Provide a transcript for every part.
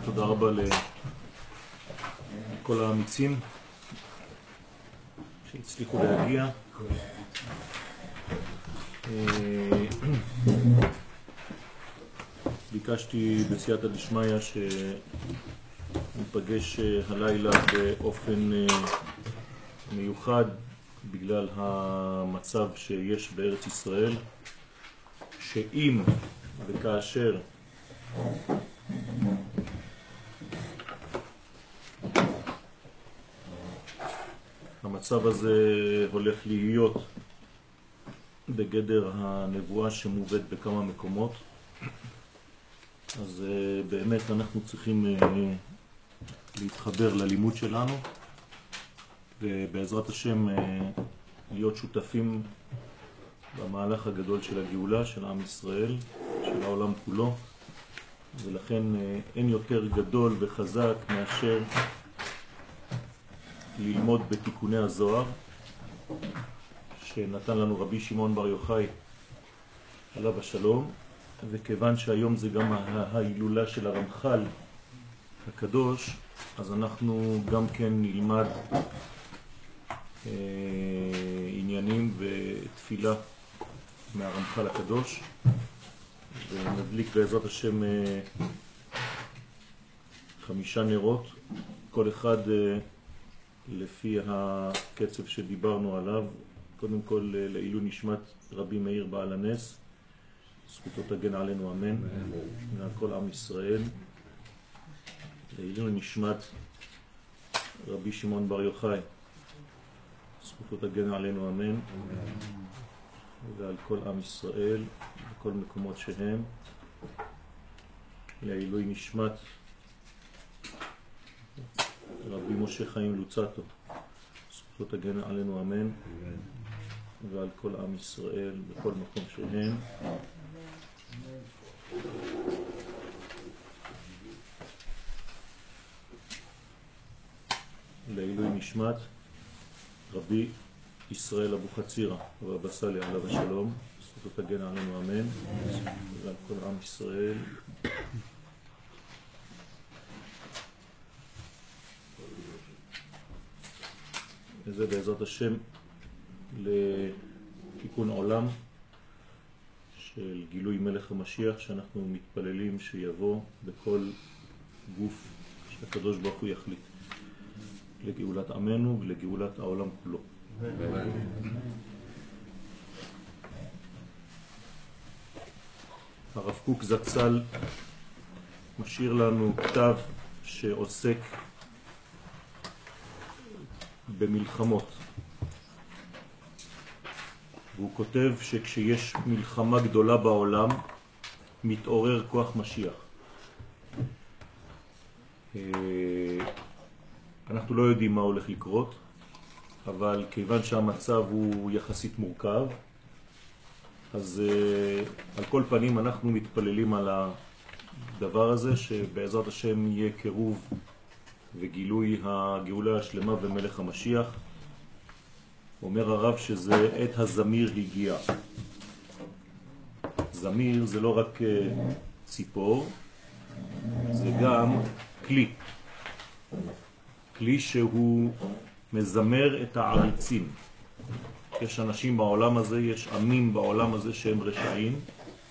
תודה רבה לכל האמיצים שהצליחו להגיע. ביקשתי בסייעתא דשמיא שניפגש הלילה באופן מיוחד בגלל המצב שיש בארץ ישראל, שאם וכאשר המצב הזה הולך להיות בגדר הנבואה שמובאת בכמה מקומות, אז באמת אנחנו צריכים להתחבר ללימוד שלנו ובעזרת השם להיות שותפים במהלך הגדול של הגאולה של עם ישראל, של העולם כולו. ולכן אין יותר גדול וחזק מאשר ללמוד בתיקוני הזוהר שנתן לנו רבי שמעון בר יוחאי עליו השלום. וכיוון שהיום זה גם ההילולה של הרמח"ל הקדוש, אז אנחנו גם כן נלמד עניינים ותפילה מהרמח"ל הקדוש, ונדליק בעזרת השם 5 נרות, כל אחד לפי הקצב שדיברנו עליו. קודם כל לעילוי נשמת רבי מאיר בעל הנס, זכותו תגן עלינו אמן, ועל כל עם ישראל. לעילוי נשמת רבי שמעון בר יוחאי, זכותו תגן עלינו אמן, ועל כל עם ישראל בכל מקומות שהם. לעילוי נשמת רבי משה חיים לוצטו, זכותו תגן עלינו אמן, ועל כל עם ישראל בכל מקום שהם. לעילוי נשמת רבי ישראל אבו חצירה ובבא סאלי עליו השלום, זכותו תגן עלינו אמן, ועל כל עם ישראל. וזה בעזרת השם לתיקון עולם של גילוי מלך המשיח, שאנחנו מתפללים שיבוא בכל גוף שהקדוש ברוך הוא יחליט, לגאולת עמנו ולגאולת העולם כולו. הרב קוק זצ"ל משאיר לנו כתב שעוסק במלחמות, והוא כותב שכשיש מלחמה גדולה בעולם מתעורר כוח משיח. אנחנו לא יודעים מה הולך לקרות, אבל כיוון שהמצב הוא יחסית מורכב, אז על כל פנים אנחנו מתפללים על הדבר הזה, שבעזרת השם יהיה קירוב וגילוי הגאולה השלמה במלך המשיח. אומר הרב שזה עת הזמיר הגיע. זמיר זה לא רק ציפור, זה גם כלי. כלי שהוא מזמר את העריצים. יש אנשים בעולם הזה, יש עמים בעולם הזה שהם רשעים,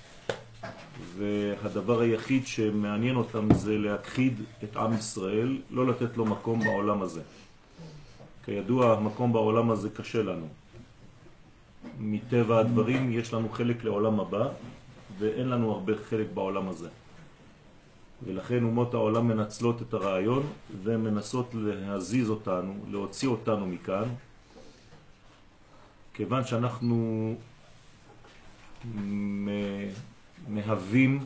והדבר היחיד שמעניין אותם זה להכחיד את עם ישראל, לא לתת לו מקום בעולם הזה. כידוע, המקום בעולם הזה קשה לנו. מטבע הדברים יש לנו חלק לעולם הבא, ואין לנו הרבה חלק בעולם הזה. ולכן אומות העולם מנצלות את הרעיון ומנסות להזיז אותנו, להוציא אותנו מכאן, כיוון שאנחנו מהווים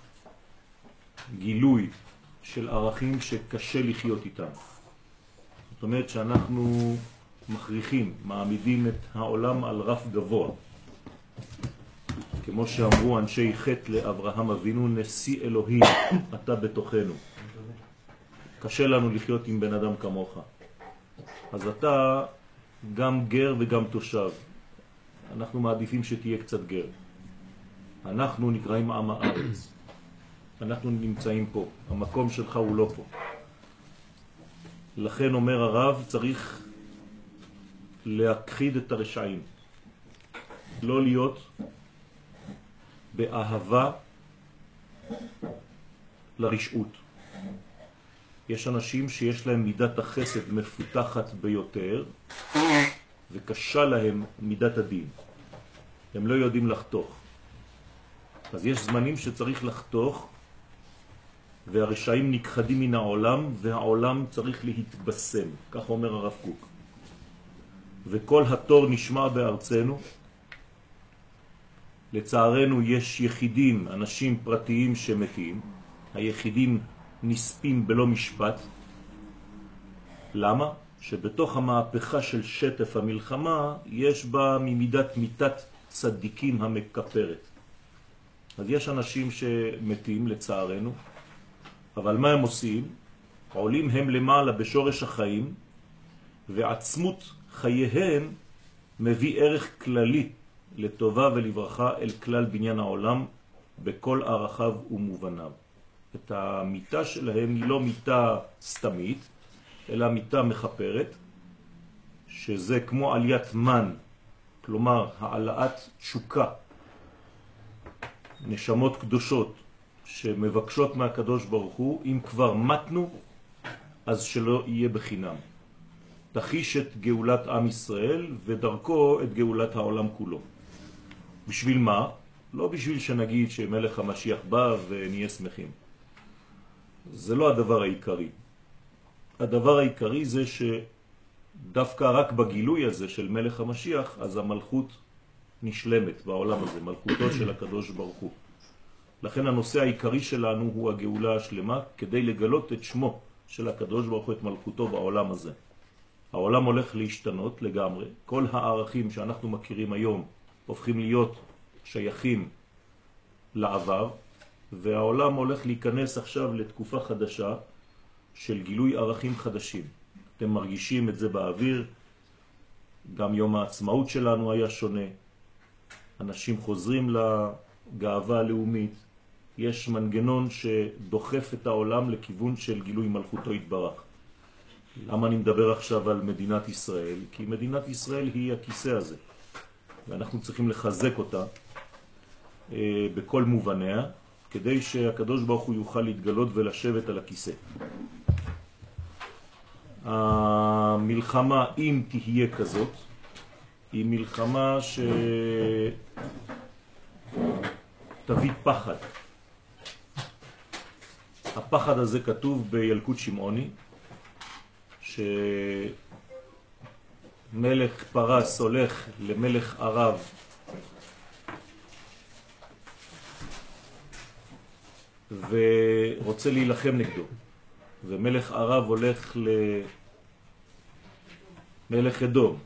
גילוי של ערכים שקשה לחיות איתם. זאת אומרת שאנחנו מכריחים, מעמידים את העולם על רף גבוה. כמו שאמרו אנשי חטא לאברהם אבינו, נשיא אלוהים אתה בתוכנו. קשה לנו לחיות עם בן אדם כמוך. אז אתה גם גר וגם תושב. אנחנו מעדיפים שתהיה קצת גר. אנחנו נקראים עם הארץ. אנחנו נמצאים פה, המקום שלך הוא לא פה. לכן אומר הרב, צריך להכחיד את הרשעים, לא להיות באהבה לרשעות. יש אנשים שיש להם מידת החסד מפותחת ביותר וקשה להם מידת הדין, הם לא יודעים לחתוך. אז יש זמנים שצריך לחתוך והרשעים נכחדים מן העולם והעולם צריך להתבשם, כך אומר הרב קוק. וכל התור נשמע בארצנו. לצערנו יש יחידים, אנשים פרטיים שמתים, היחידים נספים בלא משפט. למה? שבתוך המהפכה של שטף המלחמה יש בה ממידת מיתת צדיקים המקפרת. אז יש אנשים שמתים לצערנו, אבל מה הם עושים? עולים הם למעלה בשורש החיים, ועצמות חייהם מביא ערך כללי לטובה ולברכה אל כלל בניין העולם בכל ערכיו ומובניו. את המיטה שלהם היא לא מיטה סתמית, אלא מיטה מחפרת, שזה כמו עליית מן, כלומר העלאת תשוקה, נשמות קדושות שמבקשות מהקדוש ברוך הוא, אם כבר מתנו, אז שלא יהיה בחינם. תחיש את גאולת עם ישראל ודרכו את גאולת העולם כולו. בשביל מה? לא בשביל שנגיד שמלך המשיח בא ונהיה שמחים. זה לא הדבר העיקרי. הדבר העיקרי זה שדווקא רק בגילוי הזה של מלך המשיח, אז המלכות נשלמת בעולם הזה, מלכותו של הקדוש ברוך הוא. לכן הנושא העיקרי שלנו הוא הגאולה השלמה, כדי לגלות את שמו של הקדוש ברוך הוא, את מלכותו בעולם הזה. העולם הולך להשתנות לגמרי. כל הערכים שאנחנו מכירים היום הופכים להיות שייכים לעבר, והעולם הולך להיכנס עכשיו לתקופה חדשה של גילוי ערכים חדשים. אתם מרגישים את זה באוויר, גם יום העצמאות שלנו היה שונה. אנשים חוזרים לגאווה הלאומית. יש מנגנון שדוחף את העולם לכיוון של גילוי מלכותו יתברך. למה אני מדבר עכשיו על מדינת ישראל? כי מדינת ישראל היא הכיסא הזה, ואנחנו צריכים לחזק אותה בכל מובניה, כדי שהקדוש ברוך הוא יוכל להתגלות ולשבת על הכיסא. המלחמה, אם תהיה כזאת, היא מלחמה שתביא פחד. הפחד הזה כתוב בילקוט שמעוני, שמלך פרס הולך למלך ערב ורוצה להילחם נגדו, ומלך ערב הולך למלך אדום,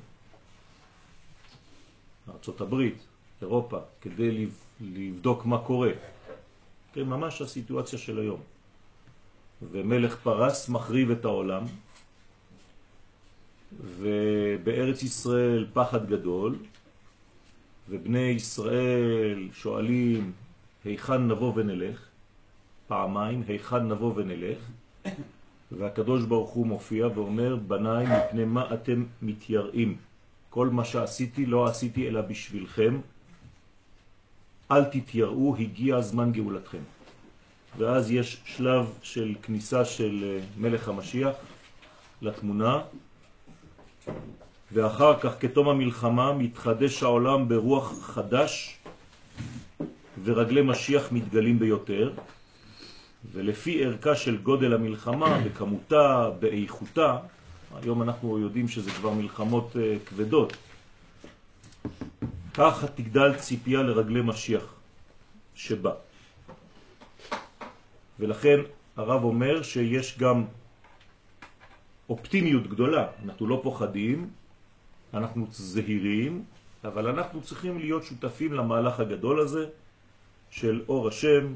ארצות הברית, אירופה, כדי לבדוק מה קורה. כן, ממש הסיטואציה של היום. ומלך פרס מחריב את העולם, ובארץ ישראל פחד גדול, ובני ישראל שואלים היכן נבוא ונלך, פעמיים היכן נבוא ונלך, והקדוש ברוך הוא מופיע ואומר, בניי, מפני מה אתם מתייראים? כל מה שעשיתי לא עשיתי אלא בשבילכם, אל תתייראו, הגיע זמן גאולתכם. ואז יש שלב של כניסה של מלך המשיח לתמונה, ואחר כך כתום המלחמה מתחדש העולם ברוח חדש, ורגלי משיח מתגלים ביותר, ולפי ערכה של גודל המלחמה, בכמותה, באיכותה, היום אנחנו יודעים שזה כבר מלחמות כבדות, ככה תגדל ציפייה לרגלי משיח שבא. ולכן הרב אומר שיש גם אופטימיות גדולה, אנחנו לא פוחדים, אנחנו זהירים, אבל אנחנו צריכים להיות שותפים למהלך הגדול הזה של אור השם,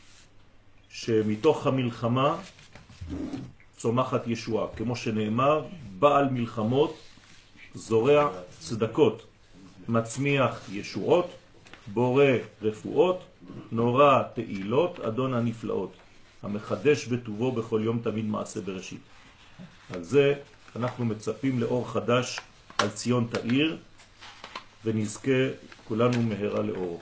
שמתוך המלחמה צומחת ישועה. כמו שנאמר, בעל מלחמות זורע צדקות, מצמיח ישועות, בורא רפואות, נורא תעילות, אדון הנפלאות, המחדש בטובו בכל יום תמיד מעשה בראשית. על זה אנחנו מצפים לאור חדש על ציון תאיר, ונזכה כולנו מהרה לאור.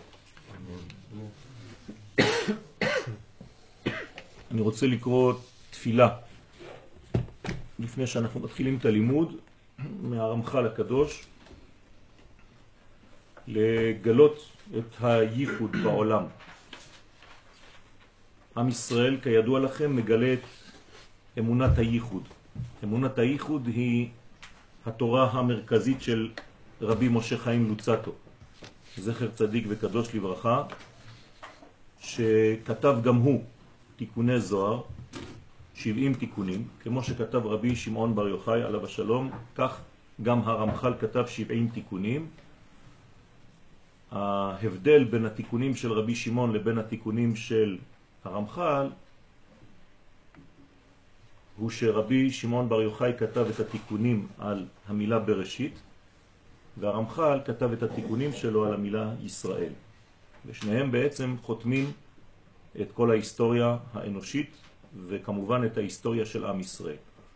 אני רוצה לקרוא תפילה לפני שאנחנו מתחילים את הלימוד מהרמח"ל הקדוש, לגלות את הייחוד בעולם. עם ישראל כידוע לכם מגלה את אמונת הייחוד. אמונת הייחוד היא התורה המרכזית של רבי משה חיים לוצטו, זכר צדיק וקדוש לברכה, שכתב גם הוא תיקוני זוהר, 70 תיקונים, כמו שכתב רבי שמעון בר יוחאי עליו השלום, כך גם הרמח"ל כתב 70 תיקונים. ההבדל בין התיקונים של רבי שמעון לבין התיקונים של הרמח"ל הוא שרבי שמעון בר יוחאי כתב את התיקונים על המילה בראשית, והרמח"ל כתב את התיקונים שלו על המילה ישראל. ושניהם בעצם חותמים את כל ההיסטוריה האנושית, וכמובן את ההיסטוריה של עם ישראל.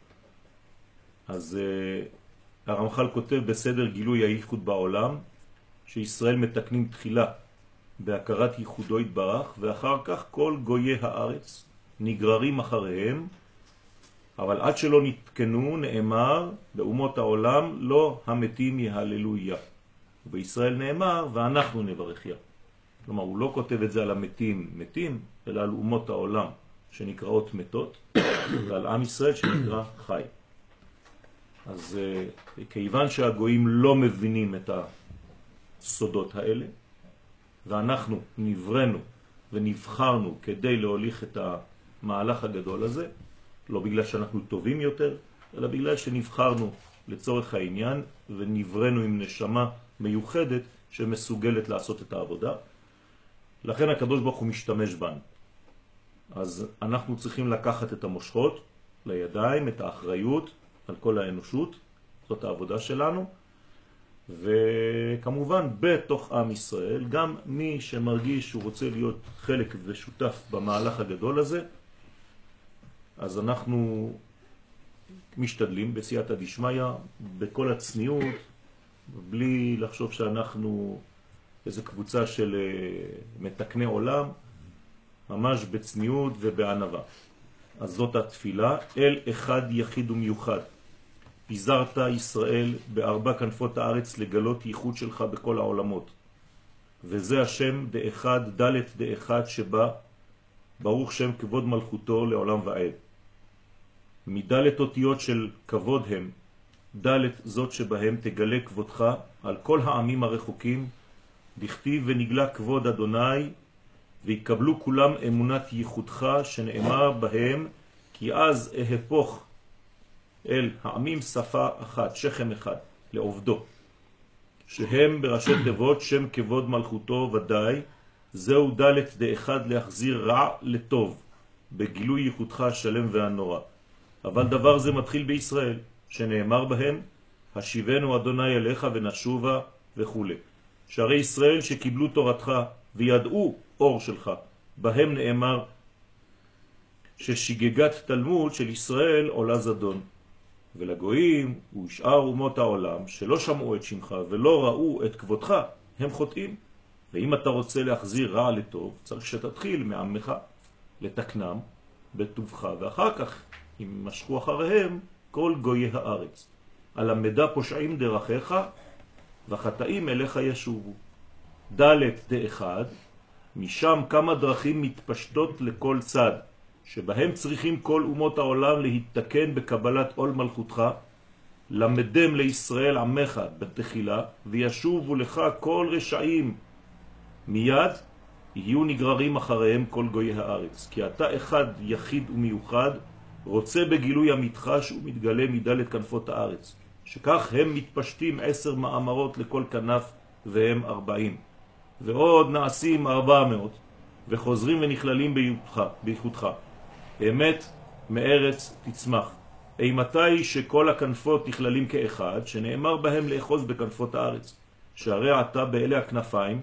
אז הרמח"ל כותב בסדר גילוי הייחוד בעולם, שישראל מתקנים תחילה בהכרת ייחודו יתברך, ואחר כך כל גויי הארץ נגררים אחריהם, אבל עד שלא נתקנו נאמר באומות העולם לא המתים יהללויה. ובישראל נאמר ואנחנו נברכיה. כלומר הוא לא כותב את זה על המתים מתים, אלא על אומות העולם שנקראות מתות, ועל עם ישראל שנקרא חי. אז כיוון שהגויים לא מבינים את הסודות האלה, ואנחנו נברנו ונבחרנו כדי להוליך את המהלך הגדול הזה, לא בגלל שאנחנו טובים יותר, אלא בגלל שנבחרנו לצורך העניין ונברנו עם נשמה מיוחדת שמסוגלת לעשות את העבודה. לכן הקדוש ברוך הוא משתמש בנו. אז אנחנו צריכים לקחת את המושכות לידיים, את האחריות על כל האנושות, זאת העבודה שלנו, וכמובן בתוך עם ישראל, גם מי שמרגיש שהוא רוצה להיות חלק ושותף במהלך הגדול הזה, אז אנחנו משתדלים בסייעתא דשמיא, בכל הצניעות, בלי לחשוב שאנחנו איזו קבוצה של מתקני עולם, ממש בצניעות ובענווה. אז זאת התפילה, אל אחד יחיד ומיוחד. פיזרת ישראל בארבע כנפות הארץ לגלות ייחוד שלך בכל העולמות. וזה השם דאחד, דלת דאחד שבא, ברוך שם כבוד מלכותו לעולם ועד. מדלת אותיות של כבוד הם, דלת זאת שבהם תגלה כבודך על כל העמים הרחוקים, דכתיב ונגלה כבוד אדוני, ויקבלו כולם אמונת ייחודך שנאמר בהם, כי אז אהפוך אל העמים שפה אחת, שכם אחד, לעובדו, שהם בראשי תיבות שם כבוד מלכותו ודאי, זהו דלת דאחד להחזיר רע לטוב, בגילוי ייחודך השלם והנורא. אבל דבר זה מתחיל בישראל, שנאמר בהם, השיבנו אדוני אליך ונשובה וכו'. שערי ישראל שקיבלו תורתך וידעו אור שלך, בהם נאמר ששגגת תלמוד של ישראל עולה זדון. ולגויים ושאר אומות העולם שלא שמעו את שמך ולא ראו את כבודך, הם חוטאים. ואם אתה רוצה להחזיר רע לטוב, צריך שתתחיל מעמך, לתקנם בטובך, ואחר כך אם משכו אחריהם כל גויי הארץ. על המדע פושעים דרכיך וחטאים אליך ישובו. דלת דאחד, משם כמה דרכים מתפשטות לכל צד, שבהם צריכים כל אומות העולם להתתקן בקבלת עול מלכותך, למדם לישראל עמך בתחילה, וישובו לך כל רשעים. מיד יהיו נגררים אחריהם כל גויי הארץ. כי אתה אחד יחיד ומיוחד, רוצה בגילוי עמיתך שהוא מתגלה מדלת כנפות הארץ. שכך הם מתפשטים 10 מאמרות לכל כנף, והם 40. ועוד נעשים 400, וחוזרים ונכללים בייחודך. אמת מארץ תצמח. אימתי שכל הכנפות נכללים כאחד, שנאמר בהם לאחוז בכנפות הארץ. שהרי אתה באלה הכנפיים,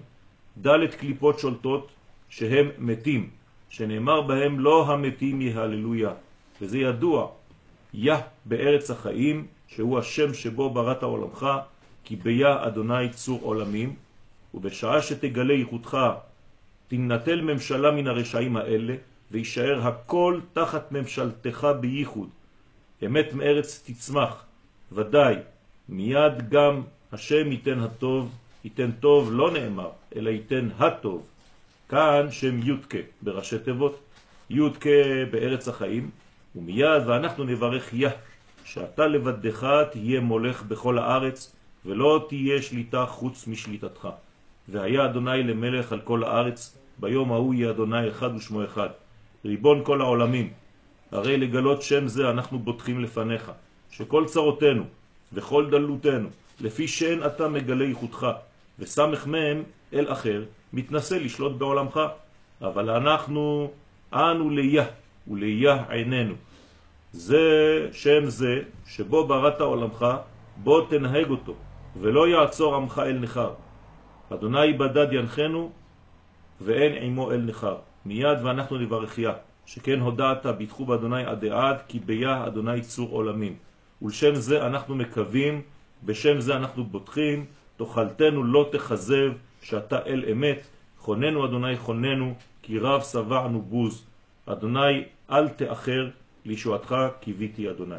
ד' קליפות שולטות שהם מתים, שנאמר בהם לא המתים יהללויה, וזה ידוע, בארץ החיים, שהוא השם שבו בראת עולמך, כי ביה אדוני צור עולמים, ובשעה שתגלה ייחודך תנטל ממשלה מן הרשעים האלה, וישאר הכל תחת ממשלתך בייחוד. אמת מארץ תצמח, ודאי, מיד גם השם ייתן הטוב, ייתן טוב לא נאמר, אלא ייתן הטוב. כאן שם יודקה בראשי תיבות, יודקה בארץ החיים, ומיד ואנחנו נברך שאתה לבדך תהיה מולך בכל הארץ, ולא תהיה שליטה חוץ משליטתך. והיה אדוני למלך על כל הארץ, ביום ההוא יהיה אדוני אחד ושמו אחד, ריבון כל העולמים. הרי לגלות שם זה אנחנו בוטחים לפניך, שכל צרותינו וכל דלותנו, לפי שאין אתה מגלה ייחודך, וסמך מהם אל אחר, מתנסה לשלוט בעולמך. אבל אנו וליה עינינו. זה שם זה שבו בראת עולמך, בו תנהג אותו, ולא יעצור עמך אל נחר. אדוני בדד ינחנו, ואין עמו אל נחר. מיד ואנחנו נברכיה, שכן הודעת ביטחו באדוני עד עד, כי ביה אדוני צור עולמים. ולשם זה אנחנו מקווים, בשם זה אנחנו בוטחים, תאכלתנו לא תחזב, שאתה אל אמת, חוננו אדוני חוננו, כי רב שבענו בוז. אדוני אל תאחר לישועתך, קיוויתי אדוני.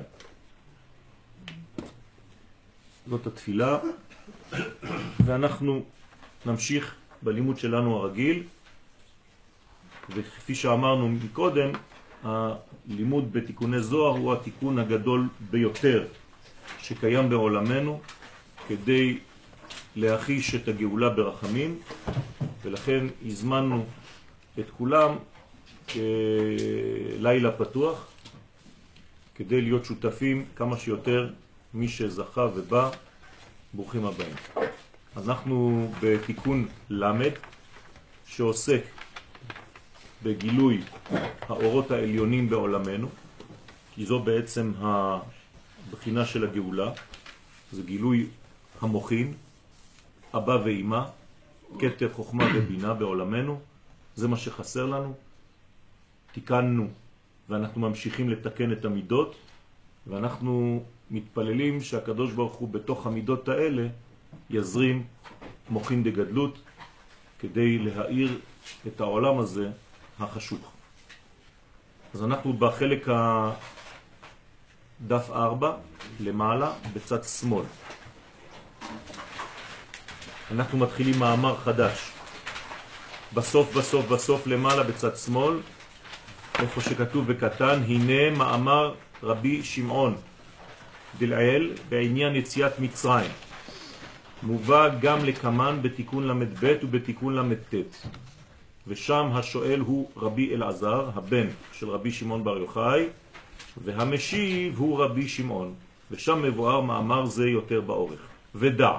זאת התפילה, ואנחנו נמשיך בלימוד שלנו הרגיל, וכפי שאמרנו מקודם, הלימוד בתיקוני זוהר הוא התיקון הגדול ביותר שקיים בעולמנו, כדי להחיש את הגאולה ברחמים, ולכן הזמנו את כולם כלילה פתוח, כדי להיות שותפים כמה שיותר מי שזכה ובא. ברוכים הבאים. אנחנו בתיקון למד, שעוסק בגילוי האורות העליונים בעולמנו, כי זו בעצם הבחינה של הגאולה. זה גילוי המוחין, אבא ואמא, כתר חוכמה ובינה בעולמנו. זה מה שחסר לנו. תיקנו ואנחנו ממשיכים לתקן את המידות, ואנחנו מתפללים שהקדוש ברוך הוא בתוך המידות האלה יזרים מוחין דגדלות, כדי להאיר את העולם הזה החשוך. אז אנחנו בחלק דף 4 למעלה בצד שמאל. אנחנו מתחילים מאמר חדש. בסוף למעלה בצד שמאל, איפה שכתוב בקטן, הנה מאמר רבי שמעון דלעיל בעניין יציאת מצרים. מובא גם לקמן בתיקון למד ב' ובתיקון למד ת'. ושם השואל הוא רבי אלעזר, הבן של רבי שמעון בר יוחאי, והמשיב הוא רבי שמעון, ושם מבואר מאמר זה יותר באורך. ודע,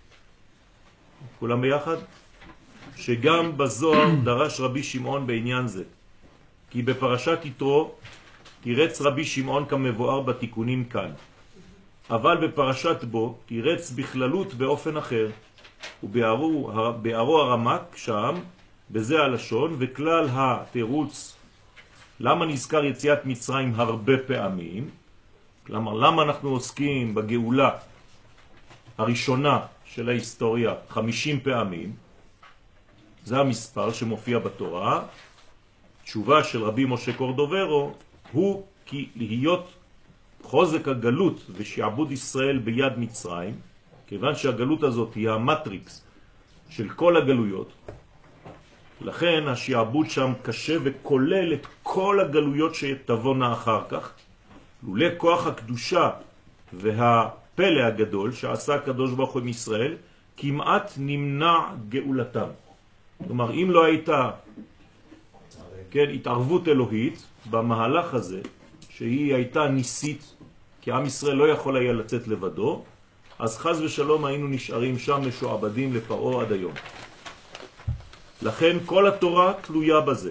כולם ביחד, שגם בזוהר דרש רבי שמעון בעניין זה, כי בפרשת יתרו תירץ רבי שמעון כמבואר בתיקונים כאן, אבל בפרשת בו תירץ בכללות באופן אחר, ובארו הרמק שם בזה הלשון, וכלל התירוץ למה נזכר יציאת מצרים הרבה פעמים, כלומר למה אנחנו עוסקים בגאולה הראשונה של ההיסטוריה 50 פעמים, זה המספר שמופיע בתורה. תשובה של רבי משה קורדוברו הוא כי להיות חוזק הגלות ושעבוד ישראל ביד מצרים, כיוון שהגלות הזאת היא המטריקס של כל הגלויות, לכן השעבוד שם קשה וכולל את כל הגלויות שתבונה אחר כך. לולא כוח הקדושה והפלא הגדול שעשה הקדוש ברוך הוא עם ישראל, כמעט נמנע גאולתם. כלומר, אם לא הייתה התערבות אלוהית במהלך הזה, שהיא הייתה ניסית, כי עם ישראל לא יכול היה לצאת לבדו, אז חז ושלום היינו נשארים שם משועבדים לפרעה עד היום. לכן כל התורה תלויה בזה.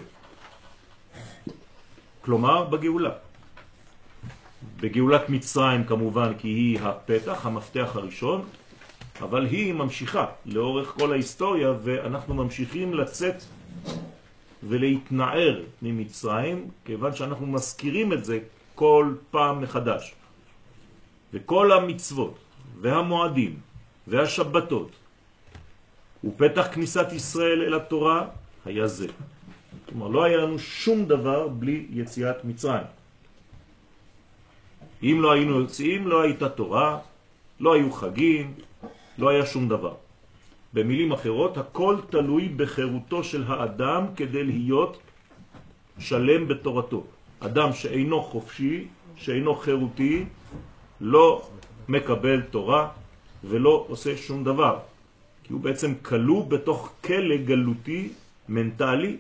כלומר, בגאולה. בגאולת מצרים כמובן, כי היא הפתח, המפתח הראשון, אבל היא ממשיכה לאורך כל ההיסטוריה, ואנחנו ממשיכים לצאת ולהתנער ממצרים, כיוון שאנחנו מזכירים את זה כל פעם מחדש. וכל המצוות והמועדים והשבתות ופתח כניסת ישראל אל התורה היה זה. כלומר, לא היה לנו שום דבר בלי יציאת מצרים. אם לא היינו יוצאים, לא הייתה תורה, לא היו חגים, לא היה שום דבר. במילים אחרות, הכל תלוי בחירותו של האדם כדי להיות שלם בתורתו. אדם שאינו חופשי, שאינו חירותי, לא מקבל תורה ולא עושה שום דבר. כי הוא בעצם כלוא בתוך כלא גלותי, מנטלי,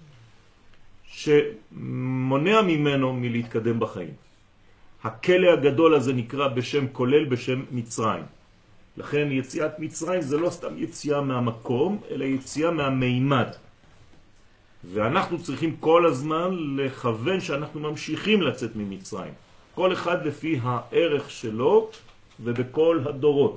שמונע ממנו מלהתקדם בחיים. הכלא הגדול הזה נקרא בשם כולל, בשם מצרים. לכן יציאת מצרים זה לא סתם יציאה מהמקום, אלא יציאה מהמימד. ואנחנו צריכים כל הזמן לכוון שאנחנו ממשיכים לצאת ממצרים. כל אחד לפי הערך שלו ובכל הדורות.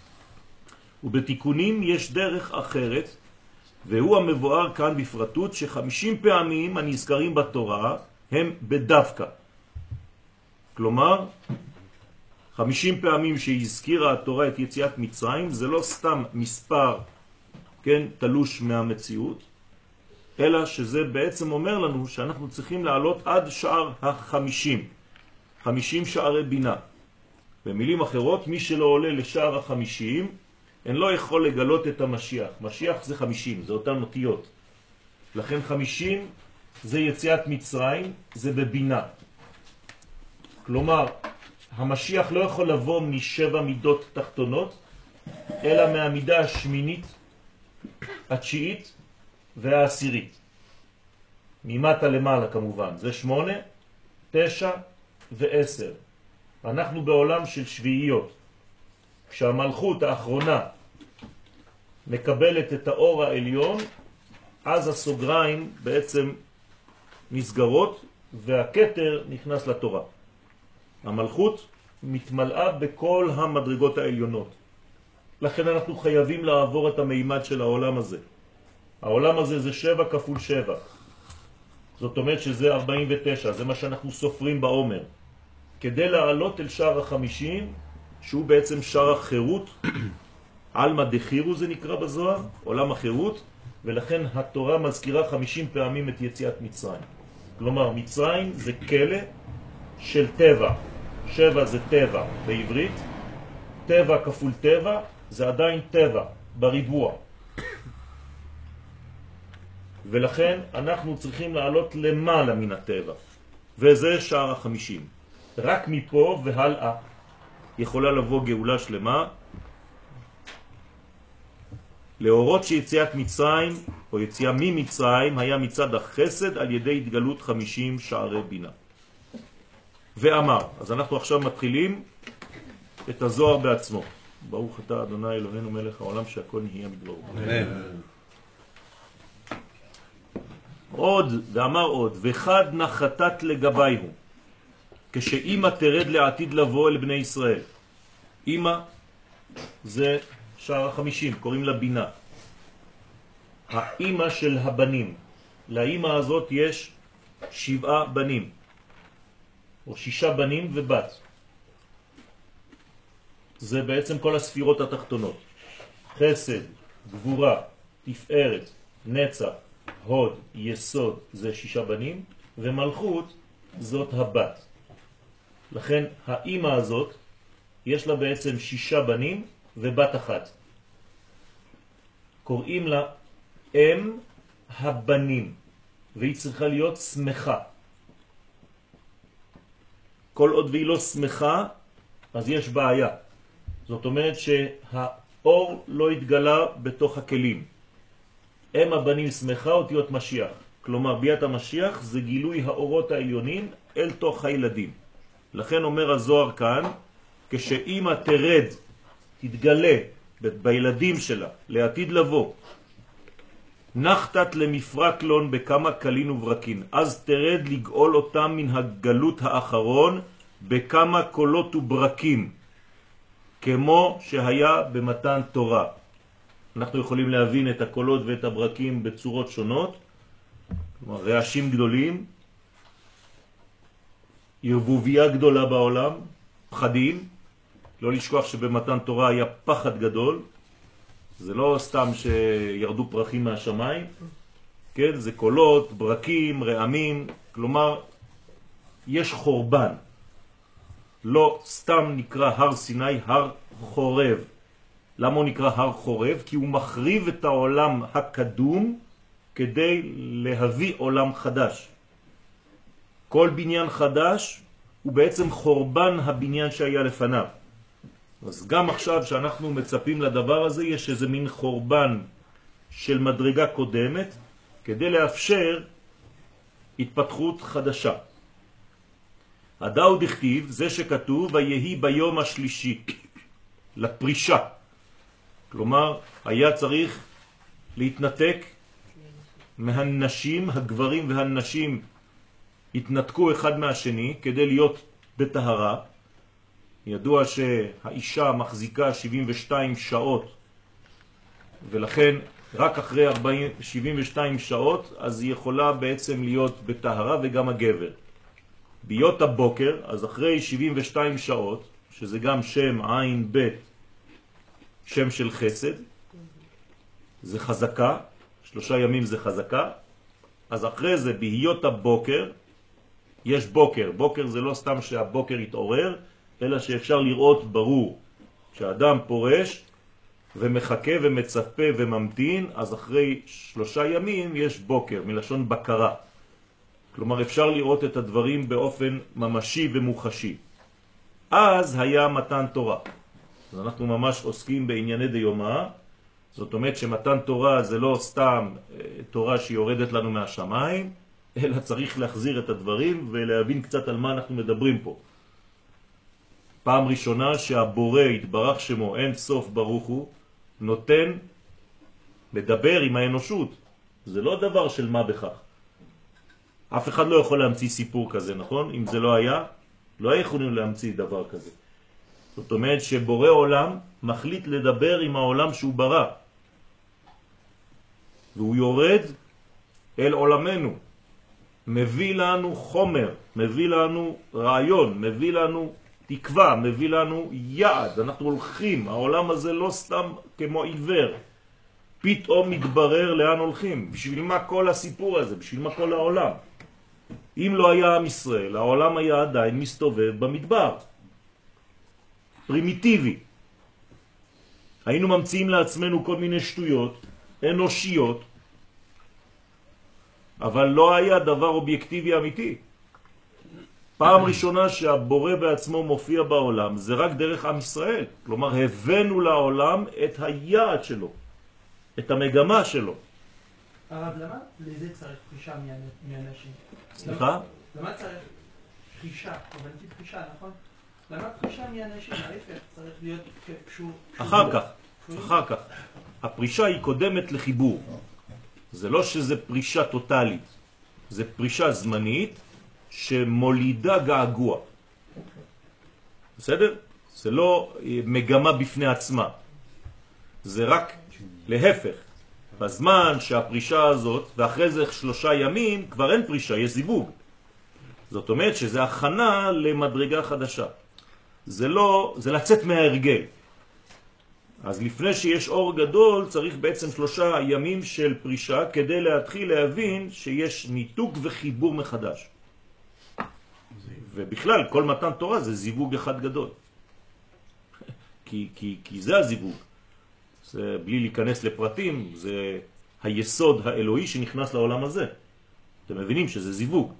ובתיקונים יש דרך אחרת, והוא המבואר כאן בפרטות, ש50 פעמים הנזכרים בתורה הם בדווקא. כלומר, 50 פעמים שהזכירה התורה את יציאת מצרים, זה לא סתם מספר, כן, תלוש מהמציאות, אלא שזה בעצם אומר לנו שאנחנו צריכים לעלות עד שער ה50, 50 שערי בינה. במילים אחרות, מי שלא עולה לשער ה50, אין לא יכול לגלות את המשיח. משיח זה 50, זה אותן אותיות. לכן 50 זה יציאת מצרים, זה בבינה. כלומר, המשיח לא יכול לבוא משבע מידות תחתונות, אלא מהמידה השמינית, התשיעית והעשירית. ממטה למעלה כמובן. זה 8, 9 ו10. אנחנו בעולם של שביעיות. כשהמלכות האחרונה מקבלת את האור העליון, אז הסוגריים בעצם נסגרות והכתר נכנס לתורה. המלכות מתמלאה בכל המדרגות העליונות. לכן אנחנו חייבים לעבור את המימד של העולם הזה. העולם הזה זה 7 כפול 7. זאת אומרת שזה 49, זה מה שאנחנו סופרים בעומר. כדי לעלות אל שער ה50, שהוא בעצם שער החירות, אלמה דחירו זה נקרא בזוהר, עולם החירות, ולכן התורה מזכירה 50 פעמים את יציאת מצרים. כלומר, מצרים זה כלא של טבע. 7 זה טבע בעברית, טבע כפול טבע זה עדיין טבע בריבוע. ולכן אנחנו צריכים לעלות למעלה מן הטבע, וזה שער ה50. רק מפה והלאה יכולה לבוא גאולה שלמה, להורות שיציאת מצרים או יציאה ממצרים היה מצד החסד על ידי התגלות 50 שערי בינה. ואמר, אז אנחנו עכשיו מתחילים את הזוהר בעצמו. ברוך אתה אדוני אלוהינו מלך העולם שהכל נהיה מדברו. אמן. עוד, ואמר עוד, וחד נחתת לגבי הוא, כשאמא תרד לעתיד לבוא אל בני ישראל. אמא זה שער ה50, קוראים לה בינה. האמא של הבנים. לאמא הזאת יש 7 בנים, או 6 בנים ובת. זה בעצם כל הספירות התחתונות. חסד, גבורה, תפארת, נצח, הוד, יסוד, זה 6 בנים, ומלכות זאת הבת. לכן האמא הזאת יש לה בעצם 6 בנים ובת אחת. קוראים לה אם הבנים, והיא צריכה להיות שמחה. כל עוד והיא לא שמחה, אז יש בעיה. זאת אומרת שהאור לא התגלה בתוך הכלים. אם הבנים שמחה אותיות משיח. כלומר, ביאת המשיח זה גילוי האורות העליונים אל תוך הילדים. לכן אומר הזוהר כאן, כשאמא תרד, תתגלה בילדים שלה, לעתיד לבוא, נחתת למפרקלון בכמה קלין וברקין, אז תרד לגאול אותם מן הגלות האחרון בכמה קולות וברקים. כמו שהיה במתן תורה. אנחנו יכולים להבין את הקולות ואת הברקים בצורות שונות, כלומר רעשים גדולים, ערבוביה גדולה בעולם, פחדים, לא לשכוח שבמתן תורה היה פחד גדול, זה לא סתם שירדו פרחים מהשמיים, כן? זה קולות, ברקים, רעמים, כלומר יש חורבן. לא סתם נקרא הר סיני הר חורב. למה הוא נקרא הר חורב? כי הוא מחריב את העולם הקדום כדי להביא עולם חדש. כל בניין חדש הוא בעצם חורבן הבניין שהיה לפניו. אז גם עכשיו שאנחנו מצפים לדבר הזה, יש איזה מין חורבן של מדרגה קודמת כדי לאפשר התפתחות חדשה. הדאו דכתיב, זה שכתוב, ויהי ביום השלישי, לפרישה. כלומר, היה צריך להתנתק מהנשים, הגברים והנשים התנתקו אחד מהשני כדי להיות בטהרה. ידוע שהאישה מחזיקה 72 שעות, ולכן רק אחרי 72 שעות אז היא יכולה בעצם להיות בטהרה, וגם הגבר. ביות הבוקר, אז אחרי 72 שעות, שזה גם שם עין בית, שם של חסד, זה חזקה, 3 ימים זה חזקה, אז אחרי זה בהיות הבוקר, יש בוקר. בוקר זה לא סתם שהבוקר יתעורר, אלא שאפשר לראות ברור. כשאדם פורש ומחכה ומצפה וממתין, אז אחרי 3 ימים יש בוקר, מלשון בקרה. כלומר אפשר לראות את הדברים באופן ממשי ומוחשי. אז היה מתן תורה. אז אנחנו ממש עוסקים בענייני דיומא. זאת אומרת שמתן תורה זה לא סתם תורה שיורדת לנו מהשמיים, אלא צריך להחזיר את הדברים ולהבין קצת על מה אנחנו מדברים פה. פעם ראשונה שהבורא יתברך שמו אין סוף ברוך הוא, נותן לדבר עם האנושות. זה לא דבר של מה בכך. אף אחד לא יכול להמציא סיפור כזה, נכון? אם זה לא היה, לא יכולים להמציא דבר כזה. זאת אומרת שבורא עולם מחליט לדבר עם העולם שהוא ברא. והוא יורד אל עולמנו. מביא לנו חומר, מביא לנו רעיון, מביא לנו תקווה, מביא לנו יעד. אנחנו הולכים, העולם הזה לא סתם כמו עיוור. פתאום מתברר לאן הולכים. בשביל מה כל הסיפור הזה? בשביל מה כל העולם? אם לא היה עם ישראל, העולם היה עדיין מסתובב במדבר. פרימיטיבי. היינו ממציאים לעצמנו כל מיני שטויות, אנושיות, אבל לא היה דבר אובייקטיבי אמיתי. פעם ראשונה שהבורא בעצמו מופיע בעולם, זה רק דרך עם ישראל. כלומר, הבאנו לעולם את היעד שלו, את המגמה שלו. הרב, למה לזה צריך פרישה מאנשים? סליחה? למה צריך פרישה? הבנתי פרישה, נכון? למה פרישה מאנשים? ההפך, צריך להיות קשור. אחר כך. הפרישה היא קודמת לחיבור. זה לא שזה פרישה טוטלית. זה פרישה זמנית שמולידה געגוע. בסדר? זה לא מגמה בפני עצמה. זה רק להפך. בזמן שהפרישה הזאת, ואחרי זה 3 ימים, כבר אין פרישה, יש זיווג. זאת אומרת שזה הכנה למדרגה חדשה. זה לצאת מההרגל. אז לפני שיש אור גדול, צריך בעצם 3 ימים של פרישה, כדי להתחיל להבין שיש ניתוק וחיבור מחדש. ובכלל, כל מתן תורה זה זיווג אחד גדול. כי זה הזיווג. זה בלי להיכנס לפרטים, זה היסוד האלוהי שנכנס לעולם הזה. אתם מבינים שזה זיווג.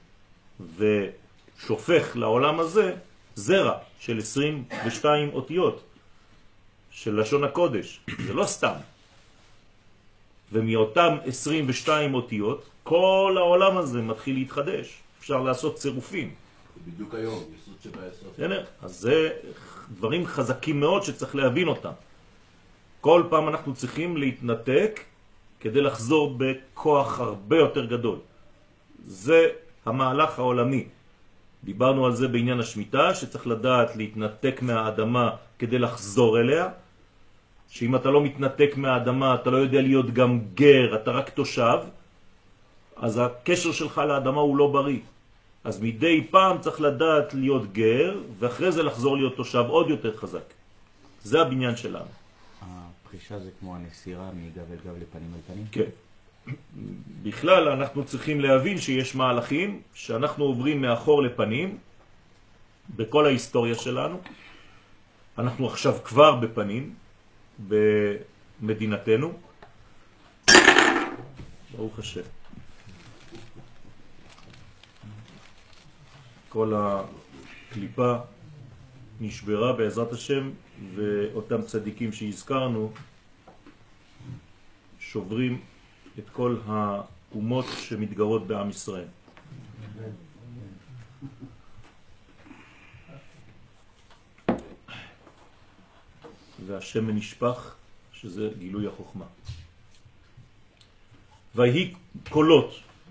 ושופך לעולם הזה זרע של 22 אותיות של לשון הקודש. זה לא סתם. ומאותם 22 אותיות, כל העולם הזה מתחיל להתחדש. אפשר לעשות צירופים. בדיוק היום, יסוד שבעשרות. אז זה דברים חזקים מאוד שצריך להבין אותם. כל פעם אנחנו צריכים להתנתק כדי לחזור בכוח הרבה יותר גדול. זה המהלך העולמי. דיברנו על זה בעניין השמיטה, שצריך לדעת להתנתק מהאדמה כדי לחזור אליה, שאם אתה לא מתנתק מהאדמה, אתה לא יודע להיות גם גר, אתה רק תושב, אז הקשר שלך לאדמה הוא לא בריא. אז מדי פעם צריך לדעת להיות גר, ואחרי זה לחזור להיות תושב עוד יותר חזק. זה הבניין שלנו. הפרישה זה כמו הנסירה מגב אל גב לפנים אל פנים? כן. בכלל אנחנו צריכים להבין שיש מהלכים שאנחנו עוברים מאחור לפנים בכל ההיסטוריה שלנו. אנחנו עכשיו כבר בפנים במדינתנו. ברוך השם. כל הקליפה נשברה בעזרת השם, ואותם צדיקים שהזכרנו שוברים את כל האומות שמתגרות בעם ישראל. והשמן נשפך, שזה גילוי החוכמה. והיא קולות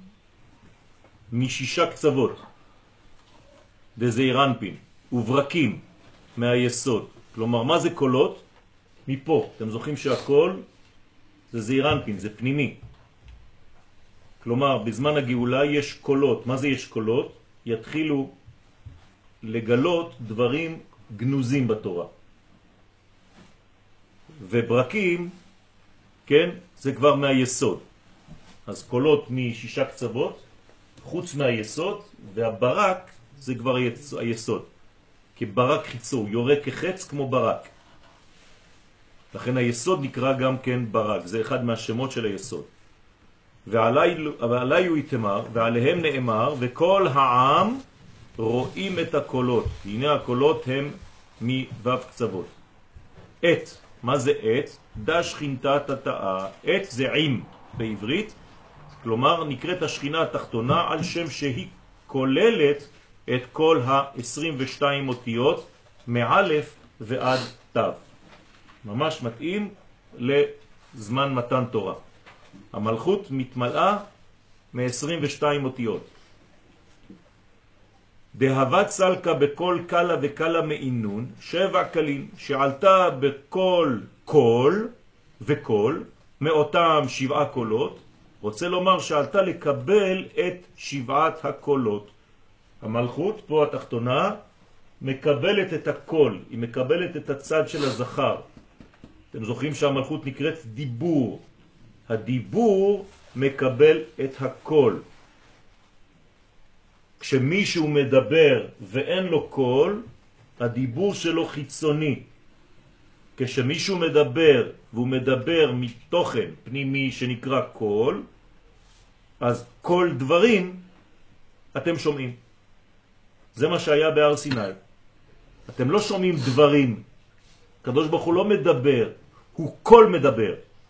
משישה קצוות דזעירנפין וברקים מהיסוד. כלומר, מה זה קולות? מפה. אתם זוכרים שהכל זה זעירנפין, זה פנימי. כלומר, בזמן הגאולה יש קולות. מה זה יש קולות? יתחילו לגלות דברים גנוזים בתורה. וברקים, כן, זה כבר מהיסוד. אז קולות משישה קצוות, חוץ מהיסוד, והברק זה כבר היסוד. כברק חיצור, יורה כחץ כמו ברק. לכן היסוד נקרא גם כן ברק, זה אחד מהשמות של היסוד. ועלי הוא יתמר, ועליהם נאמר, וכל העם רואים את הקולות. הנה הקולות הם מבב קצוות. עת, מה זה עת? דש שכינתה תתאה. עת זה עם בעברית, כלומר נקראת השכינה התחתונה על שם שהיא כוללת את כל ה-22 אותיות מאלף ועד תו. ממש מתאים לזמן מתן תורה. המלכות מתמלאה מ-22 אותיות. דהבת סלקה בכל קלה וקלה מעינון, 7 קלים, שעלתה בכל קול וקול, מאותם 7 קולות, רוצה לומר שעלתה לקבל את 7 הקולות. המלכות פה התחתונה מקבלת את הקול, היא מקבלת את הצד של הזכר. אתם זוכרים שהמלכות נקראת דיבור. הדיבור מקבל את הקול. כשמישהו מדבר ואין לו קול, הדיבור שלו חיצוני. כשמישהו מדבר והוא מדבר מתוכן פנימי שנקרא קול, אז כל דברים אתם שומעים. זה מה שהיה בהר סיני. אתם לא שומעים דברים. הקדוש ברוך הוא לא מדבר, הוא קול מדבר.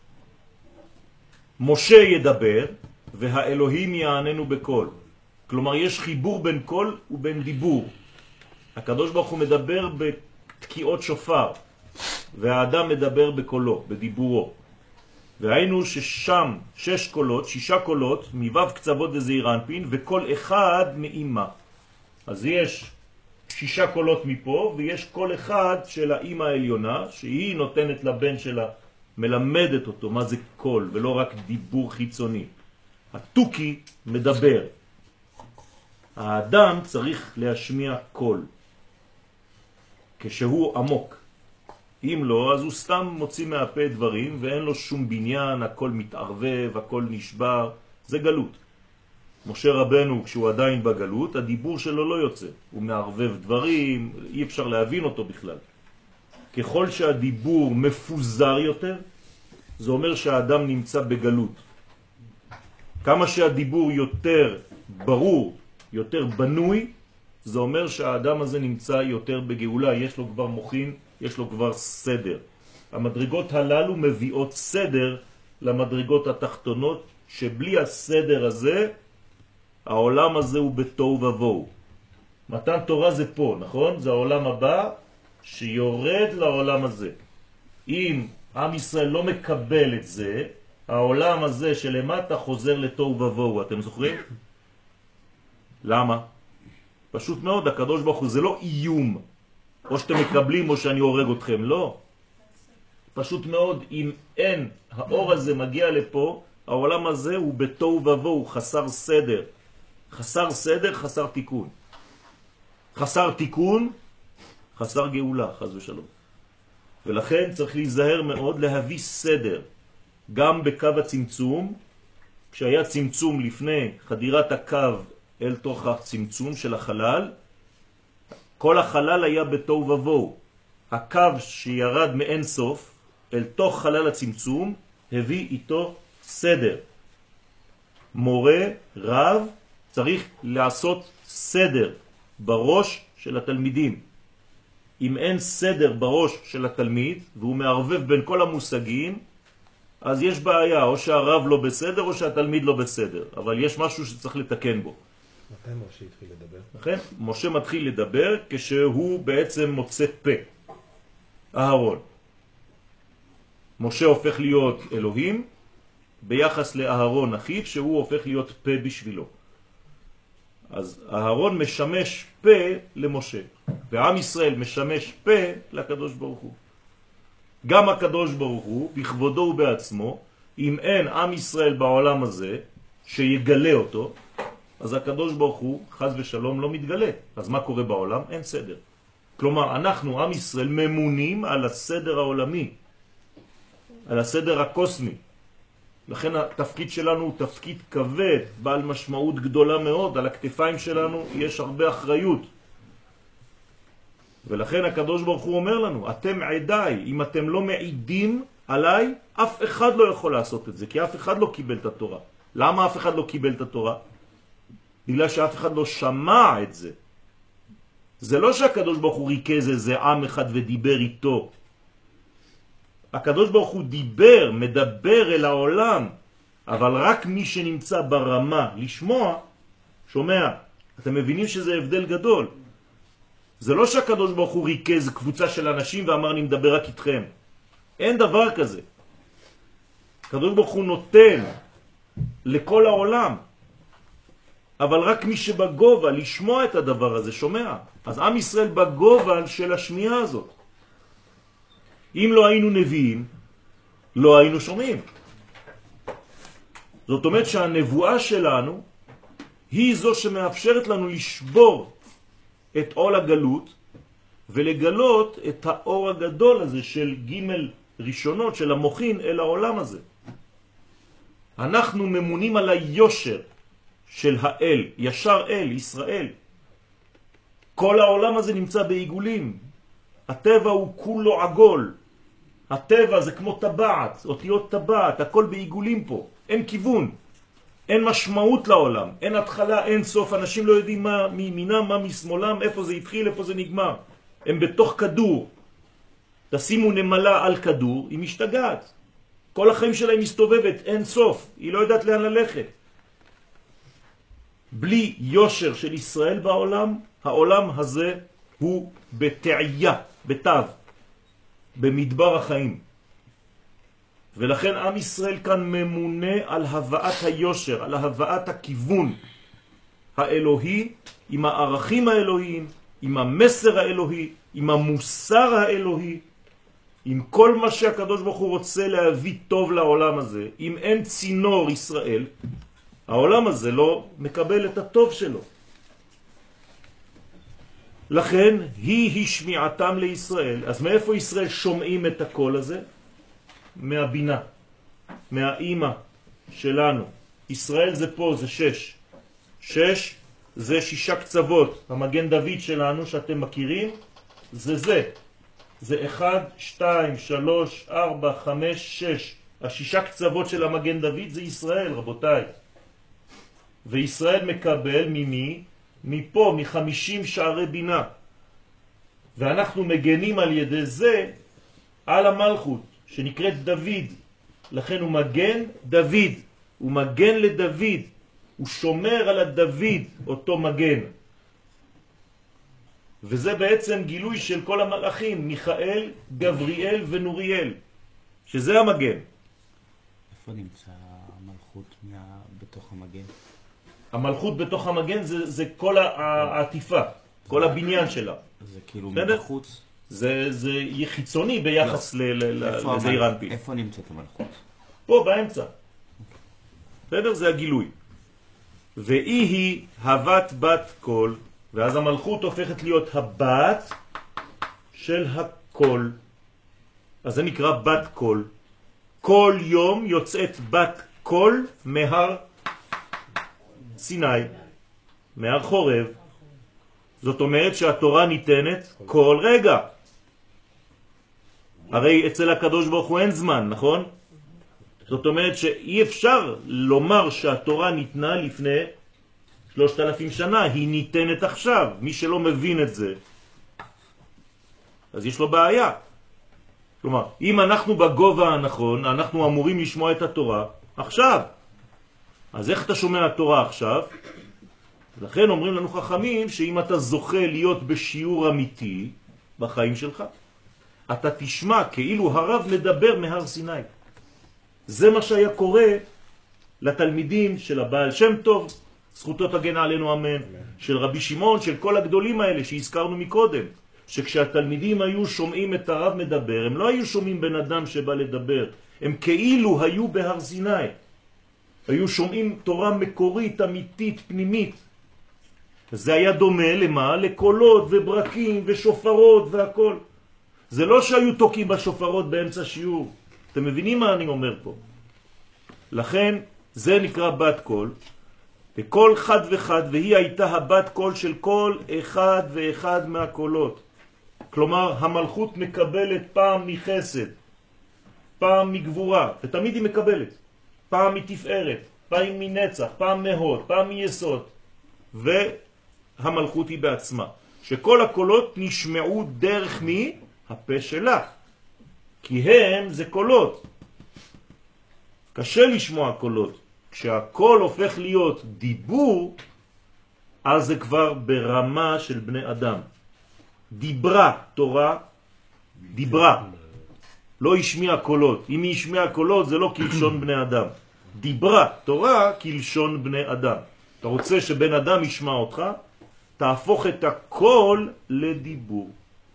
משה ידבר והאלוהים יעננו בקול. כלומר יש חיבור בין קול ובין דיבור. הקדוש ברוך הוא מדבר בתקיעות שופר, והאדם מדבר בקולו, בדיבורו. והיינו ששם 6 קולות, 6 קולות, מבב קצוות דזעירנפין, וכל אחד מאמא. אז יש 6 קולות מפה, ויש קול אחד של האמא העליונה, שהיא נותנת לבן שלה, מלמדת אותו מה זה קול, ולא רק דיבור חיצוני. התוקי מדבר. האדם צריך להשמיע קול, כשהוא עמוק. אם לא, אז הוא סתם מוציא מהפה דברים, ואין לו שום בניין, הכל מתערבב, הכל נשבר, זה גלות. משה רבנו, כשהוא עדיין בגלות, הדיבור שלו לא יוצא. הוא מערבב דברים, אי אפשר להבין אותו בכלל. ככל שהדיבור מפוזר יותר, זה אומר שהאדם נמצא בגלות. כמה שהדיבור יותר ברור, יותר בנוי, זה אומר שהאדם הזה נמצא יותר בגאולה, יש לו כבר מוחין, יש לו כבר סדר. המדרגות הללו מביאות סדר למדרגות התחתונות, שבלי הסדר הזה, העולם הזה הוא בתוהו ובוהו. מתן תורה זה פה, נכון? זה העולם הבא שיורד לעולם הזה. אם עם ישראל לא מקבל את זה, העולם הזה שלמטה חוזר לתוהו ובוהו. אתם זוכרים? למה? פשוט מאוד, הקדוש ברוך הוא זה לא איום, או שאתם מקבלים או שאני הורג אתכם, לא. פשוט מאוד, אם אין, האור הזה מגיע לפה, העולם הזה הוא בתוהו ובוהו, חסר סדר. חסר סדר, חסר תיקון. חסר תיקון, חסר גאולה, חס ושלום. ולכן צריך להיזהר מאוד להביא סדר. גם בקו הצמצום, כשהיה צמצום לפני חדירת הקו אל תוך הצמצום של החלל, כל החלל היה בתוהו ובוהו. הקו שירד מאין סוף אל תוך חלל הצמצום הביא איתו סדר. מורה, רב, צריך לעשות סדר בראש של התלמידים. אם אין סדר בראש של התלמיד והוא מערבב בין כל המושגים, אז יש בעיה, או שהרב לא בסדר או שהתלמיד לא בסדר, אבל יש משהו שצריך לתקן בו. מתי משה התחיל לדבר? לכן, משה מתחיל לדבר כשהוא בעצם מוצא פה, אהרון. משה הופך להיות אלוהים ביחס לאהרון אחיו, שהוא הופך להיות פה בשבילו. אז אהרון משמש פה למשה, ועם ישראל משמש פה לקדוש ברוך הוא. גם הקדוש ברוך הוא, בכבודו ובעצמו, אם אין עם ישראל בעולם הזה שיגלה אותו, אז הקדוש ברוך הוא חס ושלום לא מתגלה. אז מה קורה בעולם? אין סדר. כלומר, אנחנו, עם ישראל, ממונים על הסדר העולמי, על הסדר הקוסמי. לכן התפקיד שלנו הוא תפקיד כבד, בעל משמעות גדולה מאוד. על הכתפיים שלנו יש הרבה אחריות. ולכן הקדוש ברוך הוא אומר לנו, אתם עדיי, אם אתם לא מעידים עליי, אף אחד לא יכול לעשות את זה, כי אף אחד לא קיבל את התורה. למה אף אחד לא קיבל את התורה? בגלל שאף אחד לא שמע את זה. זה לא שהקדוש ברוך הוא ריכז איזה עם אחד ודיבר איתו. הקדוש ברוך הוא דיבר, מדבר אל העולם, אבל רק מי שנמצא ברמה לשמוע, שומע. אתם מבינים שזה הבדל גדול. זה לא שהקדוש ברוך הוא ריכז קבוצה של אנשים ואמר אני מדבר רק איתכם. אין דבר כזה. הקדוש ברוך הוא נותן לכל העולם, אבל רק מי שבגובה לשמוע את הדבר הזה שומע. אז עם ישראל בגובה של השמיעה הזאת. אם לא היינו נביאים, לא היינו שומעים. זאת אומרת שהנבואה שלנו היא זו שמאפשרת לנו לשבור את עול הגלות ולגלות את האור הגדול הזה של ג' ראשונות של המוחין אל העולם הזה. אנחנו ממונים על היושר של האל, ישר אל, ישראל. כל העולם הזה נמצא בעיגולים. הטבע הוא כולו עגול. הטבע זה כמו טבעת, אותיות טבעת, הכל בעיגולים פה. אין כיוון, אין משמעות לעולם, אין התחלה, אין סוף. אנשים לא יודעים מה מימינם, מה משמאלם, איפה זה התחיל, איפה זה נגמר. הם בתוך כדור. תשימו נמלה על כדור, היא משתגעת. כל החיים שלה היא מסתובבת, אין סוף. היא לא יודעת לאן ללכת. בלי יושר של ישראל בעולם, העולם הזה הוא בתעייה, בתו, במדבר החיים. ולכן עם ישראל כאן ממונה על הבאת היושר, על הבאת הכיוון האלוהי, עם הערכים האלוהיים, עם המסר האלוהי, עם המוסר האלוהי, עם כל מה שהקדוש ברוך הוא רוצה להביא טוב לעולם הזה. אם אין צינור ישראל, העולם הזה לא מקבל את הטוב שלו. לכן היא השמיעתם לישראל. אז מאיפה ישראל שומעים את הקול הזה? מהבינה, מהאימא שלנו. ישראל זה פה, זה 6. 6 זה 6 קצוות. המגן דוד שלנו שאתם מכירים, זה. זה 1, 2, 3, 4, 5, 6. ה6 קצוות של המגן דוד זה ישראל, רבותיי. וישראל מקבל ממי? מפה, מ50 שערי בינה. ואנחנו מגנים על ידי זה על המלכות, שנקראת דוד. לכן הוא מגן דוד. הוא מגן לדוד. הוא שומר על הדוד, אותו מגן. וזה בעצם גילוי של כל המלאכים, מיכאל, גבריאל ונוריאל, שזה המגן. איפה נמצא המלכות בתוך המגן? המלכות בתוך המגן זה כל העטיפה, כל הבניין שלה. זה כאילו בסדר? מבחוץ. זה חיצוני ביחס לזעיר אנפין. איפה נמצאת המלכות? פה באמצע. בסדר? זה הגילוי. והיא היא הבת בת כל, ואז המלכות הופכת להיות הבת של הכל. אז זה נקרא בת כל. כל יום יוצאת בת כל מהר סיני, מהר חורב. זאת אומרת שהתורה ניתנת כל רגע. הרי אצל הקדוש ברוך הוא אין זמן, נכון? זאת אומרת שאי אפשר לומר שהתורה ניתנה לפני 3,000 שנה, היא ניתנת עכשיו. מי שלא מבין את זה, אז יש לו בעיה. כלומר, אם אנחנו בגובה הנכון, אנחנו אמורים לשמוע את התורה עכשיו. אז איך אתה שומע התורה עכשיו? לכן אומרים לנו חכמים שאם אתה זוכה להיות בשיעור אמיתי בחיים שלך, אתה תשמע כאילו הרב מדבר מהר סיני. זה מה שהיה קורה לתלמידים של הבעל שם טוב, זכותו תגן עלינו אמן, של רבי שמעון, של כל הגדולים האלה שהזכרנו מקודם, שכשהתלמידים היו שומעים את הרב מדבר, הם לא היו שומעים בן אדם שבא לדבר, הם כאילו היו בהר סיני, היו שומעים תורה מקורית, אמיתית, פנימית. זה היה דומה למה? לקולות וברקים ושופרות והכל. זה לא שהיו תוקים בשופרות באמצע שיעור. אתם מבינים מה אני אומר פה? לכן זה נקרא בת קול, וכל חד וחד, והיא הייתה הבת קול של כל אחד ואחד מהקולות. כלומר, המלכות מקבלת פעם מחסד, פעם מגבורה, ותמיד היא מקבלת. פעם מתפארת, פעם מנצח, פעם מהוד, פעם מיסוד. והמלכות היא בעצמה. שכל הקולות נשמעו דרך מי? הפה שלה. כי הם זה קולות. קשה לשמוע קולות. כשהקול הופך להיות דיבור, אז זה כבר ברמה של בני אדם. דיברה תורה, דיברה. לא ישמיע קולות. אם היא ישמיע קולות זה לא כלשון בני אדם. דיברה תורה כלשון בני אדם. אתה רוצה שבן אדם ישמע אותך, תהפוך את הקול לדיבור.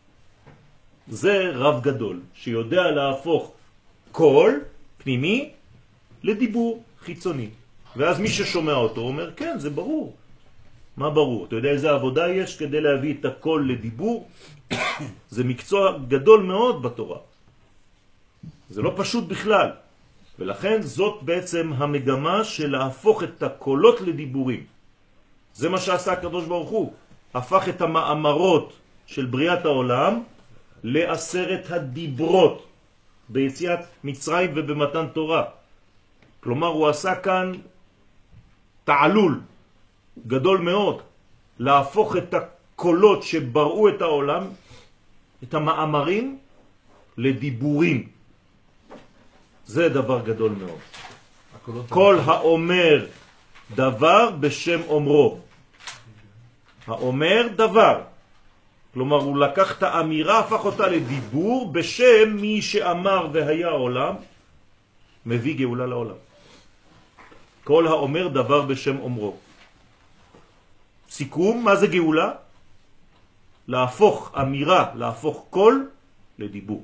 זה רב גדול שיודע להפוך קול פנימי לדיבור חיצוני. ואז מי ששומע אותו אומר, כן, זה ברור. מה ברור? אתה יודע איזה עבודה יש כדי להביא את הקול לדיבור? זה מקצוע גדול מאוד בתורה. זה לא פשוט בכלל. ולכן זאת בעצם המגמה של להפוך את הקולות לדיבורים. זה מה שעשה הקדוש ברוך הוא. הפך את המאמרות של בריאת העולם לעשרת הדיברות ביציאת מצרים ובמתן תורה. כלומר הוא עשה כאן תעלול גדול מאוד להפוך את הקולות שבראו את העולם, את המאמרים, לדיבורים. זה דבר גדול מאוד. כל האומר דבר בשם אומרו. האומר דבר. כלומר הוא לקח את האמירה, הפך אותה לדיבור בשם מי שאמר והיה העולם, מביא גאולה לעולם. כל האומר דבר בשם אומרו. סיכום, מה זה גאולה? להפוך אמירה, להפוך קול לדיבור.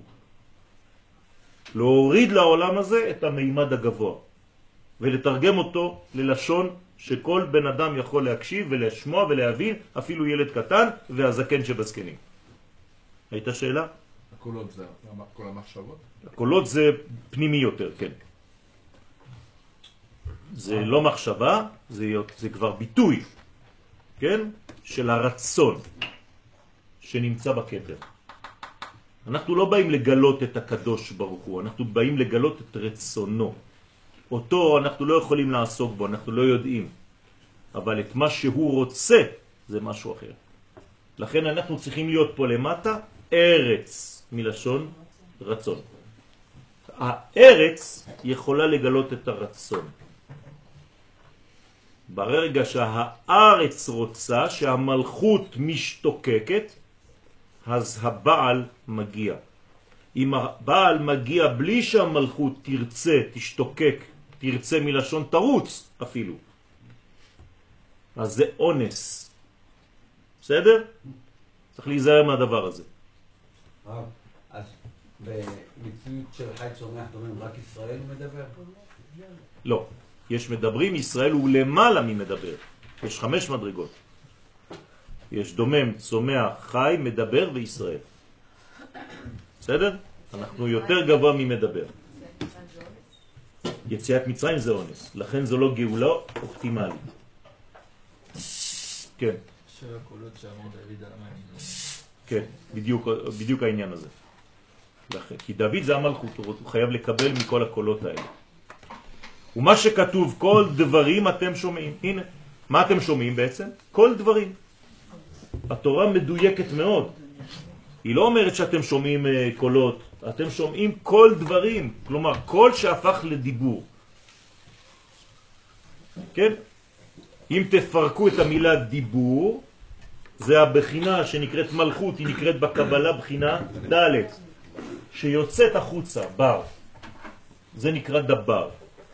להוריד לעולם הזה את המימד הגבוה ולתרגם אותו ללשון שכל בן אדם יכול להקשיב ולשמוע ולהבין, אפילו ילד קטן והזקן שבזקנים. הייתה שאלה? הקולות זה כל המחשבות? הקולות זה פנימי יותר, כן. זה לא מחשבה, זה כבר ביטוי, כן? של הרצון שנמצא בכתר. אנחנו לא באים לגלות את הקדוש ברוך הוא, אנחנו באים לגלות את רצונו. אותו אנחנו לא יכולים לעסוק בו, אנחנו לא יודעים. אבל את מה שהוא רוצה זה משהו אחר. לכן אנחנו צריכים להיות פה למטה, ארץ מלשון רצון. הארץ יכולה לגלות את הרצון. ברגע שהארץ רוצה, שהמלכות משתוקקת, אז הבעל מגיע. אם הבעל מגיע בלי שהמלכות תרצה, תשתוקק, תרצה מלשון תרוץ אפילו, אז זה אונס. בסדר? צריך להיזהר מהדבר הזה. אז במציאות של חי צומח דומם רק ישראל מדבר? לא. יש מדברים, ישראל הוא למעלה ממדבר. יש 5 מדרגות. יש דומם, צומח, חי, מדבר וישראל. בסדר? אנחנו יותר גבוה ממדבר. יציאת מצרים זה אונס. לכן זו לא גאולה אופטימלית. כן. של הקולות שאמר דוד על המים. כן, בדיוק העניין הזה. כי דוד זה המלכות, הוא חייב לקבל מכל הקולות האלה. ומה שכתוב, כל דברים אתם שומעים. הנה, מה אתם שומעים בעצם? כל דברים. התורה מדויקת מאוד. היא לא אומרת שאתם שומעים קולות, אתם שומעים כל דברים. כלומר, כל שהפך לדיבור. כן? אם תפרקו את המילה דיבור, זה הבחינה שנקראת מלכות, היא נקראת בקבלה בחינה ד' שיוצאת החוצה, בר. זה נקרא דבר.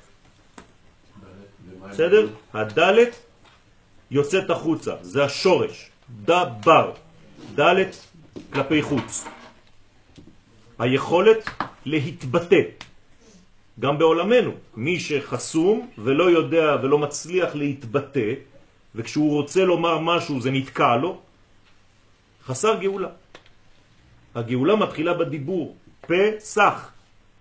בסדר? הד' יוצאת החוצה, זה השורש. דבר. ד' כלפי חוץ. היכולת להתבטא. גם בעולמנו, מי שחסום ולא יודע ולא מצליח להתבטא, וכשהוא רוצה לומר משהו זה נתקע לו, חסר גאולה. הגאולה מתחילה בדיבור, פסח,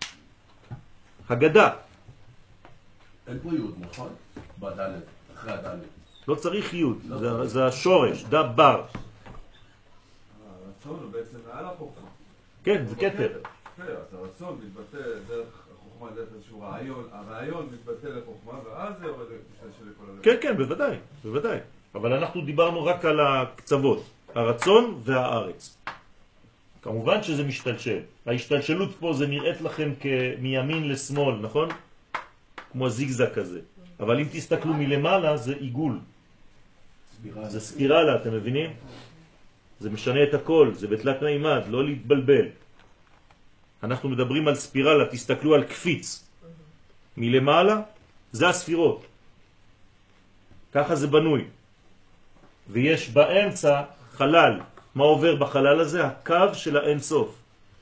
הגדה. אין פה יוד, נכון? בדלת, אחרי הדלת. לא צריך יוד, זה השורש, דבר. הרצון הוא בעצם מעל החוכמה. כן, זה כתר. כן, אז הרצון מתבטא דרך החוכמה, דרך איזשהו רעיון, הרעיון מתבטא לחוכמה, ואז זה יורד של כל הלב. כן, כן, בוודאי, בוודאי. אבל אנחנו דיברנו רק על הקצוות, הרצון והארץ. כמובן שזה משתלשל. ההשתלשלות פה זה נראית לכם מימין לשמאל, נכון? כמו זיגזג כזה. אבל אם תסתכלו מלמעלה זה עיגול. זה ספירלה, אתם מבינים? זה משנה את הכל, זה בתלת מימד, לא להתבלבל. אנחנו מדברים על ספירלה, תסתכלו על קפיץ. מלמעלה זה הספירות. ככה זה בנוי. ויש באמצע חלל. מה עובר בחלל הזה? הקו של האין סוף.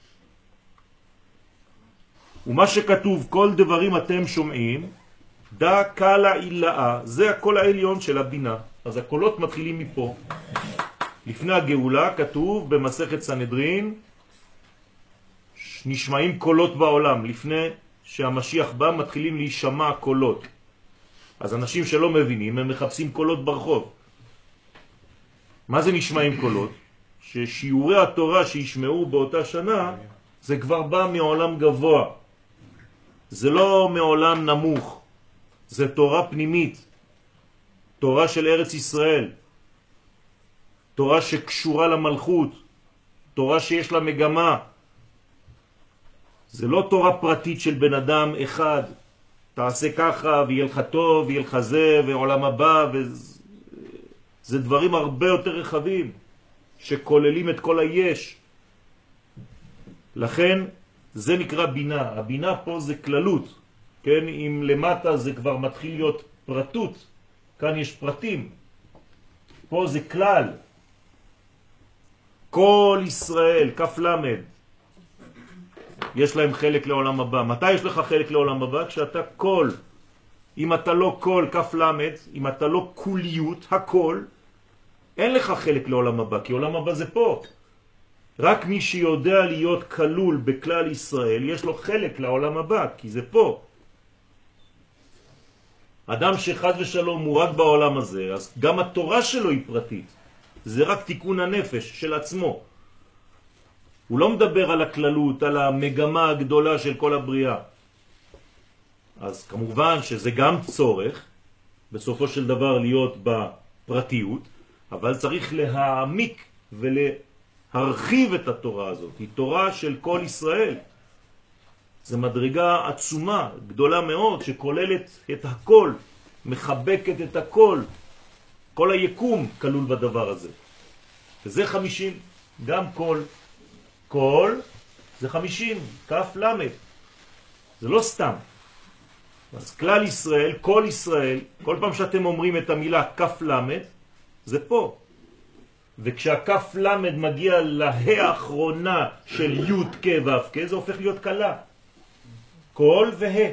ומה שכתוב, כל דברים אתם שומעים, דא קלה אילאה, זה הקול העליון של הבינה. אז הקולות מתחילים מפה. לפני הגאולה כתוב במסכת סנהדרין, נשמעים קולות בעולם. לפני שהמשיח בא מתחילים להישמע קולות. אז אנשים שלא מבינים, הם מחפשים קולות ברחוב. מה זה נשמעים קולות? ששיעורי התורה שישמעו באותה שנה, זה כבר בא מעולם גבוה. זה לא מעולם נמוך. זה תורה פנימית. תורה של ארץ ישראל. תורה שקשורה למלכות. תורה שיש לה מגמה. זה לא תורה פרטית של בן אדם אחד. תעשה ככה ויהיה לך טוב ויהיה לך זה ועולם הבא. זה דברים הרבה יותר רחבים שכוללים את כל היש. לכן זה נקרא בינה. הבינה פה זה כללות. כן, אם למטה זה כבר מתחיל להיות פרטות, כאן יש פרטים. פה זה כלל. כל ישראל, כף למד, יש להם חלק לעולם הבא. מתי יש לך חלק לעולם הבא? כשאתה כל. אם אתה לא כל, כף למד, אם אתה לא כוליות, הכל, אין לך חלק לעולם הבא, כי עולם הבא זה פה. רק מי שיודע להיות כלול בכלל ישראל, יש לו חלק לעולם הבא, כי זה פה. אדם שחד ושלום הוא רק בעולם הזה, אז גם התורה שלו היא פרטית. זה רק תיקון הנפש של עצמו. הוא לא מדבר על הכללות, על המגמה הגדולה של כל הבריאה. אז כמובן שזה גם צורך, בסופו של דבר להיות בפרטיות, אבל צריך להעמיק ולהרחיב את התורה הזאת. היא תורה של כל ישראל. זו מדרגה עצומה, גדולה מאוד, שכוללת את הכל, מחבקת את הכל. כל היקום כלול בדבר הזה. וזה 50, גם כל זה 50, כף למד. זה לא סתם. אז כלל ישראל, כל ישראל, כל פעם שאתם אומרים את המילה כף למד, זה פה. וכשהכף למד מגיע לה האחרונה של י' כ' ו' כ', זה הופך להיות קלה. כל וה.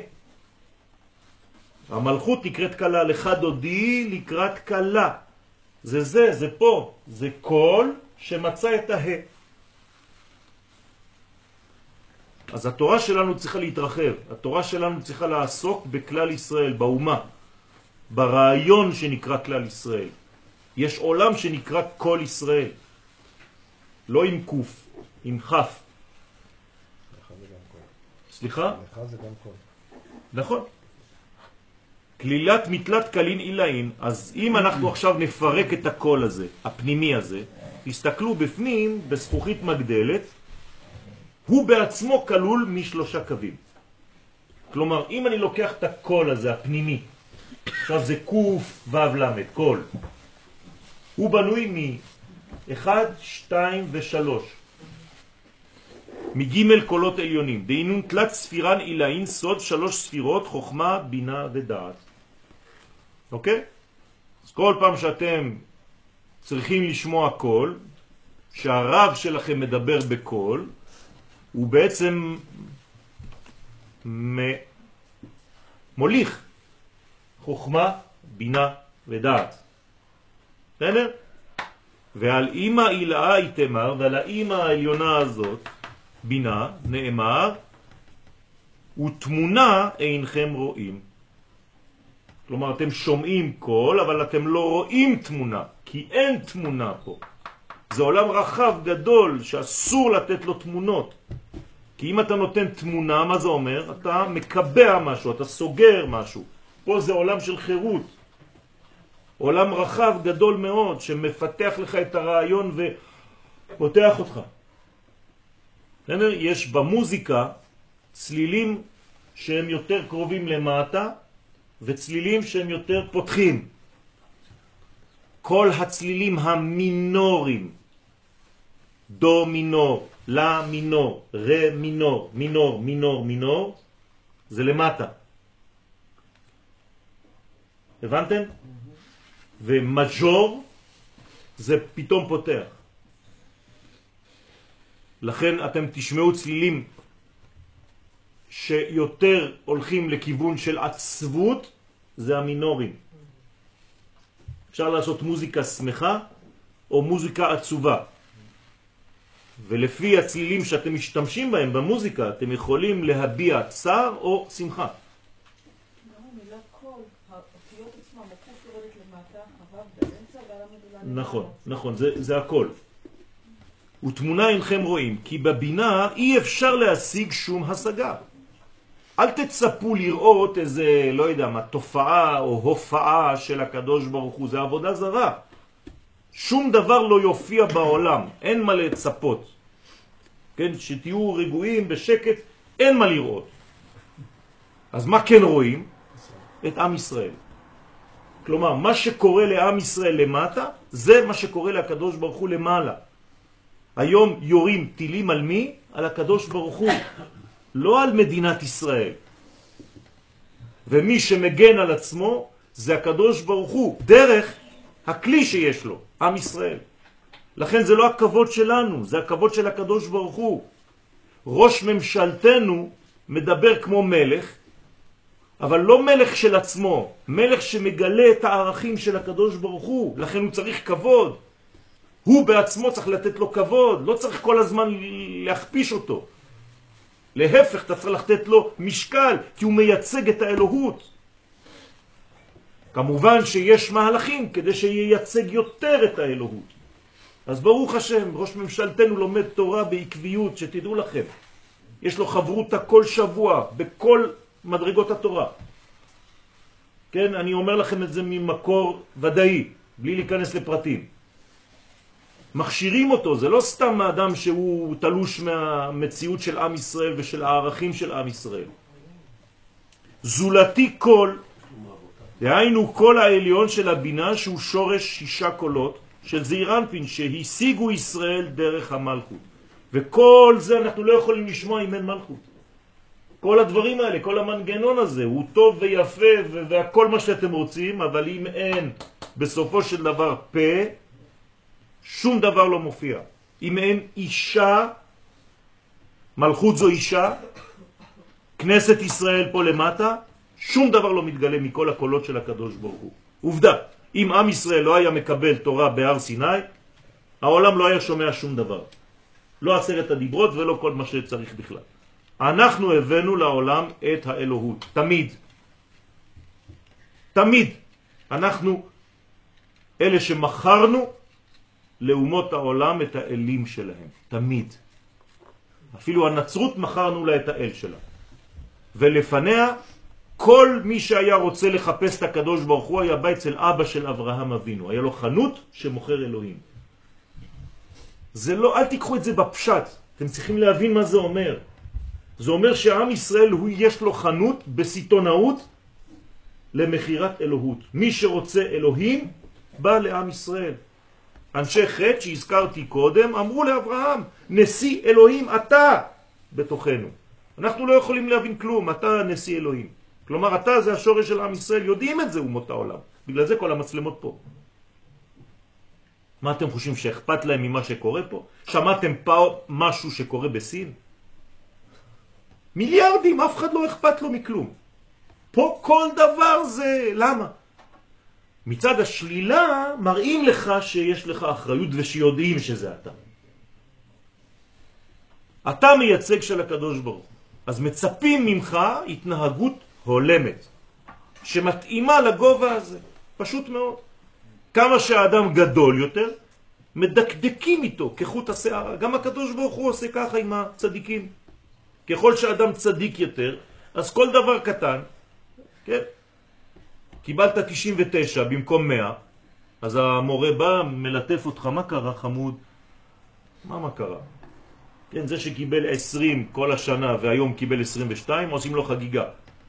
המלכות נקראת קלה, לך דודי לקראת קלה. זה פה. זה כל שמצא את הה. אז התורה שלנו צריכה להתרחב. התורה שלנו צריכה לעסוק בכלל ישראל, באומה. ברעיון שנקרא כלל ישראל. יש עולם שנקרא כל ישראל. לא עם קוף, עם חף. לך זה גם כל. סליחה? לך זה גם כל. נכון. כלילת מתלת קלין אילאין. אז אם אנחנו עכשיו נפרק את הקול הזה, הפנימי הזה, תסתכלו בפנים, בזכוכית מגדלת, הוא בעצמו כלול משלושה קווים. כלומר, אם אני לוקח את הקול הזה, הפנימי, עכשיו זה קוף וו למד, קול. הוא בנוי מ-1, 2 ו-3. מג' קולות עליונים. דהינון תלת ספירן אילאין, סוד 3 ספירות, חוכמה, בינה ודעת. אוקיי? אז כל פעם שאתם צריכים לשמוע קול, שהרב שלכם מדבר בקול, הוא בעצם מוליך חוכמה, בינה ודעת. בסדר? ועל אמא אילאה יתמר, ועל האמא העליונה הזאת, בינה, נאמר, ותמונה אינכם רואים. כלומר, אתם שומעים קול, אבל אתם לא רואים תמונה, כי אין תמונה פה. זה עולם רחב גדול שאסור לתת לו תמונות. כי אם אתה נותן תמונה, מה זה אומר? אתה מקבע משהו, אתה סוגר משהו. פה זה עולם של חירות. עולם רחב גדול מאוד שמפתח לך את הרעיון ופותח אותך. יש במוזיקה צלילים שהם יותר קרובים למטה וצלילים שהם יותר פותחים. כל הצלילים המינורים, דו מינור, לה מינור, רה מינור, מינור, מינור, מינור, זה למטה. הבנתם? ומז'ור זה פתאום פותח. לכן אתם תשמעו צלילים שיותר הולכים לכיוון של עצבות, זה המינורים. אפשר לעשות מוזיקה שמחה או מוזיקה עצובה. ולפי הצלילים שאתם משתמשים בהם במוזיקה, אתם יכולים להביע צער או שמחה. מילה קול, האותיות עצמם, הקוף יורדת למטה, הרב באמצע והלמד עולה. נכון, זה הכל. ותמונה אינכם רואים, כי בבינה אי אפשר להשיג שום השגה. אל תצפו לראות איזה, לא יודע מה, תופעה או הופעה של הקדוש ברוך הוא, זה עבודה זרה. שום דבר לא יופיע בעולם, אין מה לצפות. כן, שתהיו רגועים בשקט, אין מה לראות. אז מה כן רואים? את עם ישראל. כלומר, מה שקורה לעם ישראל למטה, זה מה שקורה לקדוש ברוך הוא למעלה. היום יורים טילים על מי? על הקדוש ברוך הוא. לא על מדינת ישראל. ומי שמגן על עצמו זה הקדוש ברוך הוא, דרך הכלי שיש לו, עם ישראל. לכן זה לא הכבוד שלנו, זה הכבוד של הקדוש ברוך הוא. ראש ממשלתנו מדבר כמו מלך, אבל לא מלך של עצמו, מלך שמגלה את הערכים של הקדוש ברוך הוא, לכן הוא צריך כבוד. הוא בעצמו צריך לתת לו כבוד, לא צריך כל הזמן להכפיש אותו. להפך, אתה צריך לתת לו משקל, כי הוא מייצג את האלוהות. כמובן שיש מהלכים כדי שייצג יותר את האלוהות. אז ברוך השם, ראש ממשלתנו לומד תורה בעקביות, שתדעו לכם. יש לו חברותה כל שבוע, בכל מדרגות התורה. כן, אני אומר לכם את זה ממקור ודאי, בלי להיכנס לפרטים. מכשירים אותו, זה לא סתם האדם שהוא תלוש מהמציאות של עם ישראל ושל הערכים של עם ישראל. זולתי כל, דהיינו כל העליון של הבינה שהוא שורש 6 קולות של זעיר אנפין שהשיגו ישראל דרך המלכות. וכל זה אנחנו לא יכולים לשמוע אם אין מלכות. כל הדברים האלה, כל המנגנון הזה, הוא טוב ויפה והכל מה שאתם רוצים, אבל אם אין בסופו של דבר פה, שום דבר לא מופיע. אם אין אישה, מלכות זו אישה, כנסת ישראל פה למטה, שום דבר לא מתגלה מכל הקולות של הקדוש ברוך הוא. עובדה, אם עם ישראל לא היה מקבל תורה בהר סיני, העולם לא היה שומע שום דבר. לא 10 הדיברות ולא כל מה שצריך בכלל. אנחנו הבאנו לעולם את האלוהות, תמיד. תמיד. אנחנו אלה שמכרנו לאומות העולם את האלים שלהם. תמיד. אפילו הנצרות מכרנו לה את האל שלה. ולפניה, כל מי שהיה רוצה לחפש את הקדוש ברוך הוא היה בא אצל אבא של אברהם אבינו. היה לו חנות שמוכר אלוהים. זה לא, אל תיקחו את זה בפשט. אתם צריכים להבין מה זה אומר. זה אומר שעם ישראל יש לו חנות בסיטונאות למחירת אלוהות. מי שרוצה אלוהים בא לעם ישראל. אנשי חטא שהזכרתי קודם אמרו לאברהם, נשיא אלוהים אתה בתוכנו. אנחנו לא יכולים להבין כלום, אתה נשיא אלוהים. כלומר אתה זה השורש של עם ישראל, יודעים את זה אומות העולם. בגלל זה כל המצלמות פה. מה אתם חושבים שאכפת להם ממה שקורה פה? שמעתם פה משהו שקורה בסין? מיליארדים, אף אחד לא אכפת לו מכלום. פה כל דבר זה, למה? מצד השלילה מראים לך שיש לך אחריות ושיודעים שזה אתה. אתה מייצג של הקדוש ברוך. אז מצפים ממך התנהגות הולמת, שמתאימה לגובה הזה. פשוט מאוד. כמה שהאדם גדול יותר, מדקדקים איתו כחוט השערה. גם הקדוש ברוך הוא עושה ככה עם הצדיקים. ככל שאדם צדיק יותר, אז כל דבר קטן, כן? קיבלת 99 במקום 100, אז המורה בא, מלטף אותך, מה קרה חמוד? מה קרה? כן, זה שקיבל 20 כל השנה והיום קיבל 22, עושים לו חגיגה.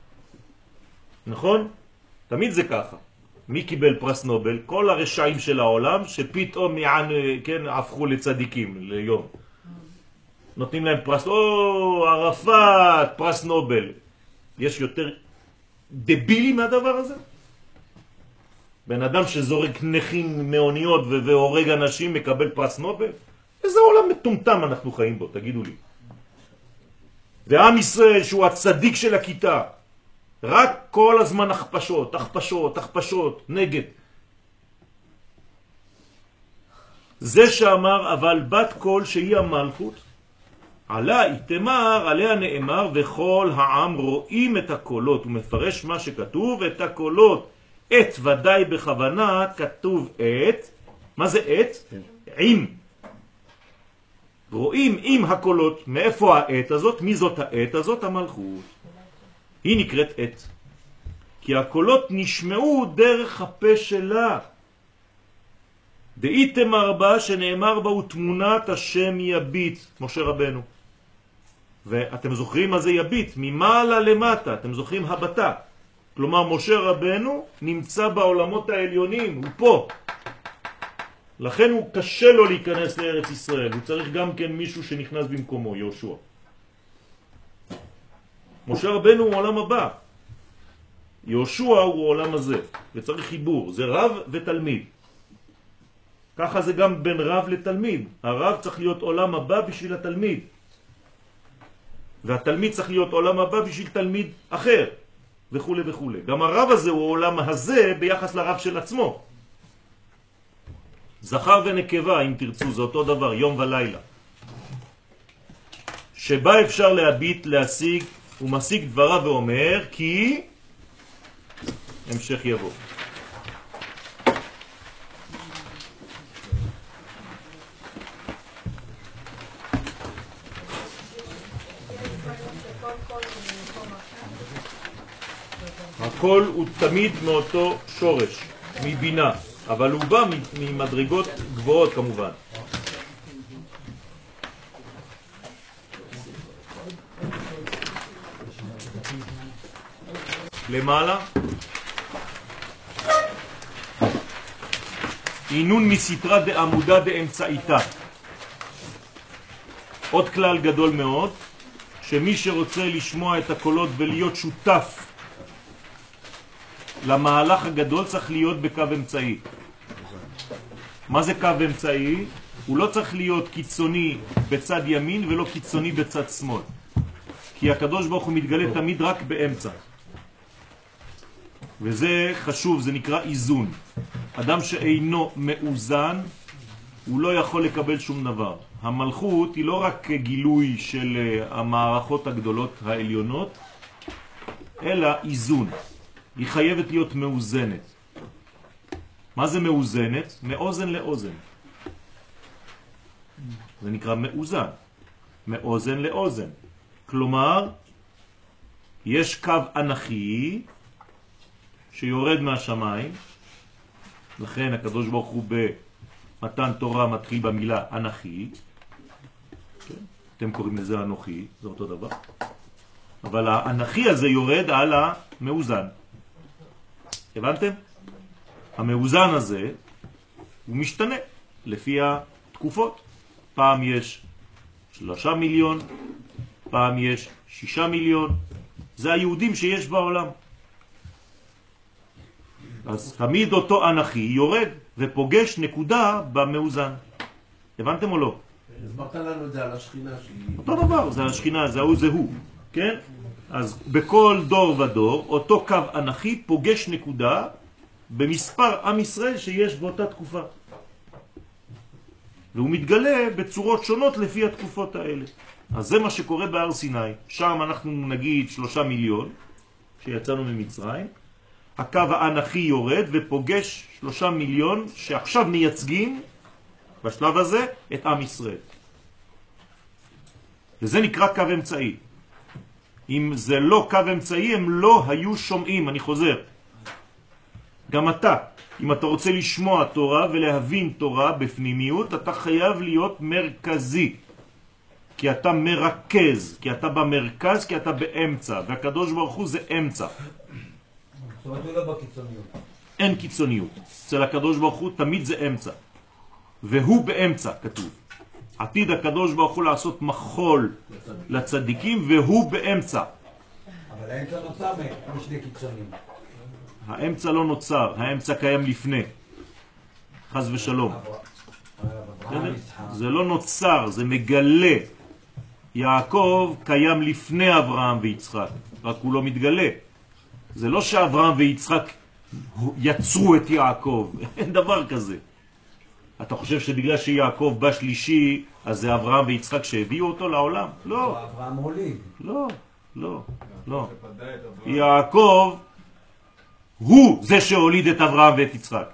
נכון? תמיד זה ככה. מי קיבל פרס נובל? כל הרשעים של העולם שפתאום כן, הפכו לצדיקים ליום. נותנים להם פרס, ערפאת, פרס נובל. יש יותר דבילי מהדבר הזה? בן אדם שזורק נכים מאוניות והורג אנשים מקבל פרס נובל? איזה עולם מטומטם אנחנו חיים בו, תגידו לי. ועם ישראל שהוא הצדיק של הכיתה, רק כל הזמן הכפשות, הכפשות, הכפשות, נגד. זה שאמר, אבל בת קול שהיא המלכות, עליה תמר, עליה נאמר, וכל העם רואים את הקולות. הוא מפרש מה שכתוב, את הקולות. את ודאי בכוונה כתוב את. מה זה את? עם. רואים עם הקולות. מאיפה העת הזאת? מי זאת העת הזאת? המלכות. היא נקראת את. כי הקולות נשמעו דרך הפה שלה. דאיתמר בה שנאמר בה ותמונת השם יביט. משה רבנו. ואתם זוכרים מה זה יביט? ממעלה למטה. אתם זוכרים הבטה. כלומר משה רבנו נמצא בעולמות העליונים. הוא פה. לכן הוא קשה לו להיכנס לארץ ישראל. הוא צריך גם כן מישהו שנכנס במקומו, יהושע. משה רבנו הוא עולם הבא. יהושע הוא עולם הזה. וצריך חיבור. זה רב ותלמיד. ככה זה גם בין רב לתלמיד. הרב צריך להיות עולם הבא בשביל התלמיד. והתלמיד צריך להיות עולם הבא בשביל תלמיד אחר. וכו' וכו'. גם הרב הזה הוא עולם הזה ביחס לרב של עצמו. זכר ונקבה, אם תרצו, זה אותו דבר, יום ולילה. שבה אפשר להביט, להשיג, הוא משיג דבריו ואומר, כי המשך יבוא. הכל הוא תמיד מאותו שורש, מבינה, אבל הוא בא ממדרגות גבוהות כמובן. למעלה עינון מסתרה דעמודה דאמצעיתה. עוד כלל גדול מאוד שמי שרוצה לשמוע את הקולות ולהיות שותף למהלך הגדול צריך להיות בקו אמצעי. מה זה קו אמצעי? הוא לא צריך להיות קיצוני בצד ימין ולא קיצוני בצד שמאל. כי הקדוש ברוך הוא מתגלה תמיד רק באמצע. וזה חשוב, זה נקרא איזון. אדם שאינו מאוזן, הוא לא יכול לקבל שום דבר. המלכות היא לא רק גילוי של המערכות הגדולות העליונות, אלא איזון. היא חייבת להיות מאוזנת. מה זה מאוזנת? מאוזן לאוזן. זה נקרא מאוזן. מאוזן לאוזן. כלומר, יש קו אנכי שיורד מהשמיים, לכן הקדוש ברוך הוא במתן תורה מתחיל במילה אנכי, אתם קוראים לזה אנוכי, זה אותו דבר, אבל האנכי הזה יורד על המאוזן. הבנתם? המאוזן הזה הוא משתנה לפי התקופות. פעם יש 3 מיליון, פעם יש 6 מיליון, זה היהודים שיש בעולם. אז תמיד אותו אנכי יורד ופוגש נקודה במאוזן. הבנתם או לא? הסברת לנו את זה על השכינה שהיא... אותו דבר, זה השכינה, זה הוא, כן? אז בכל דור ודור, אותו קו אנכי פוגש נקודה במספר עם ישראל שיש באותה תקופה. והוא מתגלה בצורות שונות לפי התקופות האלה. אז זה מה שקורה בהר סיני. שם אנחנו נגיד 3 מיליון שיצאנו ממצרים. הקו האנכי יורד ופוגש 3 מיליון שעכשיו מייצגים בשלב הזה את עם ישראל. וזה נקרא קו אמצעי. אם זה לא קו אמצעי הם לא היו שומעים. אני חוזר. גם אתה, אם אתה רוצה לשמוע תורה ולהבין תורה בפנימיות, אתה חייב להיות מרכזי. כי אתה מרכז, כי אתה במרכז, כי אתה באמצע. והקדוש ברוך הוא זה אמצע. זאת אומרת, הוא לא בקיצוניות. אין קיצוניות. אצל הקדוש ברוך הוא תמיד זה אמצע. והוא באמצע, כתוב. עתיד הקדוש ברוך הוא לעשות מחול לצדיקים, והוא באמצע. אבל האמצע נוצר משני קיצונים. האמצע לא נוצר, האמצע קיים לפני. חס ושלום. זה לא נוצר, זה מגלה. יעקב קיים לפני אברהם ויצחק, רק הוא לא מתגלה. זה לא שאברהם ויצחק יצרו את יעקב, אין דבר כזה. אתה חושב שבגלל שיעקב בא שלישי, אז זה אברהם ויצחק שהביאו אותו לעולם? לא. אברהם הוליד. לא, לא, לא. יעקב הוא זה שהוליד את אברהם ואת יצחק.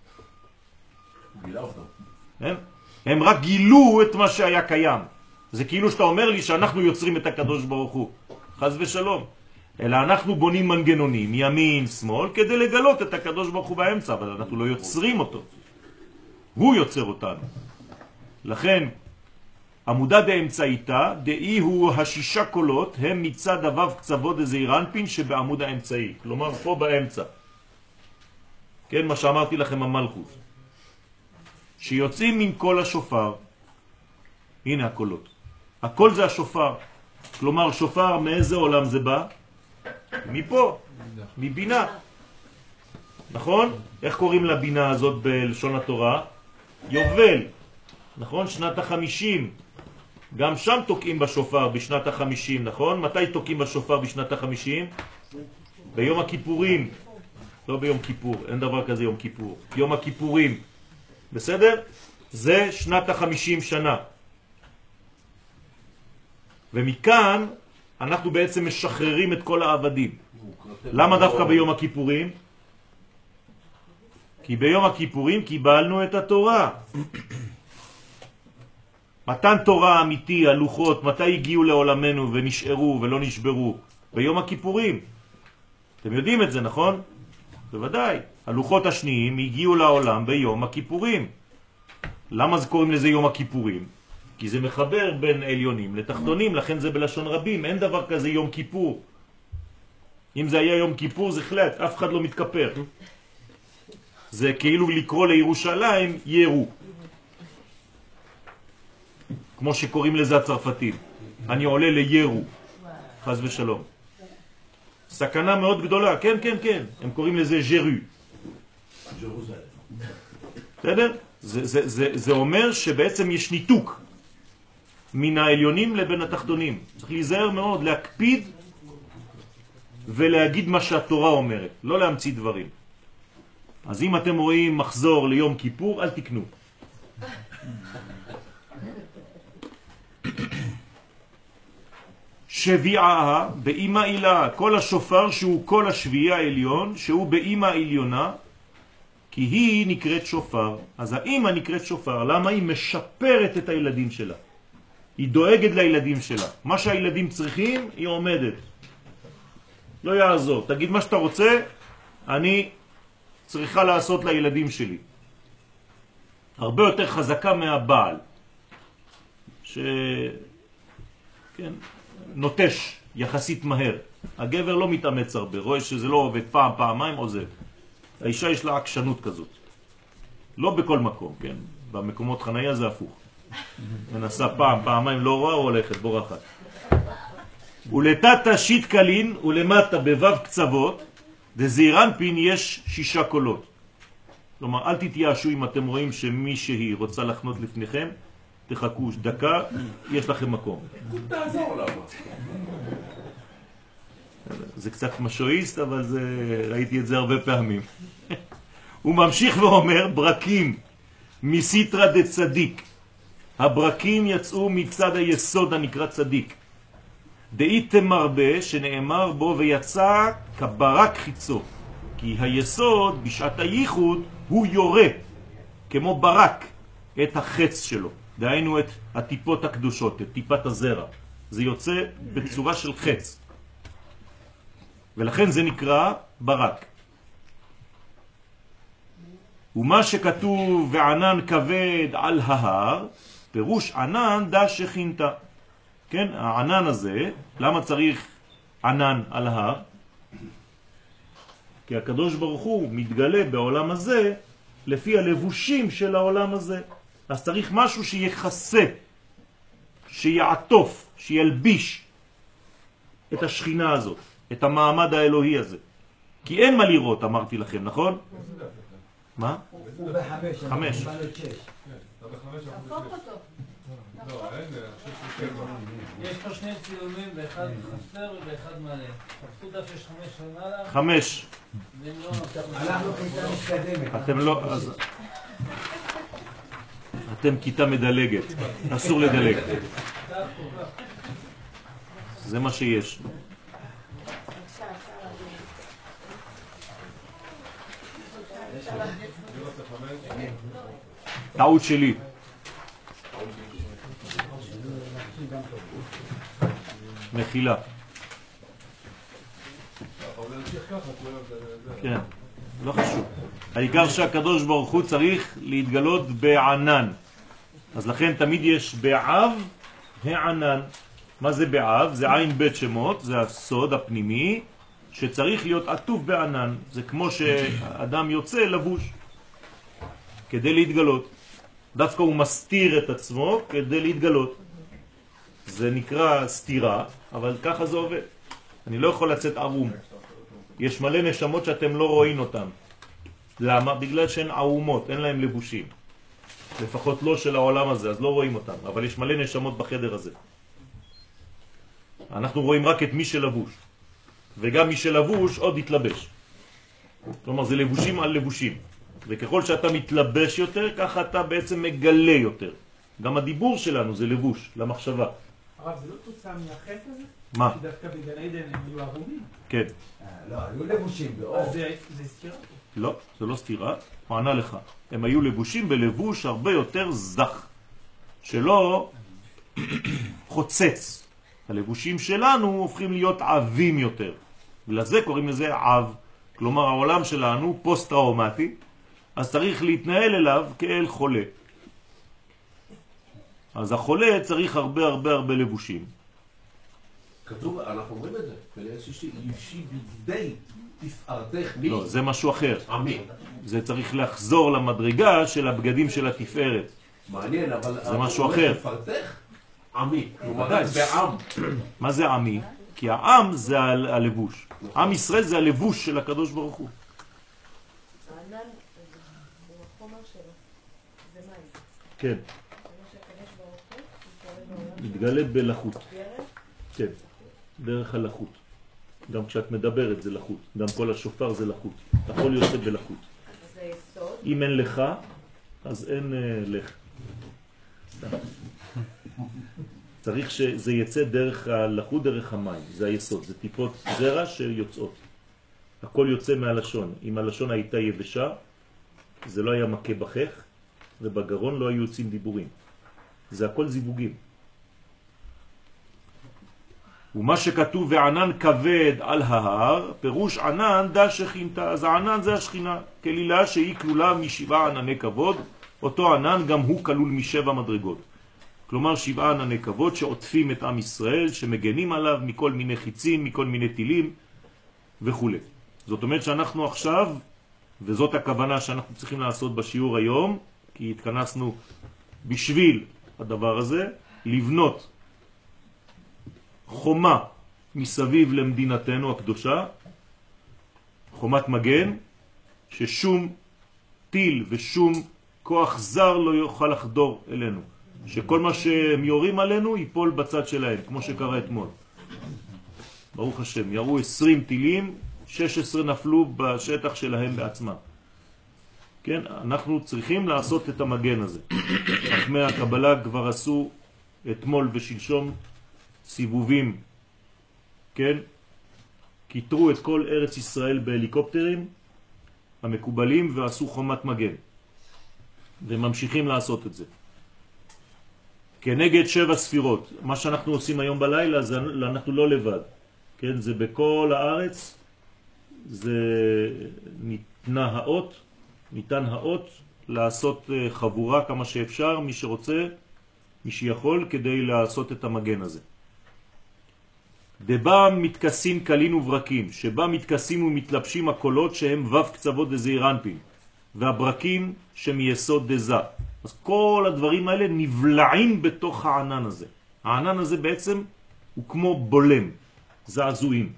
הם רק גילו את מה שהיה קיים. זה כאילו שאתה אומר לי שאנחנו יוצרים את הקדוש ברוך הוא. חס ושלום. אלא אנחנו בונים מנגנונים, ימין, שמאל, כדי לגלות את הקדוש ברוך הוא באמצע, אבל אנחנו לא יוצרים אותו. הוא יוצר אותנו. לכן, עמודה באמצעיתה, דאי הוא 6 קולות, הם מצד אבב קצוות דזעיר אנפין שבעמוד האמצעי. כלומר, פה באמצע. כן, מה שאמרתי לכם המלכות. שיוצאים עם קול השופר. הנה הקולות. הקול זה השופר. כלומר, שופר מאיזה עולם זה בא? מפה, מבינה. נכון? איך קוראים לבינה הזאת בלשון התורה? יובל. נכון? שנת ה-50. גם שם תוקעים בשופר בשנת ה-50, נכון? מתי תוקעים בשופר בשנת ה-50? ביום הכיפורים. לא ביום כיפור, אין דבר כזה יום כיפור. יום הכיפורים. בסדר? זה שנת ה-50 שנה. ומכאן אנחנו בעצם משחררים את כל העבדים. למה דווקא ביום הכיפורים? כי ביום הכיפורים קיבלנו את התורה. מתן תורה אמיתי, הלוחות, מתי הגיעו לעולמנו ונשארו ולא נשברו? ביום הכיפורים. אתם יודעים את זה, נכון? בוודאי. הלוחות השניים הגיעו לעולם ביום הכיפורים. למה זה קוראים לזה יום הכיפורים? כי זה מחבר בין עליונים לתחתונים, לכן זה בלשון רבים. אין דבר כזה יום כיפור. אם זה היה יום כיפור זה חלט, אף אחד לא מתכפר. זה כאילו לקרוא לירושלים ירו. כמו שקוראים לזה הצרפתים. אני עולה לירו. חס ושלום. סכנה מאוד גדולה, כן, כן, כן. הם קוראים לזה ז'רו. בסדר? זה אומר שבעצם יש ניתוק מן העליונים לבין התחתונים. צריך להיזהר מאוד, להקפיד ולהגיד מה שהתורה אומרת, לא להמציא דברים. אז אם אתם רואים מחזור ליום כיפור, אל תקנו. שביעה באימא אילה, כל השופר שהוא כל השביעי העליון, שהוא באימא עליונה, כי היא נקראת שופר. אז האימא נקראת שופר. למה? היא משפרת את הילדים שלה. היא דואגת לילדים שלה. מה שהילדים צריכים, היא עומדת. לא יעזור. תגיד מה שאתה רוצה, אני צריכה לעשות לילדים שלי. הרבה יותר חזקה מהבעל. כן, נוטש יחסית מהר. הגבר לא מתאמץ הרבה. רואה שזה לא עובד פעם, פעמיים, עוזב. האישה יש לה עקשנות כזאת. לא בכל מקום, כן? במקומות חנייה זה הפוך. מנסה פעם, פעמיים לא רואה, הולכת, בורחת. ולתת שיט קלין, ולמטה בבב קצוות, דזעירנפין יש 6 קולות. כלומר, אל תתייאשו אם אתם רואים שמישהי רוצה לחנות לפניכם, תחכו דקה, יש לכם מקום. תעזור למה. זה קצת משואיסט, אבל ראיתי את זה הרבה פעמים. הוא ממשיך ואומר, ברקים מסיטרא דצדיק. הברקים יצאו מצד היסוד הנקרא צדיק. דאיתם מרבה שנאמר בו ויצא כברק חיצו. כי היסוד בשעת הייחוד הוא יורה, כמו ברק, את החץ שלו. דהיינו את הטיפות הקדושות, את טיפת הזרע. זה יוצא בצורה של חץ. ולכן זה נקרא ברק. ומה שכתוב וענן כבד על ההר, פירוש ענן דה שכינתה. כן, הענן הזה, למה צריך ענן על ההר? כי הקדוש ברוך הוא מתגלה בעולם הזה לפי הלבושים של העולם הזה. אז צריך משהו שיחסה, שיעטוף, שילביש את השכינה הזאת, את המעמד האלוהי הזה. כי אין מה לראות, אמרתי לכם, נכון? מה? הוא ב5. 5. תהפוך אותו. לא, אין, יש פה 2 צילומים, באחד חסר ובאחד מלא. תפסו דף שיש 5 למעלה. 5. אנחנו כיתה מתקדמת. אתם לא, אז אתם כיתה מדלגת, אסור לדלג. זה מה שיש. טעות שלי. מחילה. כן, לא חשוב. העיקר שהקדוש ברוך הוא צריך להתגלות בענן. אז לכן תמיד יש בעב הענן. מה זה בעב? זה עין בית שמות, זה הסוד הפנימי שצריך להיות עטוף בענן. זה כמו שאדם יוצא לבוש כדי להתגלות. דווקא הוא מסתיר את עצמו כדי להתגלות. זה נקרא סתירה, אבל ככה זה עובד. אני לא יכול לצאת ערום. יש מלא נשמות שאתם לא רואים אותם. למה? בגלל שהן ערומות, אין להם לבושים. לפחות לא של העולם הזה, אז לא רואים אותם. אבל יש מלא נשמות בחדר הזה. אנחנו רואים רק את מי שלבוש. וגם מי שלבוש עוד יתלבש. כלומר, זה לבושים על לבושים. וככל שאתה מתלבש יותר, ככה אתה בעצם מגלה יותר. גם הדיבור שלנו זה לבוש, למחשבה. הרב, זה לא תוצאה מהחטא הזה? מה? שדווקא בגן עדן הם היו ערומים. כן. לא, היו לבושים באור. אז זה סתירה? לא, זה לא סתירה. הוא ענה לך. הם היו לבושים בלבוש הרבה יותר זך. שלא חוצץ. הלבושים שלנו הופכים להיות עבים יותר. ולזה קוראים לזה עב. כלומר, העולם שלנו פוסט-טראומטי, אז צריך להתנהל אליו כאל חולה. אז החולה צריך הרבה הרבה הרבה לבושים. כתוב, אנחנו אומרים את זה, ולאיזושהי אישי בידי תפארתך מי? לא, זה משהו אחר. עמי. זה צריך לחזור למדרגה של הבגדים של התפארת. מעניין, אבל... זה משהו אחר. תפארתך? עמי. כלומר, ודאי. בעם. מה זה עמי? כי העם זה הלבוש. עם ישראל זה הלבוש של הקדוש ברוך הוא. הענן הוא החומר שלו, זה מים. כן. זה מה שהקדוש ברוך הוא מתגלה בלחות. דרך. כן, דרך הלחות. גם כשאת מדברת זה לחות. גם כל השופר זה לחות. הכל יוצא בלחות. אז זה היסוד. אם אין לך, אז אין לך. צריך שזה יצא דרך הלחות, דרך המים. זה היסוד. זה טיפות זרע שיוצאות. הכל יוצא מהלשון. אם הלשון הייתה יבשה, זה לא היה מכה בחך, ובגרון לא היו יוצאים דיבורים. זה הכל זיווגים. ומה שכתוב וענן כבד על ההר, פירוש ענן דה שכינתה. אז הענן זה השכינה, כלילה שהיא כלולה משבעה ענני כבוד. אותו ענן גם הוא כלול משבע מדרגות. כלומר 7 ענני כבוד שעוטפים את עם ישראל, שמגנים עליו מכל מיני חיצים, מכל מיני טילים וכו'. זאת אומרת שאנחנו עכשיו, וזאת הכוונה שאנחנו צריכים לעשות בשיעור היום, כי התכנסנו בשביל הדבר הזה, לבנות חומה מסביב למדינתנו הקדושה, חומת מגן, ששום טיל ושום כוח זר לא יוכל לחדור אלינו. שכל מה שהם יורים עלינו ייפול בצד שלהם, כמו שקרה אתמול. ברוך השם, ירו 20 טילים, 16 נפלו בשטח שלהם בעצמם. כן, אנחנו צריכים לעשות את המגן הזה. חכמי הקבלה כבר עשו אתמול ושלשום סיבובים, כן? כיתרו את כל ארץ ישראל בהליקופטרים המקובלים ועשו חומת מגן. וממשיכים לעשות את זה. כנגד 7 ספירות. מה שאנחנו עושים היום בלילה, זה אנחנו לא לבד. כן, זה בכל הארץ, זה ניתן האות לעשות חבורה כמה שאפשר, מי שרוצה, מי שיכול, כדי לעשות את המגן הזה. דבה מתכסים קלין וברקים, שבה מתכסים ומתלבשים הקולות שהם וו קצוות דזעיר אנפין, והברקים שמייסוד דזה. אז כל הדברים האלה נבלעים בתוך הענן הזה. הענן הזה בעצם הוא כמו בולם, זעזועים.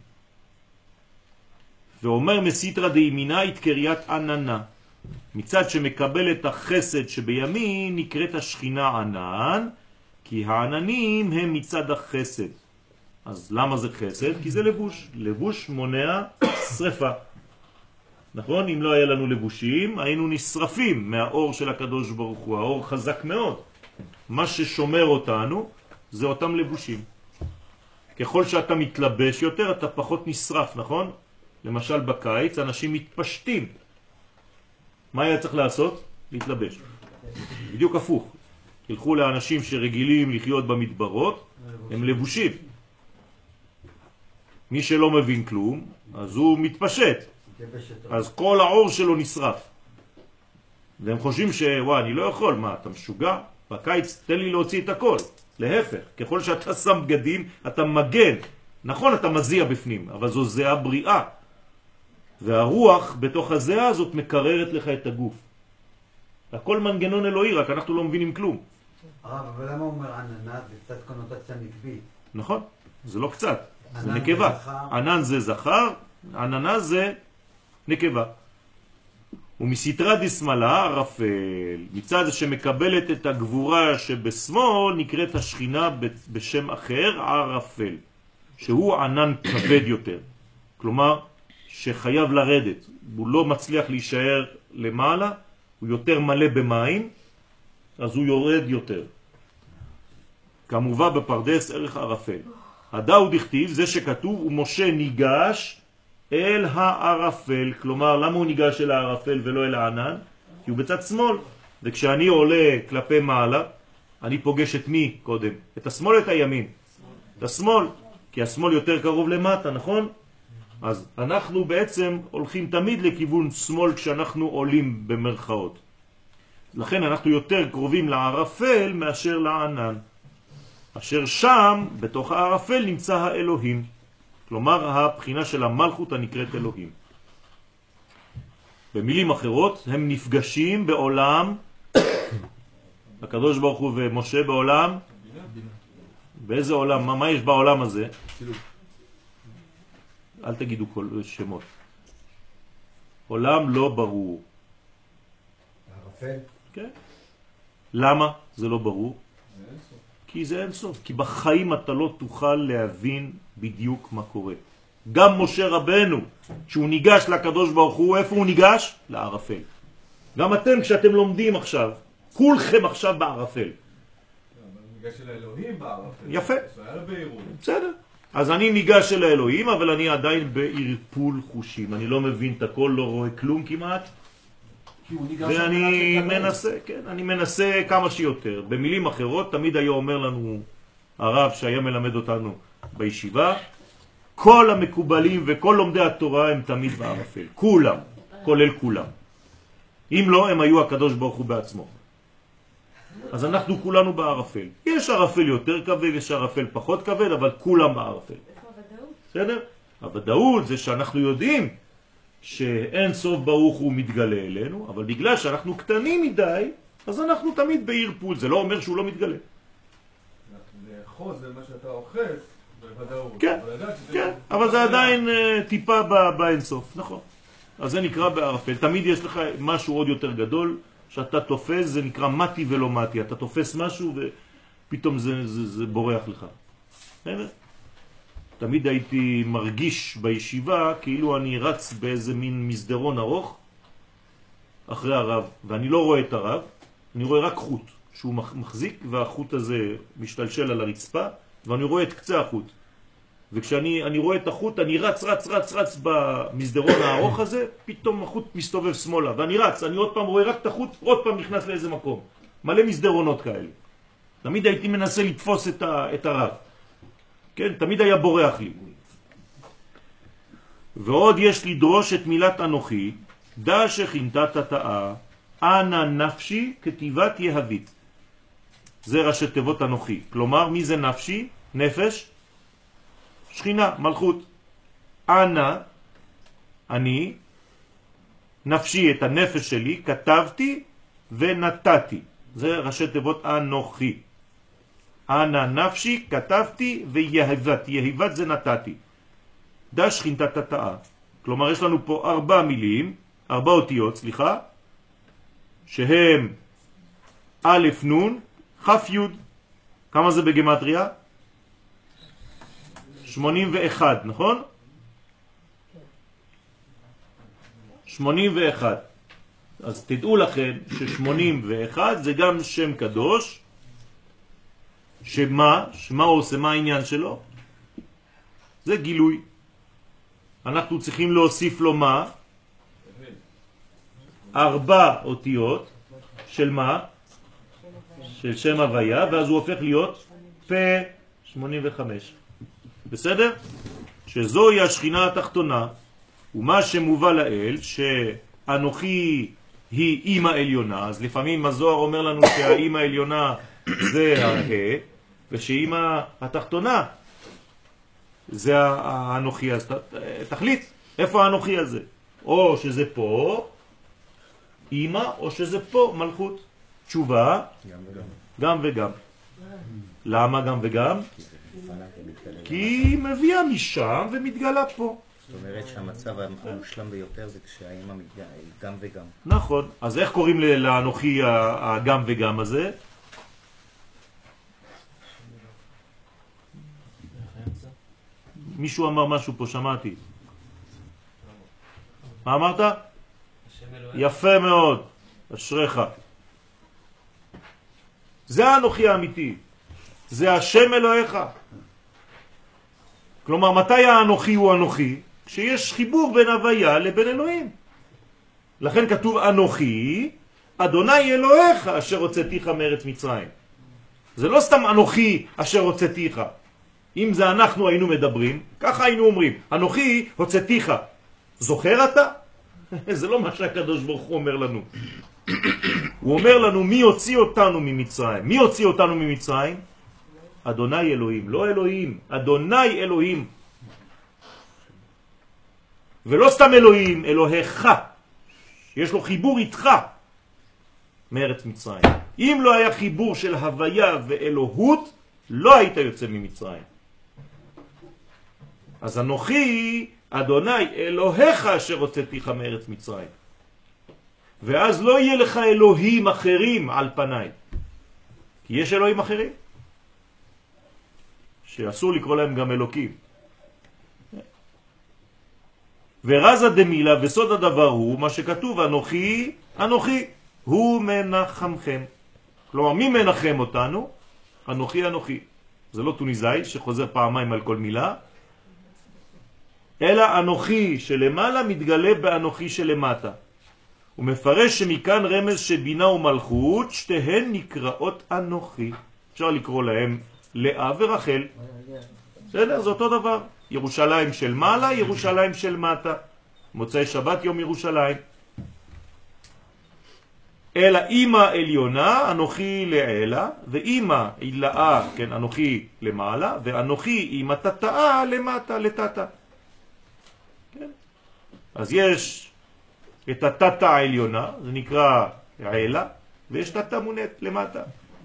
ואומר מסיתרא דימינה את קריית עננה. מצד שמקבל את החסד שבימין נקראת השכינה ענן, כי העננים הם מצד החסד. אז למה זה חסד? כי זה לבוש. לבוש מונע שריפה. נכון? אם לא היה לנו לבושים, היינו נשרפים מהאור של הקדוש ברוך הוא. האור חזק מאוד. מה ששומר אותנו זה אותם לבושים. ככל שאתה מתלבש יותר, אתה פחות נשרף, נכון? למשל בקיץ, אנשים מתפשטים. מה היה צריך לעשות? להתלבש. בדיוק הפוך. תלכו לאנשים שרגילים לחיות במדברות, הם לבושים. מי שלא מבין כלום, אז הוא מתפשט. אז כל האור שלו נשרף. והם חושבים שוואי, אני לא יכול, מה, אתה משוגע? בקיץ תן לי להוציא את הכל. להפך, ככל שאתה שם בגדים, אתה מגן. נכון, אתה מזיע בפנים, אבל זו זיעה בריאה. והרוח בתוך הזיעה הזאת מקררת לך את הגוף. הכל מנגנון אלוהי, רק אנחנו לא מבינים כלום. הרב, אבל למה הוא אומר עננה? זה קצת קונוטציה נקבית. נכון, זה לא קצת, זה נקבה. ענן זה זכר, עננה זה נקבה. ומסתרה דשמאלה ערפל, מצד שמקבלת את הגבורה שבשמאל נקראת השכינה בשם אחר ערפל, שהוא ענן כבד יותר. כלומר, שחייב לרדת, הוא לא מצליח להישאר למעלה, הוא יותר מלא במים, אז הוא יורד יותר. כמובן בפרדס ערך ערפל. הדאו דכתיב, זה שכתוב, ומשה ניגש אל הערפל. כלומר, למה הוא ניגש אל הערפל ולא אל הענן? כי הוא בצד שמאל. וכשאני עולה כלפי מעלה, אני פוגש את מי קודם? את השמאל, את הימין. את השמאל, כי השמאל יותר קרוב למטה, נכון? אז אנחנו בעצם הולכים תמיד לכיוון שמאל כשאנחנו עולים במרכאות. לכן אנחנו יותר קרובים לערפל מאשר לענן. אשר שם, בתוך הערפל, נמצא האלוהים. כלומר, הבחינה של המלכות הנקראת אלוהים. במילים אחרות, הם נפגשים בעולם, הקדוש ברוך הוא ומשה בעולם. באיזה עולם? מה יש בעולם הזה? אל תגידו כל שמות. עולם לא ברור. הערפל? כן. למה זה לא ברור? כי זה אין סוף. כי בחיים אתה לא תוכל להבין בדיוק מה קורה. גם משה רבנו, שהוא ניגש לקדוש ברוך הוא, איפה הוא ניגש? לערפל. גם אתם כשאתם לומדים עכשיו, כולכם עכשיו בערפל. ניגש אל האלוהים בערפל. יפה. זה היה בעירוב. בסדר. אז אני ניגש אל האלוהים, אבל אני עדיין בערפול חושים. אני לא מבין את הכל, לא רואה כלום כמעט. ואני מנסה, כן, אני מנסה כמה שיותר. במילים אחרות, תמיד היה אומר לנו הרב שהיה מלמד אותנו בישיבה, כל המקובלים וכל לומדי התורה הם תמיד בערפל. כולם, כולל כולם. אם לא, הם היו הקדוש ברוך הוא בעצמו. אז אנחנו כולנו בערפל. יש ערפל יותר כבד, יש ערפל פחות כבד, אבל כולם בערפל. איפה הוודאות? בסדר? הוודאות זה שאנחנו יודעים שאין סוף ברוך הוא מתגלה אלינו, אבל בגלל שאנחנו קטנים מדי, אז אנחנו תמיד בערפול. זה לא אומר שהוא לא מתגלה. לאחוז זה מה שאתה אוחז, בוודאות. כן, כן, אבל זה עדיין טיפה באינסוף, נכון. אז זה נקרא בערפל. תמיד יש לך משהו עוד יותר גדול, שאתה תופס, זה נקרא מתי ולא מתי. אתה תופס משהו ופתאום זה בורח לך. תמיד הייתי מרגיש בישיבה כאילו אני רץ באיזה מין מסדרון ארוך אחרי הרב, ואני לא רואה את הרב, אני רואה רק חוט שהוא מחזיק, והחוט הזה משתלשל על הרצפה, ואני רואה את קצה החוט. וכשאני רואה את החוט, אני רץ במסדרון הארוך הזה, פתאום החוט מסתובב שמאלה, ואני רץ, אני עוד פעם רואה רק את החוט, עוד פעם נכנס לאיזה מקום. מלא מסדרונות כאלה. תמיד הייתי מנסה לתפוס את הרב. כן, תמיד היה בורח לי. ועוד יש לדרוש את מילת אנוכי, דע שכינתה תתאה, אנא נפשי כתיבת יהבית. זה ראשי תיבות אנוכי. כלומר, מי זה נפשי? נפש? שכינה, מלכות. אנא, אני, נפשי, את הנפש שלי, כתבתי ונתתי. זה ראשי תיבות אנוכי. אנא נפשי, כתבתי ויהבת. יהבת זה נתתי. דע שכינתה תתאה. כלומר, יש לנו פה 4 מילים, 4 אותיות, סליחה, שהם א' נון, ח' י'. כמה זה בגמטריה? 81, נכון? 81. אז תדעו לכם ש81 זה גם שם קדוש, שמה עושה, מה העניין שלו? זה גילוי. אנחנו צריכים להוסיף לו מה? 4 אותיות של מה? של שם הוויה, ואז הוא הופך להיות פה 85. בסדר? שזוהי השכינה התחתונה, ומה שמובא לאל, שאנוכי היא אמא עליונה. אז לפעמים הזוהר אומר לנו שהאמא העליונה זה הה, ושאמא התחתונה זה האנוכי. אז תחליט, איפה האנוכי הזה? או שזה פה אמא, או שזה פה מלכות. תשובה, גם וגם. למה גם וגם? כי היא מביאה משם ומתגלה פה. זאת אומרת שהמצב המושלם ביותר זה כשהאמא גם וגם. נכון. אז איך קוראים לאנוכי הגם וגם הזה? מישהו אמר משהו פה, שמעתי. מה אמרת? יפה מאוד, אשריך. זה האנוכי האמיתי, זה השם אלוהיך. כלומר, מתי האנוכי הוא אנוכי? כשיש חיבור בין הוויה לבין אלוהים. לכן כתוב אנוכי, אדוני אלוהיך אשר הוצאתיך מארץ מצרים. זה לא סתם אנוכי אשר הוצאתיך. אם זה אנחנו היינו מדברים, ככה היינו אומרים, אנוכי הוצאתיך. זוכר אתה? זה לא מה שהקדוש ברוך הוא אומר לנו. הוא אומר לנו מי הוציא אותנו ממצרים. מי הוציא אותנו ממצרים? אדוני אלוהים, לא אלוהים, אדוני אלוהים. ולא סתם אלוהים, אלוהיך. יש לו חיבור איתך מארץ מצרים. אם לא היה חיבור של הוויה ואלוהות, לא היית יוצא ממצרים. אז אנוכי אדוני אלוהיך אשר הוצאתיך מארץ מצרים. ואז לא יהיה לך אלוהים אחרים על פניי. כי יש אלוהים אחרים שאסור לקרוא להם גם אלוקים. ורזה דמילה וסוד הדבר הוא מה שכתוב אנוכי אנוכי הוא מנחמכם. כלומר מי מנחם אותנו? אנוכי אנוכי. זה לא טוניזאי שחוזר פעמיים על כל מילה, אלא אנוכי שלמעלה מתגלה באנוכי שלמטה. הוא מפרש שמכאן רמז שבינה ומלכות שתיהן נקראות אנוכי. אפשר לקרוא להם לאה ורחל. בסדר? זה אותו דבר. ירושלים של מעלה, ירושלים של מטה. מוצאי שבת יום ירושלים. אלא אמא עליונה, אנוכי לעילה, ואמא עילאה, כן, אנוכי למעלה, ואנוכי אמא תתאה למטה, לתתה. כן? אז יש את התתה העליונה, זה נקרא עילה, ויש תתה מונית למטה.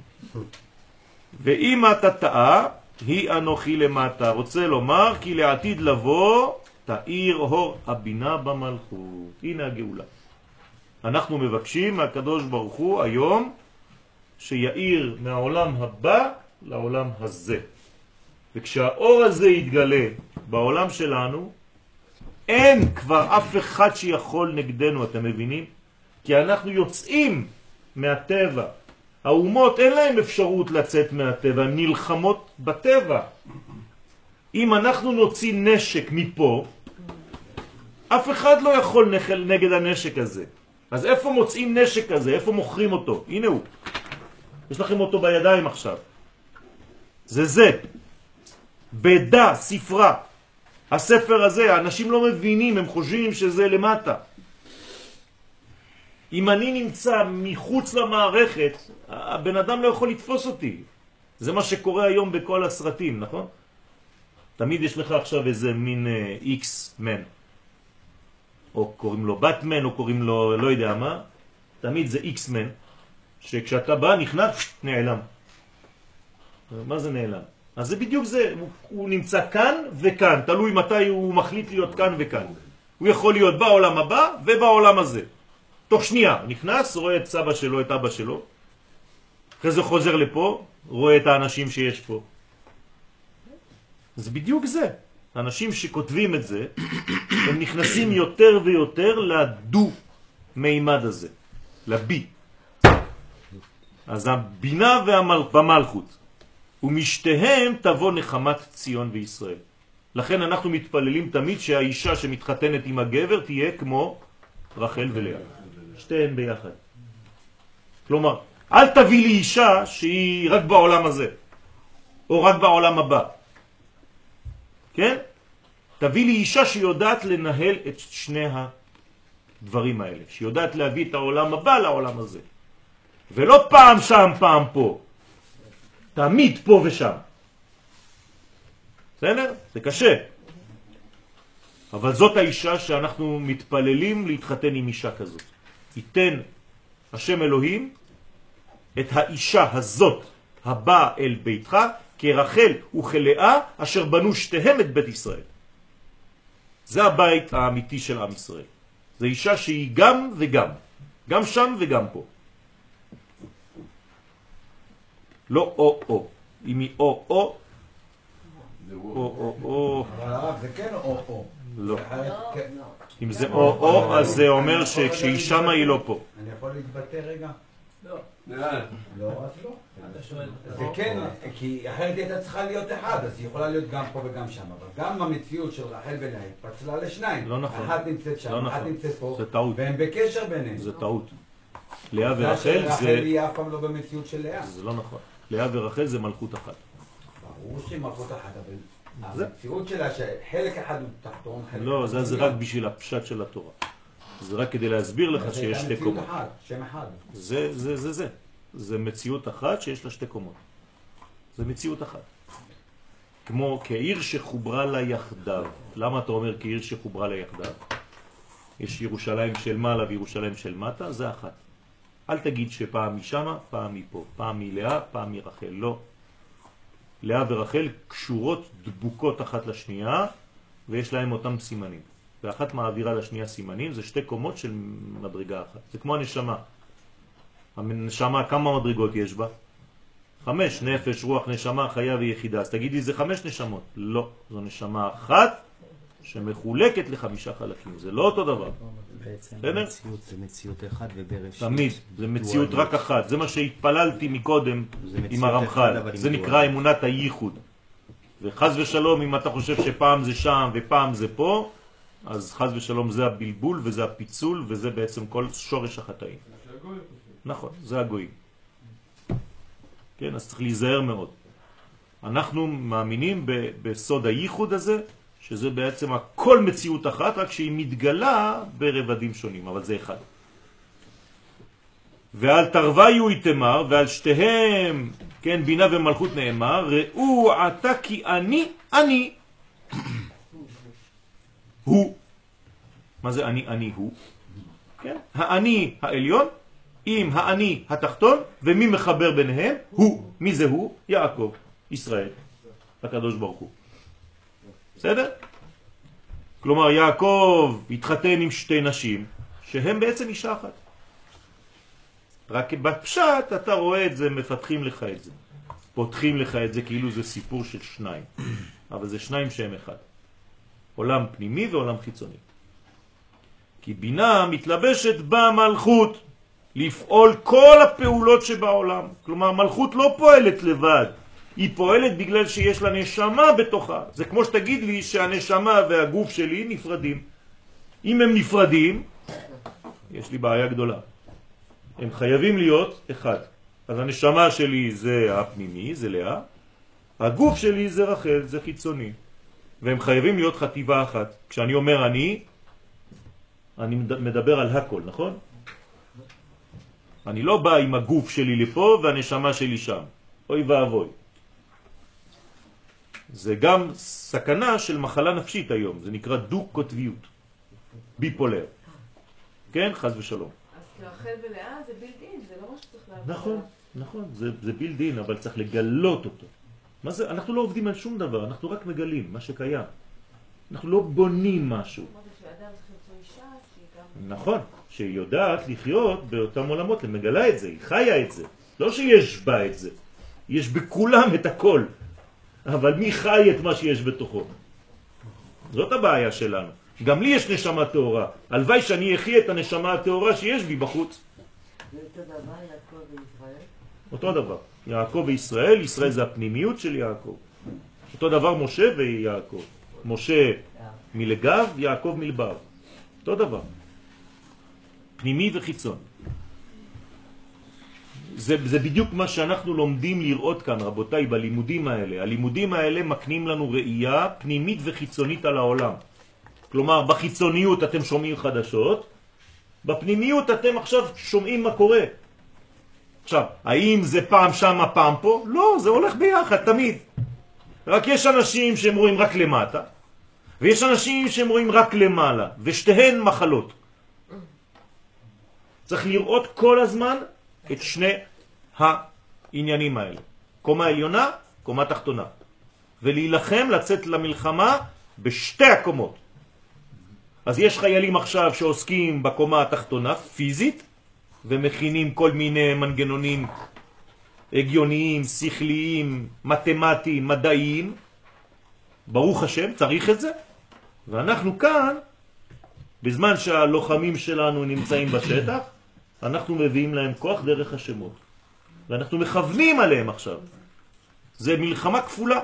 ואמא תתאה היא אנוכי למטה. רוצה לומר כי לעתיד לבוא תאיר אור הבינה במלכות. הנה הגאולה. אנחנו מבקשים מהקדוש ברוך הוא היום שיאיר מהעולם הבא לעולם הזה. וכשהאור הזה יתגלה בעולם שלנו, אין כבר אף אחד שיכול נגדנו, אתם מבינים? כי אנחנו יוצאים מהטבע. האומות אין להם אפשרות לצאת מהטבע, הן נלחמות בטבע. אם אנחנו נוציא נשק מפה, אף אחד לא יכול נגד הנשק הזה. אז איפה מוצאים נשק הזה? איפה מוכרים אותו? הנה הוא. יש לכם אותו בידיים עכשיו. זה. בדה, ספרה. הספר הזה, האנשים לא מבינים, הם חושבים שזה למטה. אם אני נמצא מחוץ למערכת, הבן אדם לא יכול לתפוס אותי. זה מה שקורה היום בכל הסרטים, נכון? תמיד יש לך עכשיו איזה מין X-Man. או קוראים לו בטמן, או קוראים לו לא יודע מה. תמיד זה X-Man, שכשאתה בא נכנס, נעלם. מה זה נעלם? אז זה בדיוק זה, הוא נמצא כאן וכאן, תלוי מתי הוא מחליט להיות כאן וכאן. הוא יכול להיות בעולם הבא ובעולם הזה. תוך שנייה, נכנס, רואה את סבא שלו, את אבא שלו, אחרי זה חוזר לפה, רואה את האנשים שיש פה. זה בדיוק זה. האנשים שכותבים את זה, הם נכנסים יותר ויותר לדו מימד הזה, לבי. אז הבינה במלכות, ומשתיהם תבוא נחמת ציון וישראל. לכן אנחנו מתפללים תמיד שהאישה שמתחתנת עם הגבר תהיה כמו רחל ולאה. שתיהן ביחד. כלומר, אל תביא לי אישה שהיא רק בעולם הזה, או רק בעולם הבא. כן? תביא לי אישה שיודעת לנהל את שני הדברים האלה, שיודעת להביא את העולם הבא לעולם הזה. ולא פעם שם, פעם פה. תמיד פה ושם. בסדר? זה קשה. אבל זאת האישה שאנחנו מתפללים להתחתן עם אישה כזאת. ייתן השם אלוהים את האישה הזאת הבאה אל ביתך כרחל וכלאה אשר בנו שתיהם את בית ישראל. זה הבית האמיתי של עם ישראל. זה אישה שהיא גם וגם. גם שם וגם פה. לא או. אם היא או. אבל הרב זה כן או. לא. אם זה או, אז זה אומר שכשהיא שמה היא לא פה. אני יכול להתבטא רגע? לא. לא, אז לא. אתה שואל. זה כן, כי אחרת הייתה צריכה להיות אחד, אז היא יכולה להיות גם פה וגם שם. אבל גם המציאות של רחל ולאה התפצלה לשניים. לא נכון. אחת נמצאת שם, אחת נמצאת פה. זה טעות. והם בקשר ביניהם. זה טעות. לאה ורחל זה... רחל היא אף פעם לא במציאות של לאה. זה לא נכון. לאה ורחל זה מלכות אחת. ברור שהיא מלכות אחת, אבל המציאות שלה שחלק אחד הוא תחתון, חלק לא, זה רק בשביל הפשט של התורה. זה רק כדי להסביר לך שיש שתי קומות. זה מציאות אחת, שם אחד. זה. זה מציאות אחת שיש לה שתי קומות. זה מציאות אחת. כמו כעיר שחוברה לה יחדיו. למה אתה אומר כעיר שחוברה לה יחדיו? יש ירושלים של מעלה וירושלים של מטה, זה אחת. אל תגיד שפעם משמה, פעם מפה. פעם מלאה, פעם מרחל. לא. לאה ורחל קשורות דבוקות אחת לשנייה, ויש להם אותם סימנים. ואחת מעבירה לשנייה סימנים, זה שתי קומות של מדרגה אחת. זה כמו הנשמה. הנשמה, כמה מדרגות יש בה? 5, נפש, רוח, נשמה, חיה ויחידה. אז תגידי, זה 5 נשמות. לא, זו נשמה אחת שמחולקת ל5 חלקים. זה לא אותו דבר. בעצם המציאות זה מציאות אחת ובראשית. תמיד, זה מציאות רק אחת. זה מה שהתפללתי מקודם עם הרמח"ל. זה נקרא אמונת הייחוד. וחז ושלום, אם אתה חושב שפעם זה שם ופעם זה פה, אז חז ושלום זה הבלבול וזה הפיצול וזה בעצם כל שורש החטאים. נכון, זה הגויים. כן, אז צריך להיזהר מאוד. אנחנו מאמינים בסוד הייחוד הזה, שזה בעצם הכל מציאות אחת, רק שהיא מתגלה ברבדים שונים, אבל זה אחד. ועל תרוויו יתמר, ועל שתיהם, כן, בינה ומלכות נאמר, ראו עתה כי אני הוא. מה זה אני הוא? כן? האני העליון עם האני התחתון, ומי מחבר ביניהם? הוא. מי זה הוא? יעקב, ישראל, הקדוש ברוך הוא. בסדר? כלומר, יעקב התחתן עם שתי נשים, שהם בעצם אישה אחת. רק בפשט אתה רואה את זה, מפתחים לך את זה. פותחים לך את זה כאילו זה סיפור של שניים. אבל זה שניים שהם אחד. עולם פנימי ועולם חיצוני. כי בינה מתלבשת במלכות לפעול כל הפעולות שבעולם. כלומר, מלכות לא פועלת לבד. היא פועלת בגלל שיש לה נשמה בתוכה. זה כמו שתגיד לי שהנשמה והגוף שלי נפרדים. אם הם נפרדים, יש לי בעיה גדולה. הם חייבים להיות אחד. אז הנשמה שלי זה הפנימי, זה לאה. הגוף שלי זה רחל, זה חיצוני. והם חייבים להיות חטיבה אחת. כשאני אומר אני מדבר על הכל, נכון? אני לא בא עם הגוף שלי לפה והנשמה שלי שם. אוי ואבוי. זה גם סכנה של מחלה נפשית היום. זה נקרא דו-קוטביות. ביפולר. כן? חס ושלום. אז כרחל ולאה זה בילדין, זה לא מה שצריך לעבוד. נכון, נכון. זה בילדין, אבל צריך לגלות אותו. מה זה? אנחנו לא עובדים על שום דבר, אנחנו רק מגלים מה שקיים. אנחנו לא בונים משהו. שאדם צריך למצוא אישה שהיא גם... נכון, שהיא יודעת לחיות באותם עולמות, היא מגלה את זה, היא חיה את זה. לא שיש בה את זה. יש בכולם את הכל. אבל מי חי את מה שיש בתוכו? זאת הבעיה שלנו. גם לי יש נשמה תאורה. הלוואי שאני אחיה את הנשמה התאורה שיש בי בחוץ. זה אותו דבר יעקב וישראל? אותו דבר. יעקב וישראל, ישראל זה הפנימיות של יעקב. אותו דבר משה ויעקב. משה מלגב, יעקב מלבב. אותו דבר. פנימי וחיצון. זה בדיוק מה שאנחנו לומדים לראות כאן, רבותיי, בלימודים האלה. הלימודים האלה מקנים לנו ראייה פנימית וחיצונית על העולם. כלומר, בחיצוניות אתם שומעים חדשות, בפנימיות אתם עכשיו שומעים מה קורה. עכשיו, האם זה פעם שם, פעם פה? לא, זה הולך ביחד, תמיד. רק יש אנשים שהם רואים רק למטה, ויש אנשים שהם רואים רק למעלה, ושתיהן מחלות. צריך לראות כל הזמן את שני העניינים האלה. קומה עליונה, קומה תחתונה. ולהילחם, לצאת למלחמה בשתי הקומות. אז יש חיילים עכשיו שעוסקים בקומה התחתונה, פיזית, ומכינים כל מיני מנגנונים הגיוניים, שכליים, מתמטיים, מדעיים. ברוך השם, צריך את זה. ואנחנו כאן, בזמן שהלוחמים שלנו נמצאים בשטח, אנחנו מביאים להם כוח דרך השמות. ואנחנו מכוונים עליהם עכשיו. זה מלחמה כפולה.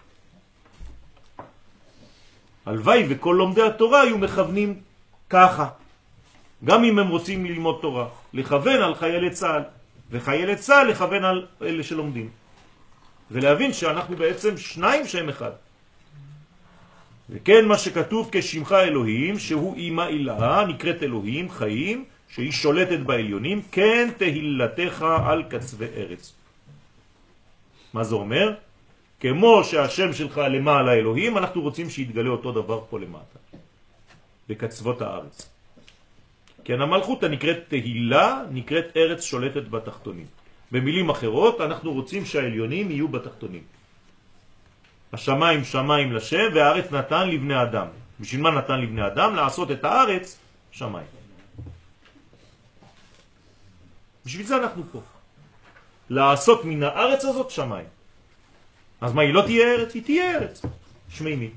הלוואי וכל לומדי התורה היו מכוונים ככה. גם אם הם רוצים ללמוד תורה. לכוון על חיילי צה"ל. וחיילי צה"ל לכוון על אלה שלומדים. ולהבין שאנחנו בעצם שניים שהם אחד. וכן מה שכתוב כשמך אלוהים, שהוא אימא אילה, נקראת אלוהים, חיים, שהיא שולטת בעליונים, כן תהילתך על קצווי ארץ. מה זה אומר? כמו שהשם שלך למעלה אלוהים, אנחנו רוצים שיתגלה אותו דבר פה למטה, בקצוות הארץ. כן, המלכות הנקראת תהילה, נקראת ארץ שולטת בתחתונים. במילים אחרות, אנחנו רוצים שהעליונים יהיו בתחתונים. השמיים שמיים לשם והארץ נתן לבני אדם. בשביל מה נתן לבני אדם? לעשות את הארץ שמיים. בשביל זה אנחנו פה. לעשות מן הארץ הזאת שמיים. אז מה, היא לא תהיה ארץ? היא תהיה ארץ. שמימי.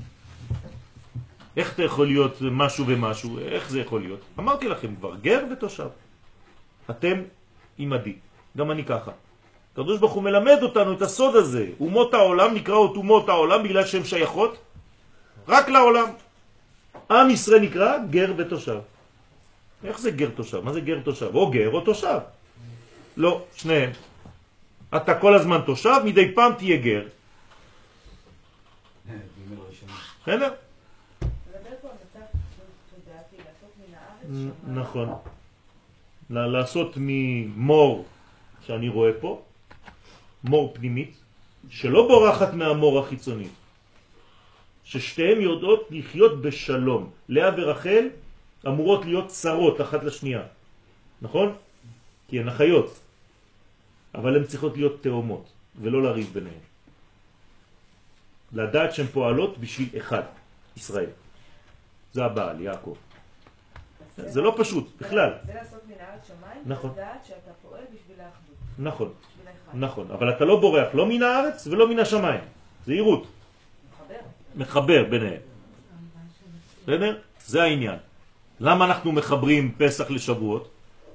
איך אתה יכול להיות משהו ומשהו? איך זה יכול להיות? אמרתי לכם כבר, גר ותושב. אתם עמדי. גם אני ככה. הקדוש ברוך הוא מלמד אותנו את הסוד הזה. אומות העולם נקראות אומות העולם בגלל שהן שייכות רק לעולם. עם ישראל נקרא גר ותושב. איך זה גר תושב? מה זה גר תושב? או גר או תושב. לא, שניהם. אתה כל הזמן תושב, מדי פעם תהיה גר. בסדר? נכון. לעשות ממור שאני רואה פה, מור פנימית, שלא בורחת מהמור החיצוני. ששתיהם יודעות לחיות בשלום. לאה ורחל אמורות להיות צרות אחת לשנייה. נכון? כי הן החיות. אבל הן צריכות להיות תאומות, ולא לריב ביניהן. לדעת שהן פועלות בשביל אחד, ישראל. זה הבעל, יעקב. זה לא פשוט, בכלל. זה לעשות מן הארץ שמיים, נכון. לדעת שאתה פועל בשביל האחדות. נכון, נכון. אבל אתה לא בורח, לא מן הארץ ולא מן השמיים. זה עירות. מחבר ביניהם. בסדר? זה העניין. למה אנחנו מחברים פסח לשבועות?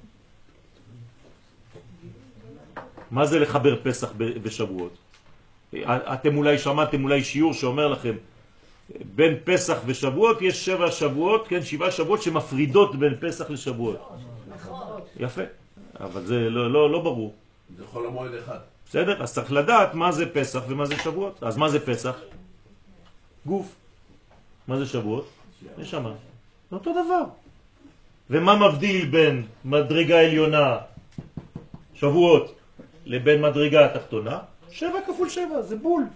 מה זה לחבר פסח בשבועות? אתם אולי שמעתם אולי שיעור שאומר לכם, בין פסח ושבועות יש 7 שבועות, כן, 7 שבועות שמפרידות בין פסח לשבועות. יפה. אבל זה לא ברור. זה חול המועד אחד. בסדר? אז צריך לדעת מה זה פסח ומה זה שבועות. אז מה זה פסח? גוף. מה זה שבועות? נשמה. זה אותו דבר. ומה מבדיל בין מדרגה עליונה, שבועות, לבין מדרגה התחתונה? 7 כפול 7, זה בול.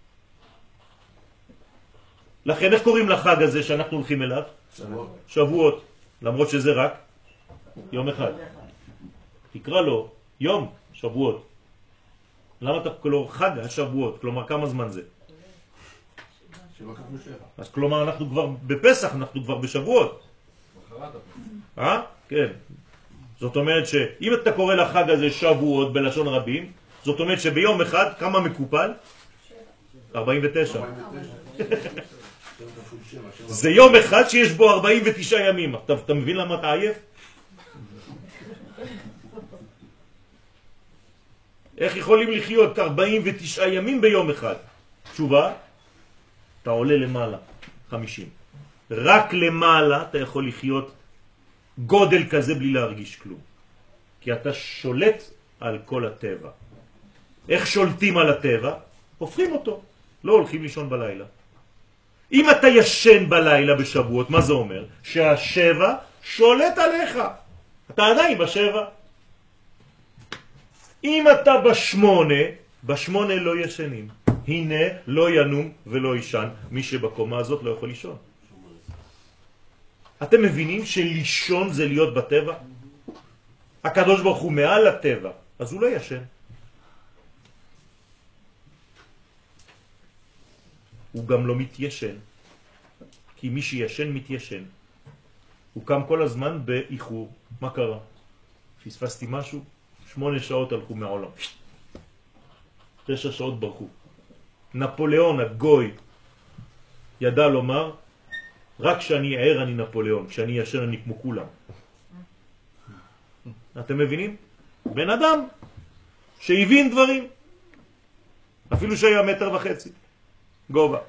לכן איך קוראים לחג הזה שאנחנו הולכים אליו? שבועות. למרות שזה רק יום אחד. תקרא לו יום שבועות. למה אתה קורא לו חג השבועות? כלומר כמה זמן זה? 7 כפול 7. אז כלומר אנחנו כבר בפסח, אנחנו כבר בשבועות. כן. זאת אומרת שאם אתה קורא לחג הזה שבועות בלשון רבים, זאת אומרת שביום אחד כמה מקופל? 49. זה יום אחד שיש בו 49 ימים. אתה מבין למה אתה עייף? איך יכולים לחיות 49 ימים ביום אחד? תשובה, אתה עולה למעלה, 50. רק למעלה אתה יכול לחיות גודל כזה בלי להרגיש כלום. כי אתה שולט על כל הטבע. איך שולטים על הטבע? הופכים אותו. לא הולכים לישון בלילה. אם אתה ישן בלילה בשבועות, מה זה אומר? שהשבע שולט עליך. אתה עדיין בשבע. אם אתה בשמונה לא ישנים. הנה לא ינום ולא ישן. מי שבקומה הזאת לא יכול לישון. אתם מבינים שלישון זה להיות בטבע? הקדוש ברוך הוא מעל הטבע, אז הוא לא ישן. הוא גם לא מתיישן. כי מי שישן מתיישן. הוא קם כל הזמן באיחור. מה קרה? פספסתי משהו? 8 שעות הלכו מהעולם. 9 שעות ברחו. נפוליאון הגוי ידע לומר, רק כשאני ער אני נפוליאון, כשאני ישן אני כמו כולם. אתם מבינים? בן אדם שהבין דברים, אפילו שהיה 1.5 מטר גובה.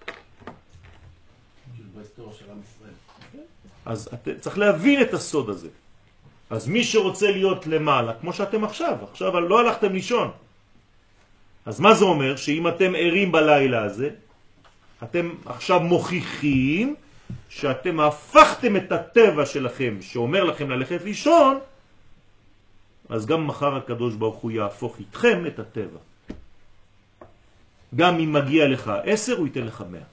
אז צריך להבין את הסוד הזה. אז מי שרוצה להיות למעלה, כמו שאתם עכשיו לא הלכתם לישון. אז מה זה אומר? שאם אתם ערים בלילה הזה, אתם עכשיו מוכיחים שאתם הפכתם את הטבע שלכם, שאומר לכם ללכת לישון, אז גם מחר הקדוש ברוך הוא יהפוך איתכם את הטבע. גם אם מגיע לך 10, הוא ייתן לך 100.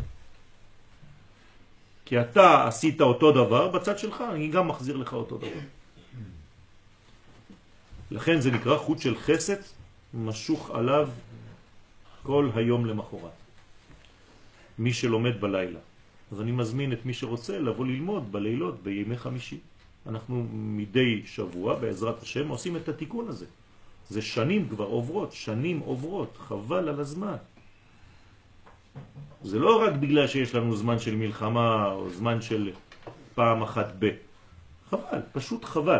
כי אתה עשית אותו דבר בצד שלך, אני גם מחזיר לך אותו דבר. לכן זה נקרא חוט של חסד, משוך עליו כל היום למחרת. מי שלומד בלילה. אז אני מזמין את מי שרוצה לבוא ללמוד בלילות, בימי חמישי. אנחנו מדי שבוע, בעזרת השם, עושים את התיקון הזה. זה שנים כבר עוברות, שנים עוברות, חבל על הזמן. זה לא רק בגלל שיש לנו זמן של מלחמה או זמן של פעם אחת חבל, פשוט חבל.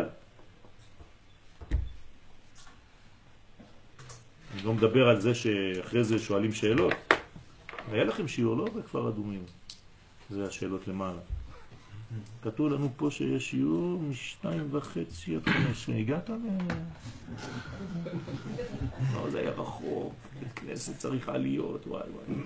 אני לא מדבר על זה שאחרי זה שואלים שאלות. היה לכם שיעור לא בכפר אדומים. זה השאלות למעלה. כתוב לנו פה שיש שיעור מ2:30 עד 5. הגעת לא, זה היה רחוק. בית כנסת צריך עליות. וואי וואי.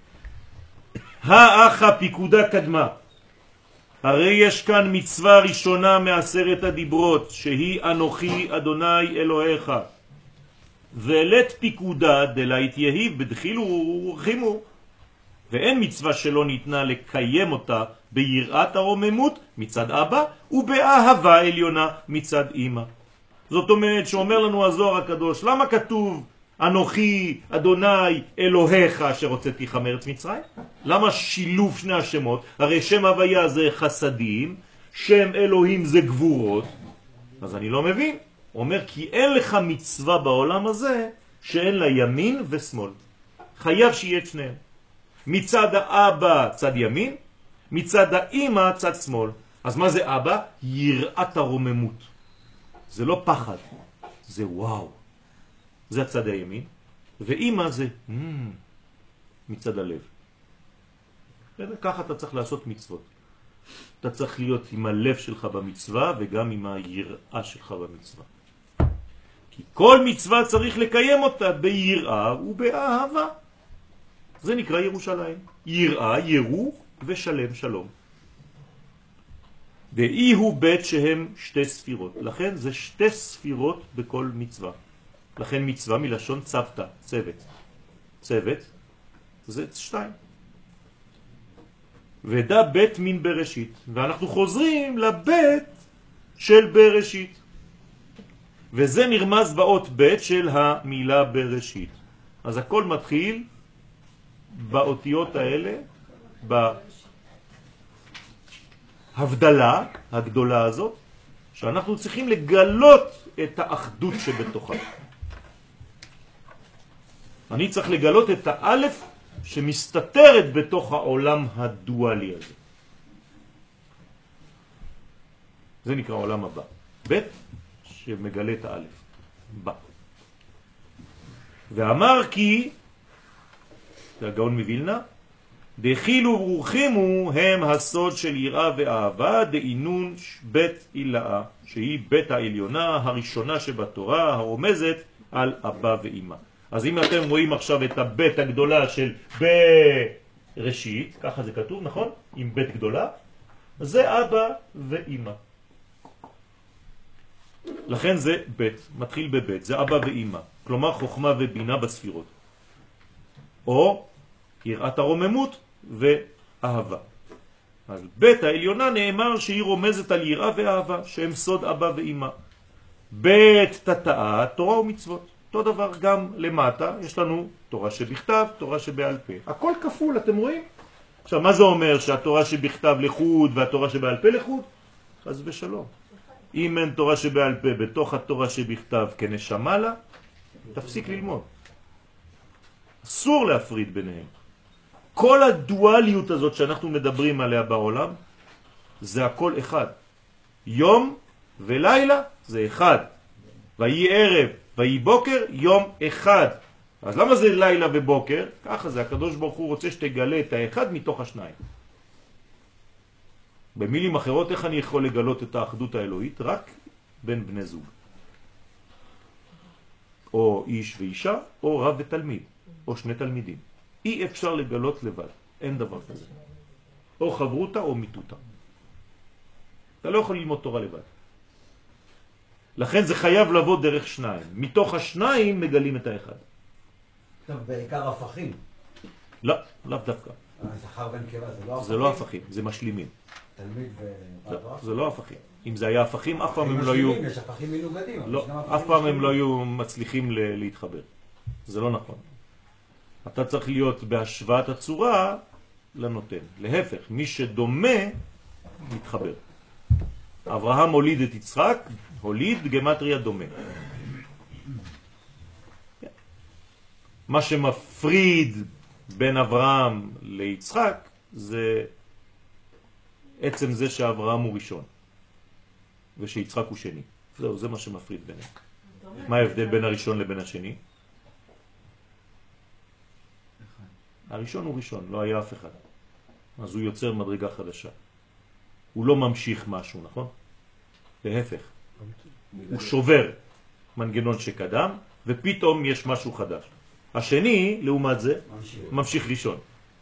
האחה פיקודה קדמה. הרי יש כאן מצווה ראשונה מעשרת הדיברות, שהיא אנוכי אדוני אלוהיך. ולת פיקודה דלית יהי בדחילו ורחימו. ואין מצווה שלא ניתנה לקיים אותה ביראת הרוממות מצד אבא ובאהבה עליונה מצד אמא. זאת אומרת שאומר לנו הזוהר הקדוש, למה כתוב אנוכי אדוני אלוהיך שרוצאתיך מארץ מצרים? למה שילוב שני השמות? הרי שם הוויה זה חסדים, שם אלוהים זה גבורות. אז אני לא מבין. אומר כי אין לך מצווה בעולם הזה שאין לה ימין ושמאל. חייב שיהיה את שניהם. מצד האבא צד ימין, מצד האמא צד שמאל. אז מה זה אבא? יראת הרוממות. זה לא פחד, זה וואו. זה הצד הימין. ואמא זה מצד הלב. ככה אתה צריך לעשות מצוות. אתה צריך להיות עם הלב שלך במצווה וגם עם היראה שלך במצווה. כי כל מצווה צריך לקיים אותה ביראה ובאהבה. זה נקרא ירושלים. יראה, ירו ושלם שלום. דאי הוא בית שהם שתי ספירות. לכן זה שתי ספירות בכל מצווה. לכן מצווה מלשון צוותא, צוות. צוות זה 2. ודא בית מן בראשית. ואנחנו חוזרים לבית של בראשית. וזה נרמז באות בית של המילה בראשית. אז הכל מתחיל באותיות האלה, בהבדלה הגדולה הזאת, שאנחנו צריכים לגלות את האחדות שבתוכה. אני צריך לגלות את האלף שמסתתרת בתוך העולם הדואלי הזה. זה נקרא עולם הבא. בית שמגלה את האלף. בא. ואמר כי הגאון מבילנה, דחילו ורחימו הם הסוד של יראה ואהבה, דאינון בית אילאה, שהיא בית העליונה הראשונה שבתורה, הרומזת על אבא ואמא. אז אם אתם רואים עכשיו את הבית הגדולה של בראשית, ככה זה כתוב, נכון? עם בית גדולה, זה אבא ואמא. לכן זה בית, מתחיל בבית, זה אבא ואמא. כלומר חוכמה ובינה בספירות. או יראת הרוממות ואהבה. אז בית העליונה נאמר שהיא רומזת על יראה ואהבה, שהם סוד אבא ואמא. בית תתאה, תורה ומצוות. אותו דבר גם למטה, יש לנו תורה שבכתב, תורה שבעל פה. הכל כפול, אתם רואים? עכשיו, מה זה אומר שהתורה שבכתב לחוד והתורה שבעל פה לחוד? חס ושלום. אם אין תורה שבעל פה בתוך התורה שבכתב כנשמה לה, תפסיק ללמוד. אסור להפריד ביניהם. כל הדואליות הזאת שאנחנו מדברים עליה בעולם, זה הכל אחד. יום ולילה זה אחד. ויהי ערב, ויהי בוקר, יום אחד. אז למה זה לילה ובוקר? ככה זה, הקדוש ברוך הוא רוצה שתגלה את האחד מתוך השניים. במילים אחרות, איך אני יכול לגלות את האחדות האלוהית? רק בין בני זוג. או איש ואישה, או רב ותלמיד, או שני תלמידים. אי אפשר לגלות לבד, אין דבר כזה. או חברותה או מיתותה. אתה לא יכול ללמוד תורה לבד. לכן זה חייב לבוא דרך שניים. מתוך השניים מגלים את האחד. טוב, בעיקר הפכים. לא, לאו דווקא. זכר ונקבה, זה לא הפכים? זה לא הפכים, זה משלימים. תלמיד זה לא הפכים. אם זה היה הפכים, אף פעם הם לא היו... יש הפכים מנוגדים. לא, אף פעם הם לא היו מצליחים להתחבר. זה לא נכון. אתה צריך להיות בהשוואת הצורה לנותן. להפך, מי שדומה מתחבר. אברהם הוליד את יצחק, הוליד גמטריה דומה. מה שמפריד בין אברהם ליצחק זה עצם זה שאברהם הוא ראשון ושיצחק הוא שני. זהו, זה מה שמפריד ביניהם. מה ההבדל בין הראשון לבין השני? הראשון הוא ראשון, לא היה אף אחד. אז הוא יוצר מדרגה חדשה. הוא לא ממשיך משהו, נכון? להפך. הוא שובר מנגנון שקדם, ופתאום יש משהו חדש. השני, לעומת זה, ממשיך ראשון.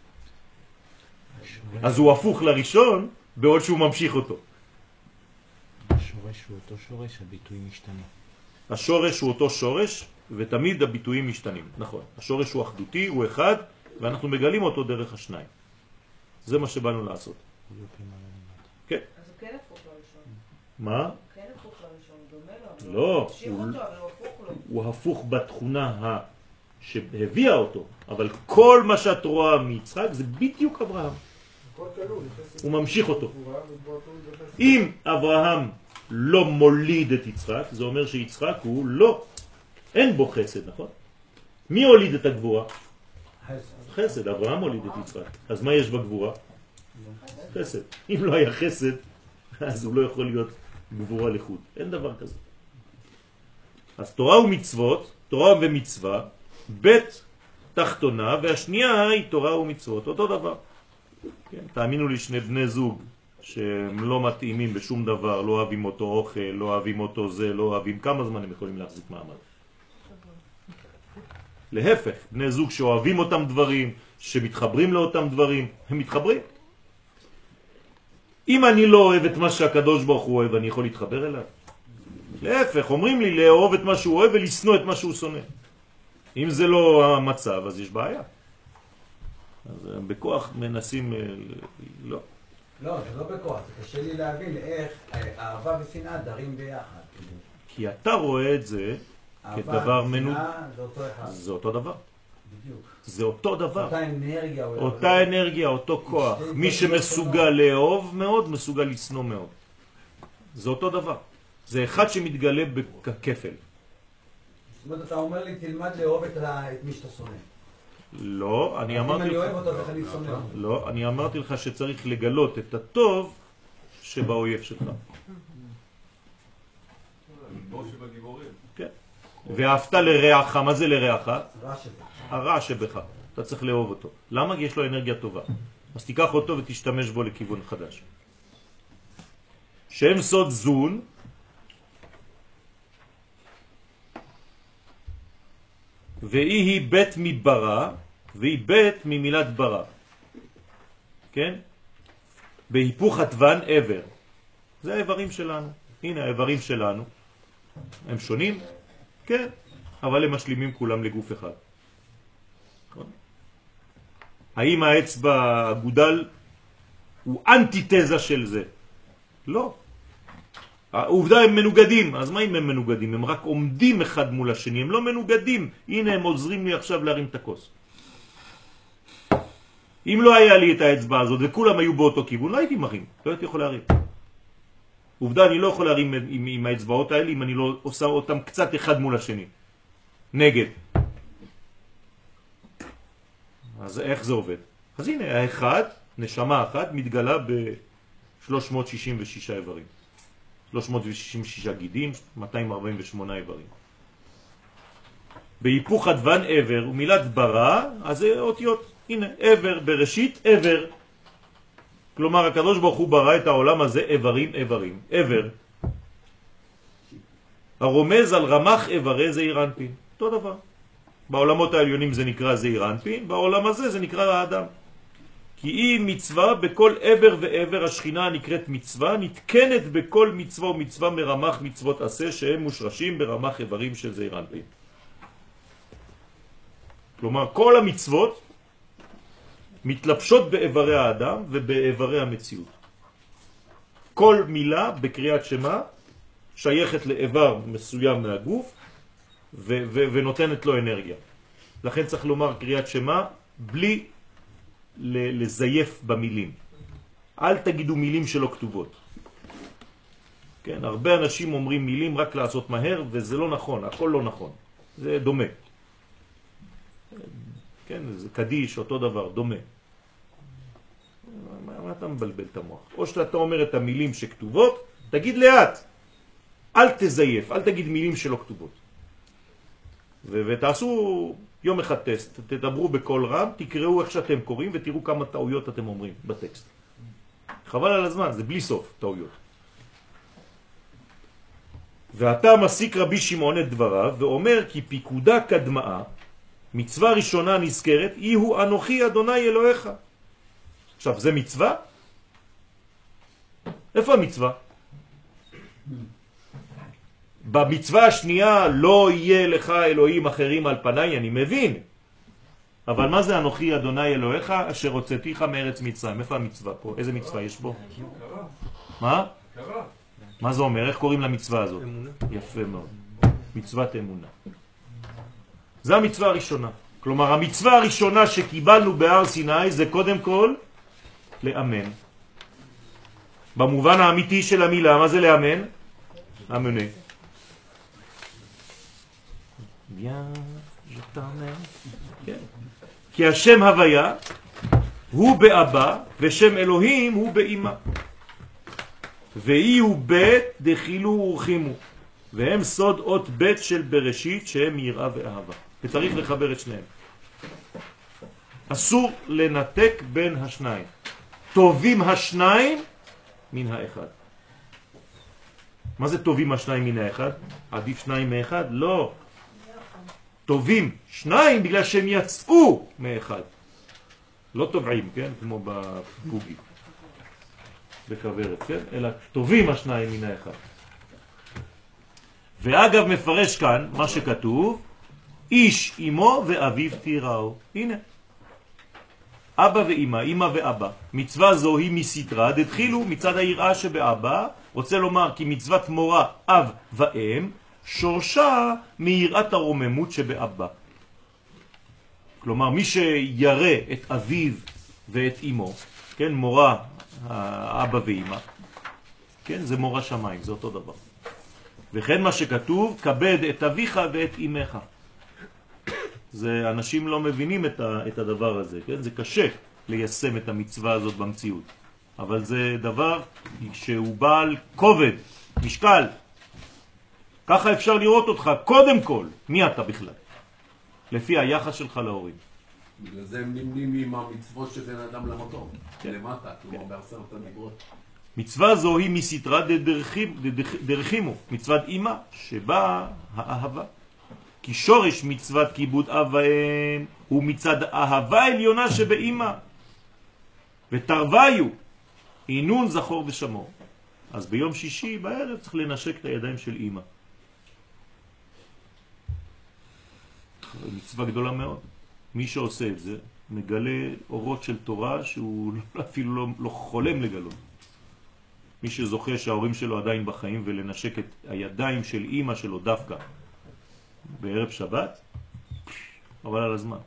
אז הוא הפוך לראשון, בעוד שהוא ממשיך אותו. השורש הוא אותו שורש, הביטויים משתנים. השורש הוא אותו שורש, ותמיד הביטויים משתנים. נכון. השורש הוא אחדותי, הוא אחד, ואנחנו מגלים אותו דרך השניים. זה מה שבאנו לעשות. כן. אז הוא כן הפוך לראשון. מה? כן הפוך לראשון, דומה לו. לא. תשאיר אותו, אבל הוא הפוך לו. הוא הפוך בתכונה שהביאה אותו, אבל כל מה שאת רואה מיצחק זה בדיוק אברהם. הוא ממשיך אותו. אם אברהם לא מוליד את יצחק, זה אומר שיצחק הוא לא, אין בו חסד, נכון? מי הוליד את הגבורה? חסד, אברהם הוליד את יצחק. אז מה יש בגבורה? חסד. אם לא היה חסד, אז הוא לא יכול להיות גבורה לחוד. אין דבר כזה. אז תורה ומצוות, תורה ומצווה, בית תחתונה, והשנייה היא תורה ומצוות, אותו דבר. כן, תאמינו לי, שני בני זוג שהם לא מתאימים בשום דבר, לא אוהבים אותו אוכל, לא אוהבים אותו זה, לא אוהבים, כמה זמן הם יכולים להחזיק מעמד? להפך, בני זוג שאוהבים אותם דברים, שמתחברים לאותם דברים, הם מתחברים. אם אני לא אוהב את מה שהקדוש ברוך הוא אוהב, אני יכול להתחבר אליו? להפך, אומרים לי לאהוב את מה שהוא אוהב ולשנוא את מה שהוא שונא. אם זה לא המצב, אז יש בעיה. אז בכוח מנסים... לא. לא, זה לא בכוח, זה קשה לי להבין איך אהבה ושנאה דרים ביחד. כי אתה רואה את זה כדבר מנוגד. אהבה ושנאה זה אותו אחד. זה אותו דבר. בדיוק. זה אותו דבר. אותה אנרגיה. אותה אנרגיה, אותו כוח. מי שמסוגל לאהוב מאוד, מסוגל לשנוא מאוד. זה אותו דבר. זה אחד שמתגלה בכפל. זאת אומרת, אתה אומר לי, תלמד לאהוב את מי שאתה שונא. לא, אני אמרתי לך... אם אני אוהב אותו, זה אני שונא. לא, אני אמרתי לך שצריך לגלות את הטוב שבאויב שלך. כמו שבגיבורים. כן. ואהבת לרעך, מה זה לרעך? רע שבך. הרע שבך. אתה צריך לאהוב אותו. למה? כי יש לו אנרגיה טובה. אז תיקח אותו ותשתמש בו לכיוון חדש. שם סוד זון, והיא בית מברה, והיא בית ממילת ברא. כן? בהיפוך התוון עבר. זה האיברים שלנו. הנה האיברים שלנו. הם שונים? כן. אבל הם משלימים כולם לגוף אחד. האם האצבע הגודל הוא אנטיתזה של זה? לא. העובדה הם מנוגדים. אז מה אם הם מנוגדים? הם רק עומדים אחד מול השני, הם לא מנוגדים. הנה הם עוזרים לי עכשיו להרים את הכוס. אם לא היה לי את האצבע הזאת וכולם היו באותו כיוון, לא הייתי מרים, לא הייתי יכול להרים. עובדה, אני לא יכול להרים עם האצבעות האלה אם אני לא עושה אותם קצת אחד מול השני. נגד. אז איך זה עובד? אז הנה, האחד, נשמה אחת, מתגלה ב-366 איברים. 366 גידים, 248 איברים. בהיפוך הדוון עבר ומילת ברא, אז זה אותיות. הנה, עבר בראשית, עבר. כלומר, הקדוש ברוך הוא ברא את העולם הזה איברים, איברים. עבר. הרומז על רמח איברי זעיר אנפין. אותו דבר. בעולמות העליונים זה נקרא זעיר אנפין, בעולם הזה זה נקרא האדם. כי היא מצווה בכל עבר ועבר השכינה הנקראת מצווה, נתקנת בכל מצווה ומצווה מרמח מצוות עשה שהם מושרשים ברמח איברים של זעיר אנפין. כלומר, כל המצוות מתלבשות באיברי האדם ובאיברי המציאות. כל מילה בקריאת שמה שייכת לאיבר מסוים מהגוף ונותנת לו אנרגיה. לכן צריך לומר קריאת שמה בלי לזייף במילים. אל תגידו מילים שלא כתובות. כן, הרבה אנשים אומרים מילים רק לעשות מהר, וזה לא נכון, הכל לא נכון. זה דומה. כן, זה קדיש, אותו דבר, דומה. מה אתה מבלבל את המוח? או שאתה אומר את המילים שכתובות, תגיד לאט. אל תזייף, אל תגיד מילים שלא כתובות. ותעשו יום אחד טסט, תדברו בכל רם, תקראו איך שאתם קוראים ותראו כמה טעויות אתם אומרים בטקסט. חבל על הזמן, זה בלי סוף טעויות. ואתה מסיק רבי שמעון את דבריו ואומר כי פיקודה קדמאה, מצווה ראשונה נזכרת, היא הוא אנוכי אדוני אלוהיך. עכשיו, זה מצווה? איפה המצווה? במצווה השנייה לא יהיה לך אלוהים אחרים על פניי, אני מבין. אבל מה זה אנוכי אדוני אלוהיך אשר הוצאתיך מארץ מצרים? איפה המצווה פה? איזה מצווה יש בו? מה? מה זה אומר? איך קוראים למצווה הזאת? אמונה. יפה מאוד. מצוות אמונה. זה המצווה הראשונה. כלומר, המצווה הראשונה שקיבלנו בהר סיני זה קודם כל לאמן. במובן האמיתי של המילה, מה זה לאמן? אמונה. כי השם הוויה הוא באבא ושם אלוהים הוא באמא. ואי הוא בית דחילו ורחימו, והם סוד אות בית של בראשית שהם יראה ואהבה. וצריך לחבר את שניהם. אסור לנתק בין השניים. טובים השניים מן האחד. מה זה טובים השניים מן האחד? עדיף שניים מאחד? לא. טובים שניים בגלל שהם יצאו מאחד. לא טובעים, כן? כמו בבוגי. בכוורת, כן? אלא טובים השניים מן האחד. ואגב מפרש כאן מה שכתוב, איש אמו ואביו תיראו. הנה. אבא ואמא, אמא ואבא. מצווה זו היא מסתרה, דתחילו מצד היראה שבאבא, רוצה לומר כי מצוות מורה אב ואם, שורשה מיראת הרוממות שבאבא. כלומר, מי שירא את אביו ואת אמו, כן, מורה, אבא ואמא, כן, זה מורה שמיים, זה אותו דבר. וכן מה שכתוב, כבד את אביך ואת אמך. זה, אנשים לא מבינים את הדבר הזה, כן? זה קשה ליישם את המצווה הזאת במציאות. אבל זה דבר שהוא בעל כובד, משקל. ככה אפשר לראות אותך, קודם כל, מי אתה בכלל? לפי היחס שלך להורים. בגלל זה הם נמנים עם המצוות שבין אדם למקום, למטה, כלומר בעשרת הדיברות. מצווה זו היא מסתרה דרחימו, מצוות אמא שבה האהבה. כי שורש מצוות כיבוד אב ואם הוא מצד האהבה העליונה שבאמא. ותרוויו, עינון זכור ושמור. אז ביום שישי בערב צריך לנשק את הידיים של אמא. מצווה גדולה מאוד. מי שעושה את זה מגלה אורות של תורה שהוא אפילו לא חולם לגלות. מי שזוכה שההורים שלו עדיין בחיים ולנשק את הידיים של אמא שלו דווקא בערב שבת, אבל על הזמן.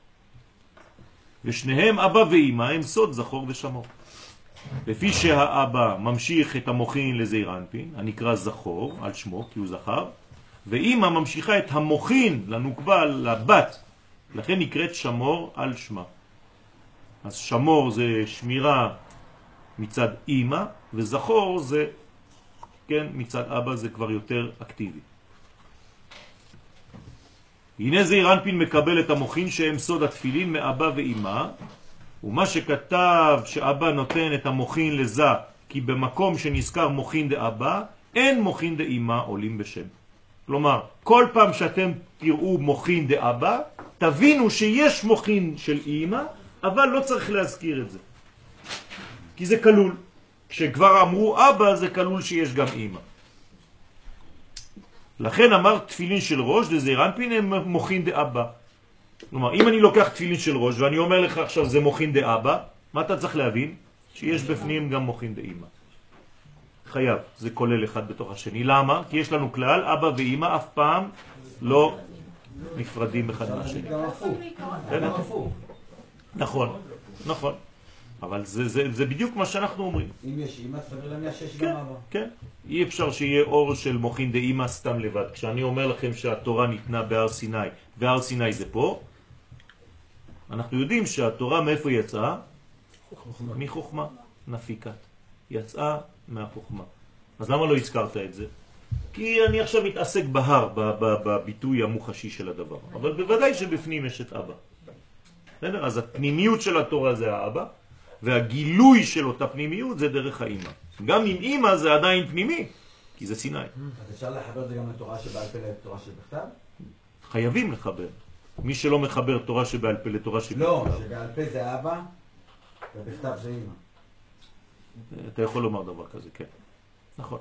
ושניהם אבא ואמא הם סוד זכור ושמור. לפי שהאבא ממשיך את המוחין לזעיר אנפין, הנקרא זכור על שמו כי הוא זכר, ואמא ממשיכה את המוחין לנוקבה לבת, לכן נקראת שמור על שמה. אז שמור זה שמירה מצד אמא, וזכור זה, כן, מצד אבא זה כבר יותר אקטיבי. הנה זעיר אנפין מקבל את המוחין שהם סוד התפילין מאבא ואמא, ומה שכתב שאבא נותן את המוחין לזה, כי במקום שנזכר מוחין דאבא, אין מוחין דאמא עולים בשם. כלומר, כל פעם שאתם תראו מוחין דאבא, תבינו שיש מוחין של אמא, אבל לא צריך להזכיר את זה. כי זה כלול. כשכבר אמרו אבא, זה כלול שיש גם אמא. לכן אמר תפילין של ראש, דזעיר אנפין הם מוחין דאבא. כלומר, אם אני לוקח תפילין של ראש, ואני אומר לך עכשיו זה מוחין דאבא, מה אתה צריך להבין? שיש בפנים גם מוחין דאמא. חייב, זה כולל אחד בתוך השני. למה? כי יש לנו כלל, אבא ואמא אף פעם לא נפרדים אחד מהשני. גם הפוך. נכון. נכון. אבל זה בדיוק מה שאנחנו אומרים. אם יש אמא, סביר להניח שיש כן, גם אבא. כן. אי אפשר שיהיה אור של מוחין דאמא סתם לבד. כשאני אומר לכם שהתורה ניתנה בהר סיני, והר סיני זה פה, אנחנו יודעים שהתורה מאיפה יצאה? מחוכמה, נפיקת. יצאה מהחוכמה. אז למה לא הזכרת את זה? כי אני עכשיו מתעסק בהר, בביטוי המוחשי של הדבר. אבל בוודאי שבפנים יש את אבא. אז הפנימיות של התורה זה האבא, והגילוי של אותה פנימיות זה דרך האמא. גם עם אמא זה עדיין פנימי, כי זה סיני. אז אפשר לחבר את זה גם לתורה שבעל פה לתורה שבכתב? חייבים לחבר. מי שלא מחבר תורה שבעל פה לתורה שבכתב. לא, שבעל פה זה אבא, ובכתב זה אמא. אתה יכול לומר דבר כזה, כן. נכון.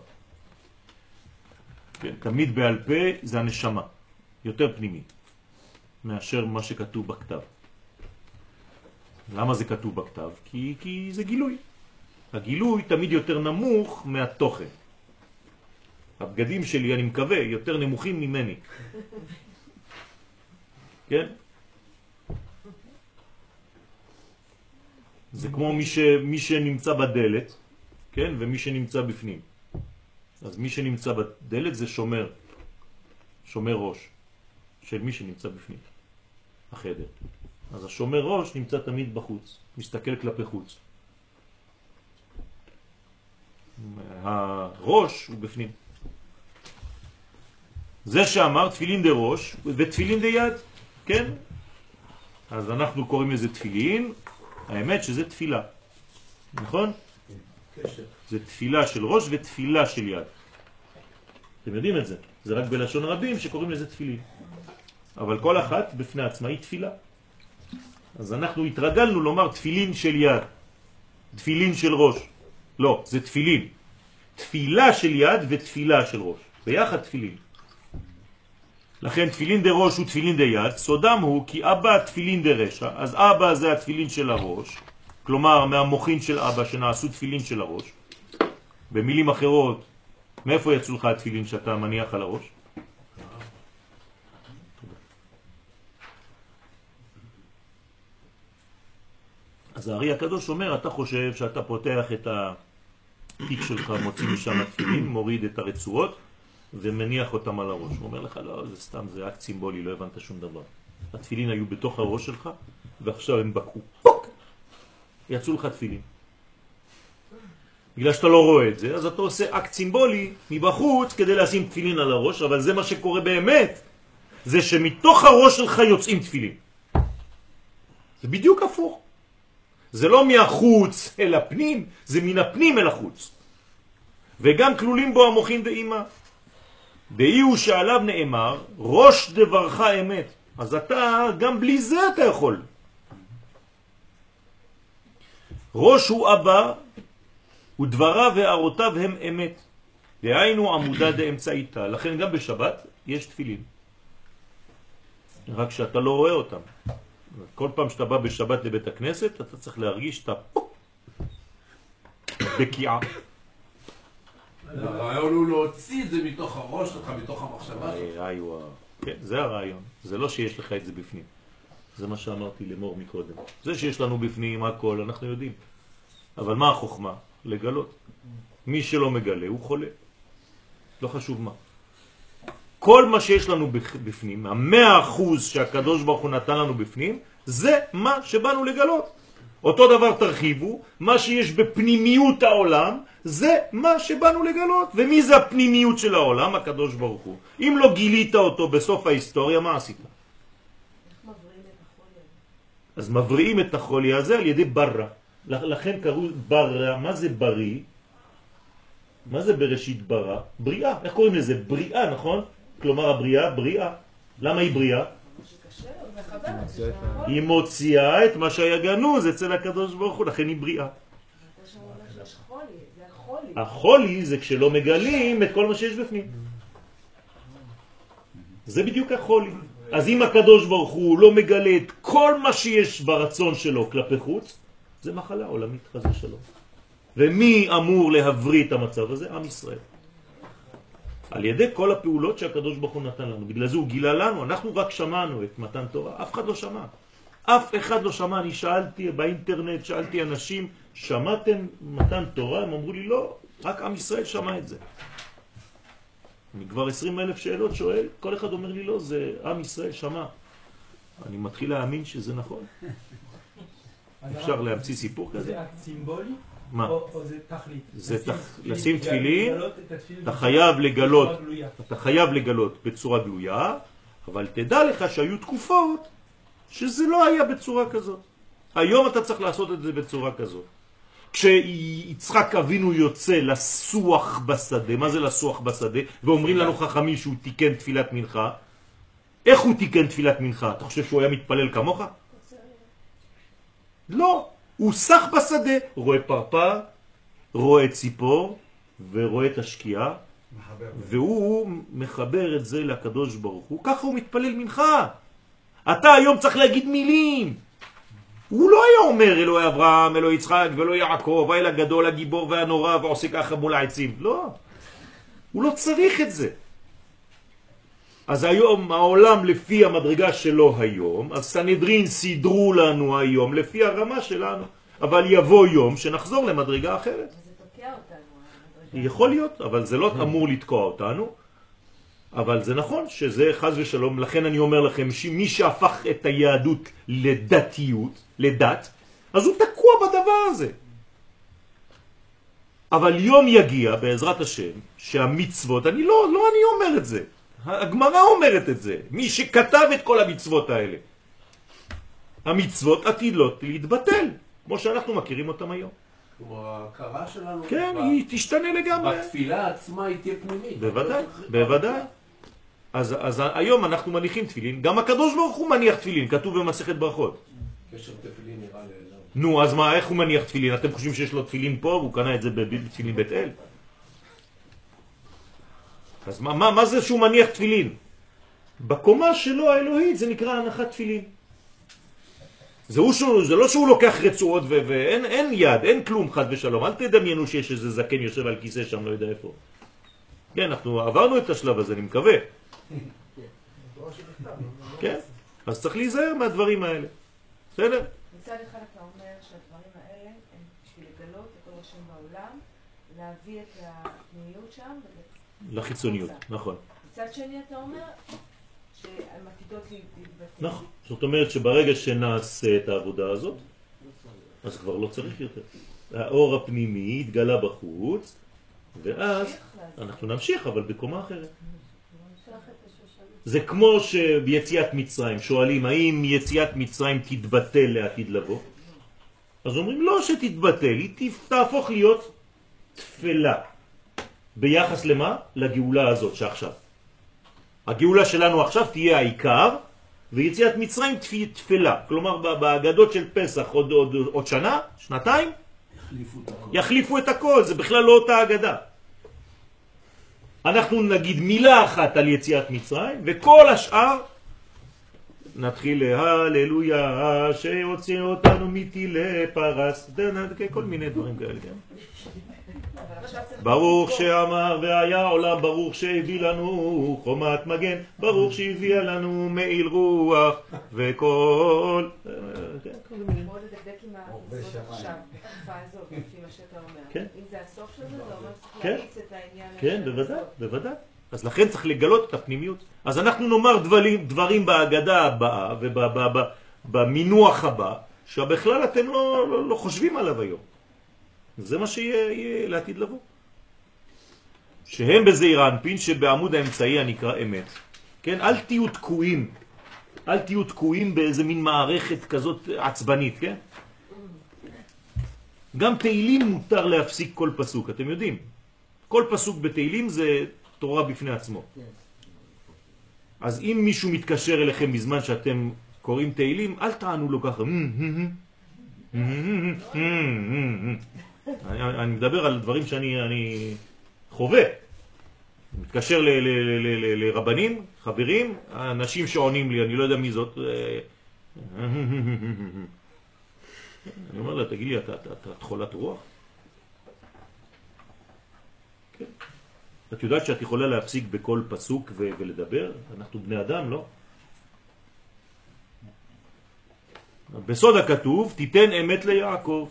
כן, תמיד בעל פה זה הנשמה, יותר פנימי, מאשר מה שכתוב בכתב. למה זה כתוב בכתב? כי זה גילוי. הגילוי תמיד יותר נמוך מהתוכן. הבגדים שלי, אני מקווה, יותר נמוכים ממני. כן? זה כמו מי שנמצא בדלת, כן? ומי שנמצא בפנים. אז מי שנמצא בדלת זה שומר ראש של מי שנמצא בפנים, החדר. אז השומר ראש נמצא תמיד בחוץ, מסתכל כלפי חוץ. הראש הוא בפנים. זה שאמר תפילין דה ראש ותפילין דה יד, כן? אז אנחנו קוראים לזה תפילין, האמת שזה תפילה, נכון? זה תפילה של ראש ותפילה של יד. אתם יודעים את זה, זה רק בלשון רבים שקוראים לזה תפילין. אבל כל אחת בפני עצמה היא תפילה. אז אנחנו התרגלנו לומר תפילין של יד, תפילין של ראש. לא, זה תפילין. תפילה של יד ותפילה של ראש. ביחד תפילין. לכן תפילין דה ראש ותפילין דה יד, סודם הוא כי אבא תפילין דה רשע. אז אבא זה התפילין של הראש, כלומר מהמוחין של אבא שנעשו תפילין של הראש. במילים אחרות, מאיפה יצאו לך התפילין שאתה מניח על הראש? אז הארי הקדוש אומר, אתה חושב שאתה פותח את התיק שלך, מוציא משם התפילין, מוריד את הרצועות ומניח אותם על הראש. הוא אומר לך, לא, זה סתם, זה אקט סימבולי, לא הבנת שום דבר. התפילין היו בתוך הראש שלך ועכשיו הם בקעו. יצאו לך תפילין. בגלל שאתה לא רואה את זה, אז אתה עושה אקט סימבולי מבחוץ כדי לשים תפילין על הראש, אבל זה מה שקורה באמת, זה שמתוך הראש שלך יוצאים תפילין. זה בדיוק הפוך. זה לא מהחוץ אל הפנים, זה מן הפנים אל החוץ. וגם כלולים בו המוחין דאמא. דאי הוא שעליו נאמר, ראש דברך אמת. אז אתה, גם בלי זה אתה יכול. ראש הוא אבא, ודבריו והערותיו הם אמת. דהיינו עמודה דאמצעיתה. לכן גם בשבת יש תפילין. רק שאתה לא רואה אותם. כל פעם שאתה בא בשבת לבית הכנסת, אתה צריך להרגיש שאתה בקיעה. הרעיון הוא להוציא את זה מתוך הראש שלך, מתוך המחשבה שלך. כן, זה הרעיון. זה לא שיש לך את זה בפנים. זה מה שאמרתי למור מקודם. זה שיש לנו בפנים הכל, אנחנו יודעים. אבל מה החוכמה? לגלות. מי שלא מגלה הוא חולה. לא חשוב מה. כל מה שיש לנו בפנים, 100% שהקדוש ברוך הוא נתן לנו בפנים, זה מה שבאנו לגלות. אותו דבר תרחיבו, מה שיש בפנימיות העולם, זה מה שבאנו לגלות. ומי זה הפנימיות של העולם? הקדוש ברוך הוא. אם לא גילית אותו בסוף ההיסטוריה, מה עשית? איך מבריאים את החולי הזה? אז מבריאים את החולי הזה על ידי ברא. לכן קראו ברא. מה זה בריא? מה זה בראשית ברא? בריאה. איך קוראים לזה? בריאה, נכון? כלומר הבריאה, בריאה. למה היא בריאה? היא מוציאה את מה שהיה גנוז אצל הקדוש ברוך הוא, לכן היא בריאה. החולי זה כשלא מגלים את כל מה שיש בפנים. זה בדיוק החולי. אז אם הקדוש ברוך הוא לא מגלה את כל מה שיש ברצון שלו כלפי חוץ, זה מחלה עולמית, חס ושלום. ומי אמור להבריא את המצב הזה? עם ישראל. על ידי כל הפעולות שהקדוש ברוך הוא נתן לנו. בגלל זה הוא גילה לנו, אנחנו רק שמענו את מתן תורה, אף אחד לא שמע. אף אחד לא שמע, אני שאלתי באינטרנט, שאלתי אנשים, שמעתם מתן תורה? הם אמרו לי לא, רק עם ישראל שמע את זה. אני כבר 20,000 שאלות שואל, כל אחד אומר לי לא, זה עם ישראל שמע. אני מתחיל להאמין שזה נכון. אפשר להמציא סיפור כזה? זה אקט סימבולי? מה? או זה תכלית? זה לשים תפילין, אתה חייב לגלות, אתה חייב לגלות בצורה גלויה, אבל תדע לך שהיו תקופות שזה לא היה בצורה כזאת. היום אתה צריך לעשות את זה בצורה כזאת. כשיצחק אבינו יוצא לסוח בשדה, מה זה לסוח בשדה? ואומרים לנו חכמים שהוא תיקן תפילת מנחה. איך הוא תיקן תפילת מנחה? אתה חושב שהוא היה מתפלל כמוך? לא, הוא סח בשדה, רואה פרפר, רואה ציפור ורואה את השקיעה, והוא מחבר את זה לקדוש ברוך הוא. ככה הוא מתפלל מנחה. אתה היום צריך להגיד מילים. הוא לא היה אומר אלוהי אברהם, אלוהי יצחק ואלוהי יעקב, האל הגדול, הגיבור והנורא, ועושה ככה מול העצים. לא, הוא לא צריך את זה. אז היום העולם לפי המדרגה שלו היום, אז סנהדרין סידרו לנו היום לפי הרמה שלנו, אבל יבוא יום שנחזור למדרגה אחרת. זה תוקע אותנו. יכול להיות, אבל זה לא אמור לתקוע אותנו. אבל זה נכון שזה חז ושלום, לכן אני אומר לכם שמי שהפך את היהדות לדתיות, לדת, אז הוא תקוע בדבר הזה. אבל יום יגיע בעזרת השם שהמצוות, לא אני אומר את זה, הגמרא אומרת את זה, מי שכתב את כל המצוות האלה, המצוות עתידות להתבטל, כמו שאנחנו מכירים אותם היום. כלומר, ההכרה שלנו... כן, היא תשתנה לגמרי. בתפילה עצמה היא תהיה פנימית. בוודאי, בוודאי. אז היום אנחנו מניחים תפילין, גם הקדוש ברוך הוא מניח תפילין, כתוב במסכת ברכות. קשר תפילין נראה לי. נו, אז מה, איך הוא מניח תפילין? אתם חושבים שיש לו תפילין פה, והוא קנה את זה בתפילין בית אל? אז מה זה שהוא מניח תפילין? בקומה שלו האלוהית זה נקרא הנחת תפילין. זה לא שהוא לוקח רצועות ואין יד, אין כלום חד ושלום. אל תדמיינו שיש איזה זקן יושב על כיסא שם, לא יודע איפה. כן, אנחנו עברנו את השלב הזה, אני מקווה. כן, אז צריך להיזהר מהדברים האלה. בסדר? מצד אחד אתה אומר שהדברים האלה הם בשביל לגלות את אור השם בעולם, להביא את הפנימיות שם לחיצוניות, נכון. מצד שני אתה אומר שהן עתידות להתבטא. נכון, זאת אומרת שברגע שנעשה את העבודה הזאת, אז כבר לא צריך יותר. האור הפנימי התגלה בחוץ, ואז אנחנו נמשיך, אבל בקומה אחרת. זה כמו שביציאת מצרים שואלים, האם יציאת מצרים תתבטל לעתיד לבוא? אז אומרים לא שתתבטל, היא תהפוך להיות תפלה. ביחס למה? לגאולה הזאת שעכשיו. הגאולה שלנו עכשיו תהיה העיקר, ויציאת מצרים תהיה תפלה. כלומר, בהגדות של פסח עוד שנה, שנתיים, יחליפו את הכל, זה בכלל לא אותה הגדה. אנחנו נגיד מילה אחת על יציאת מצרים, וכל השאר נתחיל להללויה שיוצא אותנו מתילי פרס, כל מיני דברים כאלה. ברוך שאמר והיה עולם, ברוך שהביא לנו חומת מגן, ברוך שהביא לנו מעיל רוח וכל... בוא נדקדק עם המצוות עכשיו, התקופה הזאת, לפי מה שאתה אומר. אם זה הסוף של זה, זה אומר צריך להאיץ את העניין. כן, בוודאי, בוודאי. אז לכן צריך לגלות את הפנימיות. אז אנחנו נאמר דברים בהגדה הבאה ובמינוח הבא, שבכלל אתם לא חושבים עליו היום. זה מה שיהיה לעתיד לבוא. שהם בזעיר אנפין שבעמוד האמצעי הנקרא אמת. כן, אל תהיו תקועים. אל תהיו תקועים באיזה מין מערכת כזאת עצבנית, כן? גם תהילים מותר להפסיק כל פסוק, אתם יודעים. כל פסוק בתהילים זה תורה בפני עצמו. אז אם מישהו מתקשר אליכם בזמן שאתם קוראים תהילים, אל תענו לו ככה. אני מדבר על דברים שאני חווה. מתקשר לרבנים, חברים, אנשים שעונים לי, אני לא יודע מי זאת. אני אומר לה, תגיד לי, את חולת רוח? כן. את יודעת שאת יכולה להפסיק בכל פסוק ולדבר? אנחנו בני אדם, לא? בסוד הכתוב, תיתן אמת ליעקב.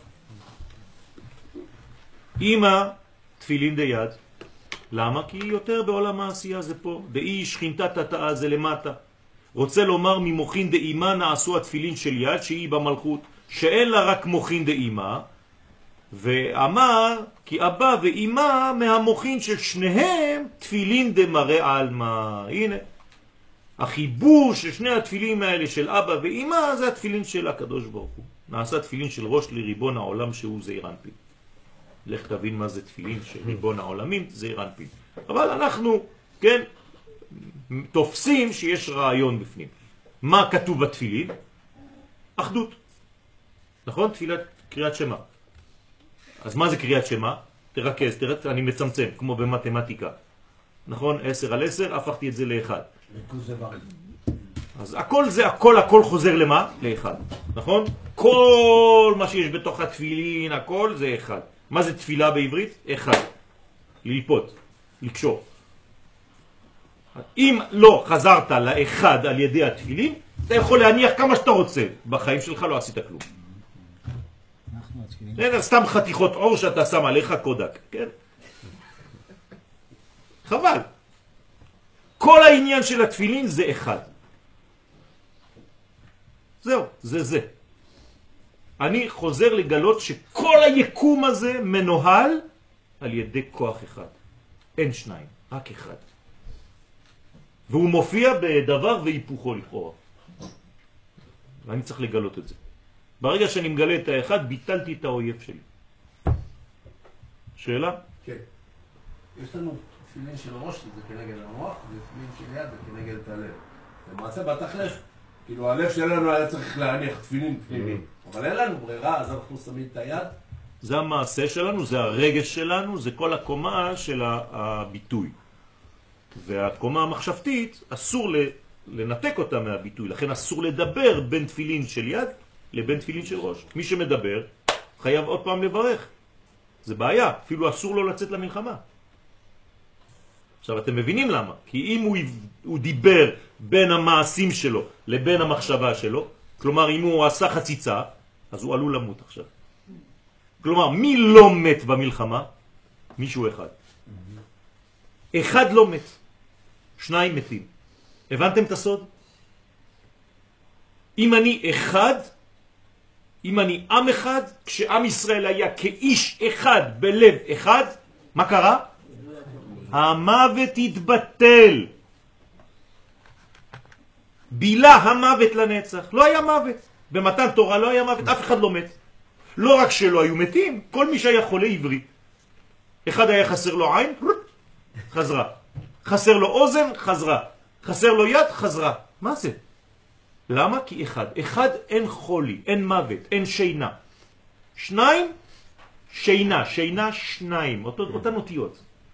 אמא תפילין דיד. למה? כי יותר בעולם העשייה זה פה. דאי שכינתת תתאה זה למטה. רוצה לומר ממוחין דאימה נעשו התפילין של יד שהיא במלכות, שאין לה רק מוחין דאימה, ואמר כי אבא ואימא מהמוחין של שניהם תפילין דמראה עלמא. הנה, החיבור של שני התפילים האלה של אבא ואימא זה התפילין של הקדוש ברוך הוא. נעשה תפילין של ראש לריבון העולם שהוא זעיר אנפין. לך תבין מה זה תפילין של ריבון העולמים, זעיר אנפין. אבל אנחנו, כן, תופסים שיש רעיון בפנים. מה כתוב בתפילין? אחדות. נכון? תפילת קריאת שמה. אז מה זה קריאת שמה? תרכז, תראה, אני מצמצם, כמו במתמטיקה. נכון? 10 על 10, הפכתי את זה לאחד. אז הכל חוזר למה? לאחד. נכון? כל מה שיש בתוך התפילין, הכל זה אחד. מה זה תפילה בעברית? אחד. ללפות, לקשור. אם לא חזרת לאחד על ידי התפילין, אתה יכול להניח כמה שאתה רוצה. בחיים שלך לא עשית כלום. זה סתם חתיכות אור שאתה שם עליך קודק, כן? חבל. כל העניין של התפילין זה אחד. זהו, זה. אני חוזר לגלות שכל היקום הזה מנוהל על ידי כוח אחד. אין שניים, רק אחד. והוא מופיע בדבר והיפוכו לכאורה. ואני צריך לגלות את זה. ברגע שאני מגלה את האחד, ביטלתי את האויב שלי. שאלה? כן. יש לנו תפילין של ראש, זה כנגד המוח, ותפילין של יד, זה כנגד את הלב. למעשה בתכלס, כאילו הלב שלנו היה צריך להניח תפילין פנימיים. אבל אין לנו ברירה, אז אנחנו שמים את היד. זה המעשה שלנו, זה הרגש שלנו, זה כל הקומה של הביטוי. והקומה המחשבתית, אסור לנתק אותה מהביטוי, לכן אסור לדבר בין תפילין של יד לבין תפילין של ראש. מי שמדבר חייב עוד פעם לברך. זה בעיה, אפילו אסור לו לצאת למלחמה. עכשיו אתם מבינים למה? כי אם הוא דיבר בין המעשים שלו לבין המחשבה שלו, כלומר אם הוא עשה חציצה, אז הוא עלול למות עכשיו. כלומר, מי לא מת במלחמה? מישהו אחד. אחד לא מת, שניים מתים. הבנתם את הסוד? אם אני אחד, אם אני עם אחד, כשעם ישראל היה כאיש אחד בלב אחד, מה קרה? המוות התבטל. בילה המוות לנצח. לא היה מוות. במתן תורה לא היה מוות, אף אחד לא מת. לא רק שלא היו מתים, כל מי שהיה חולה עברי. אחד היה חסר לו עין, חזרה. חסר לו אוזן, חזרה. חסר לו יד, חזרה. מה זה? למה? כי אחד. אחד אין חולי, אין מוות, אין שינה. שניים, שינה. שינה שניים. אותן אותיות.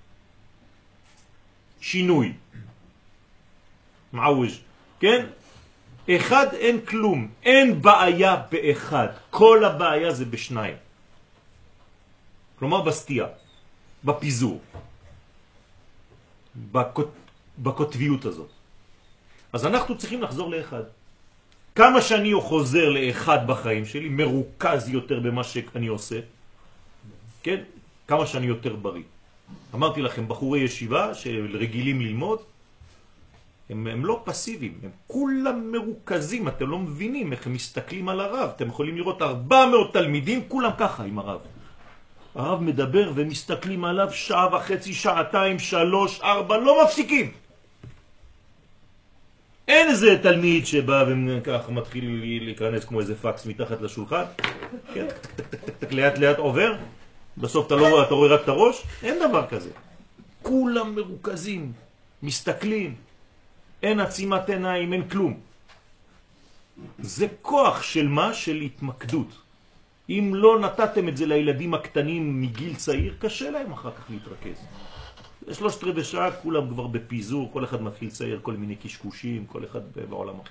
שינוי. מעווש. כן? אחד אין כלום. אין בעיה באחד. כל הבעיה זה בשניים. כלומר בסתייה. בפיזור. בקוטביות הזאת. אז אנחנו צריכים לחזור לאחד. כמה שאני חוזר לאחד בחיים שלי, מרוכז יותר במה שאני עושה, כן? כמה שאני יותר בריא. אמרתי לכם, בחורי ישיבה שרגילים ללמוד, הם לא פסיביים, הם כולם מרוכזים, אתם לא מבינים איך הם מסתכלים על הרב. אתם יכולים לראות 400 תלמידים, כולם ככה עם הרב. הרב מדבר ומסתכלים עליו שעה וחצי, שעתיים, 3, 4, לא מפסיקים. אין איזה תלמיד שבא וככה מתחיל להיכנס כמו איזה פקס מתחת לשולחן, כן? לאט לאט עובר, בסוף אתה רואה רק את הראש, אין דבר כזה. כולם מרוכזים, מסתכלים, אין עצימת עיניים, אין כלום. זה כוח של מה? של התמקדות. אם לא נתתם את זה לילדים הקטנים מגיל צעיר, קשה להם אחר כך להתרכז. 3/4 שעה כולם כבר בפיזור, כל אחד מתחיל לצייר כל מיני קשקושים, כל אחד בעולם אחר.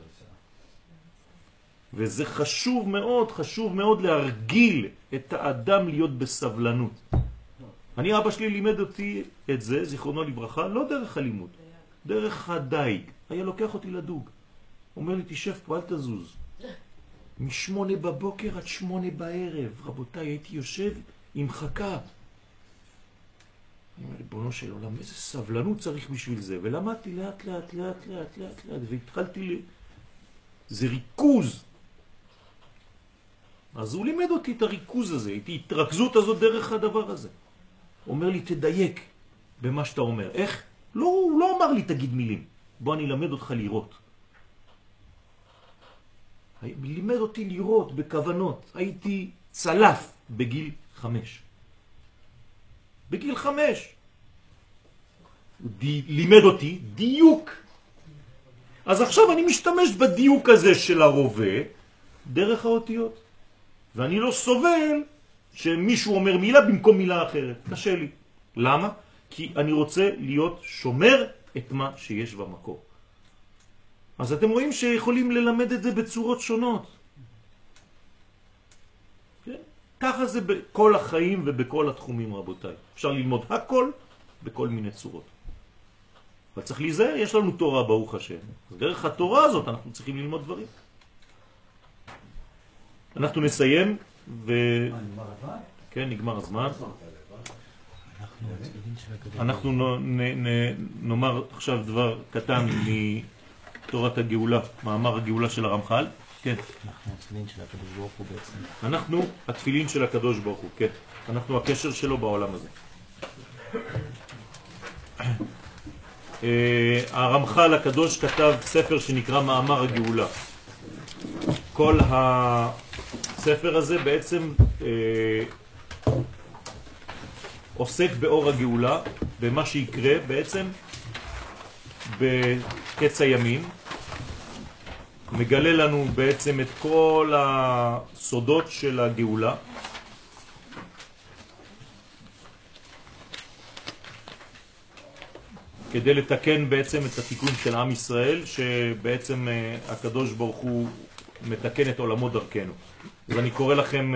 וזה חשוב מאוד להרגיל את האדם להיות בסבלנות. אבא שלי לימד אותי את זה, זיכרונו לברכה, לא דרך הלימוד, דרך הדייג. היה לוקח אותי לדוג. אומר לי, תשב פה, אל תזוז. מ8 בבוקר עד 8 בערב, רבותיי, הייתי יושב עם חכה. אני אומר, ריבונו של עולם, איזה סבלנות צריך בשביל זה. ולמדתי לאט לאט, לאט לאט, לאט לאט, והתחלתי זה ריכוז. אז הוא לימד אותי את הריכוז הזה, את ההתרכזות הזאת דרך הדבר הזה. הוא אומר לי, תדייק במה שאתה אומר. איך? לא, הוא לא אמר לי, תגיד מילים. בוא אני אלמד אותך לראות. לימד אותי לראות בכוונות. הייתי צלף בגיל 5. בגיל 5. הוא לימד אותי דיוק. אז עכשיו אני משתמש בדיוק הזה של הרובה דרך האותיות. ואני לא סובל שמישהו אומר מילה במקום מילה אחרת. קשה לי. למה? כי אני רוצה להיות שומר את מה שיש במקור. אז אתם רואים שיכולים ללמד את זה בצורות שונות. כן? ככה זה בכל החיים ובכל התחומים, רבותיי. אפשר ללמוד הכל בכל מיני צורות. אבל צריך להיזהר, יש לנו תורה ברוך השם. דרך התורה הזאת אנחנו צריכים ללמוד דברים. אנחנו נסיים כן, נגמר הזמן. אנחנו נאמר עכשיו דבר קטן מתורת הגאולה, מאמר הגאולה של הרמח"ל. כן. אנחנו התפילין של הקדוש ברוך הוא בעצם. אנחנו התפילין של הקדוש ברוך הוא, כן. אנחנו הקשר שלו בעולם הזה. הרמח"ל הקדוש כתב ספר שנקרא מאמר הגאולה. כל הספר הזה בעצם עוסק באור הגאולה, במה שיקרה בעצם בקץ הימים, מגלה לנו בעצם את כל הסודות של הגאולה. כדי לתקן בעצם את התיקון של עם ישראל, שבעצם הקדוש ברוך הוא מתקן את עולמו דרכנו. אז אני קורא לכם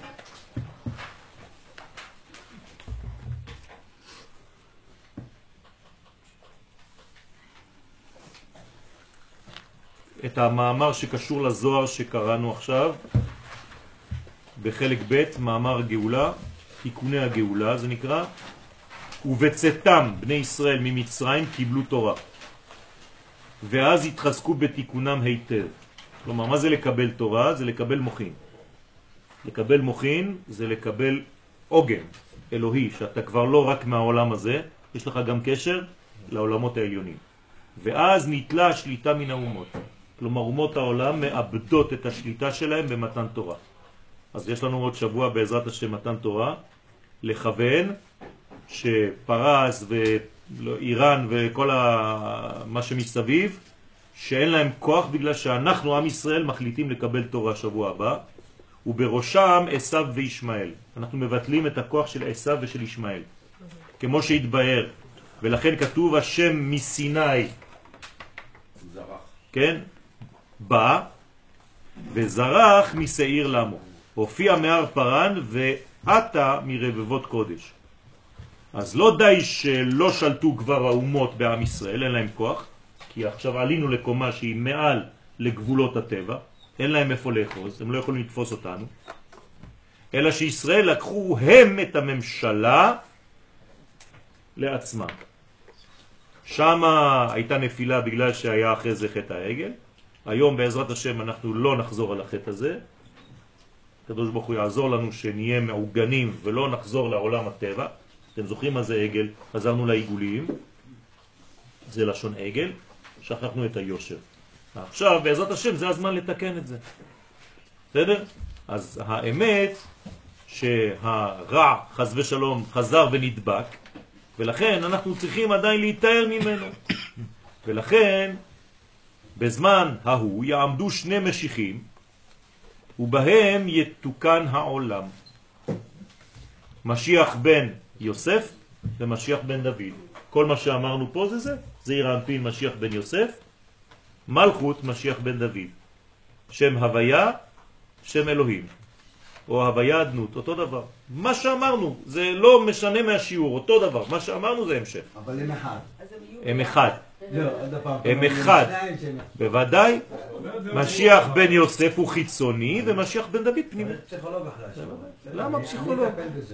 את המאמר שקשור לזוהר שקראנו עכשיו, בחלק ב', מאמר הגאולה, תיקוני הגאולה, זה נקרא, ובצאתם בני ישראל ממצרים קיבלו תורה, ואז התחזקו בתיקונם היטב. כלומר, מה זה לקבל תורה? זה לקבל מוחין. לקבל מוחין זה לקבל עוגן אלוהי, שאתה כבר לא רק מהעולם הזה, יש לך גם קשר לעולמות העליונים. ואז נטלה השליטה מן האומות. כלומר, אומות העולם מאבדות את השליטה שלהם במתן תורה. אז יש לנו עוד שבוע בעזרת השם מתן תורה, לכוון שפרס ואיראן וכל מה שמסביב, שאין להם כוח בגלל שאנחנו, עם ישראל, מחליטים לקבל תורה שבוע הבא, ובראשם עשיו וישמעאל. אנחנו מבטלים את הכוח של עשיו ושל ישמעאל, כמו שהתבהר. ולכן כתוב השם מסיני, כן? בא וזרח משעיר למו, הופיע מהר פרן ועתה מרבבות קודש. אז לא די שלא שלטו כבר האומות בעם ישראל, אין להם כוח, כי עכשיו עלינו לקומה שהיא מעל לגבולות הטבע, אין להם איפה לאחוז, הם לא יכולים לתפוס אותנו, אלא שישראל לקחו הם את הממשלה לעצמם. שמה הייתה נפילה בגלל שהיה אחרי זה חטא העגל. היום בעזרת השם אנחנו לא נחזור על החטא הזה. הקדוש ברוך הוא יעזור לנו שנהיה מעוגנים ולא נחזור לעולם הטבע. אתם זוכרים מה זה עגל? חזרנו לעיגולים, זה לשון עגל, שכחנו את היושר. עכשיו בעזרת השם זה הזמן לתקן את זה. בסדר? אז האמת שהרע חס ושלום חזר ונדבק, ולכן אנחנו צריכים עדיין להתאר ממנו. ולכן בזמן ההוא יעמדו שני משיחים ובהם יתוקן העולם, משיח בן יוסף ומשיח בן דוד. כל מה שאמרנו פה זה זעיר אנפין משיח בן יוסף, מלכות משיח בן דוד, שם הוויה שם אלוהים, או הוויה אדנות, אותו דבר. מה שאמרנו זה לא משנה מהשיעור, אותו דבר, מה שאמרנו זה המשך. אבל הם אחד. הם אחד. הם אחד. בוודאי, משיח בן יוסף הוא חיצוני ומשיח בן דוד פנימי. למה פסיכולוג?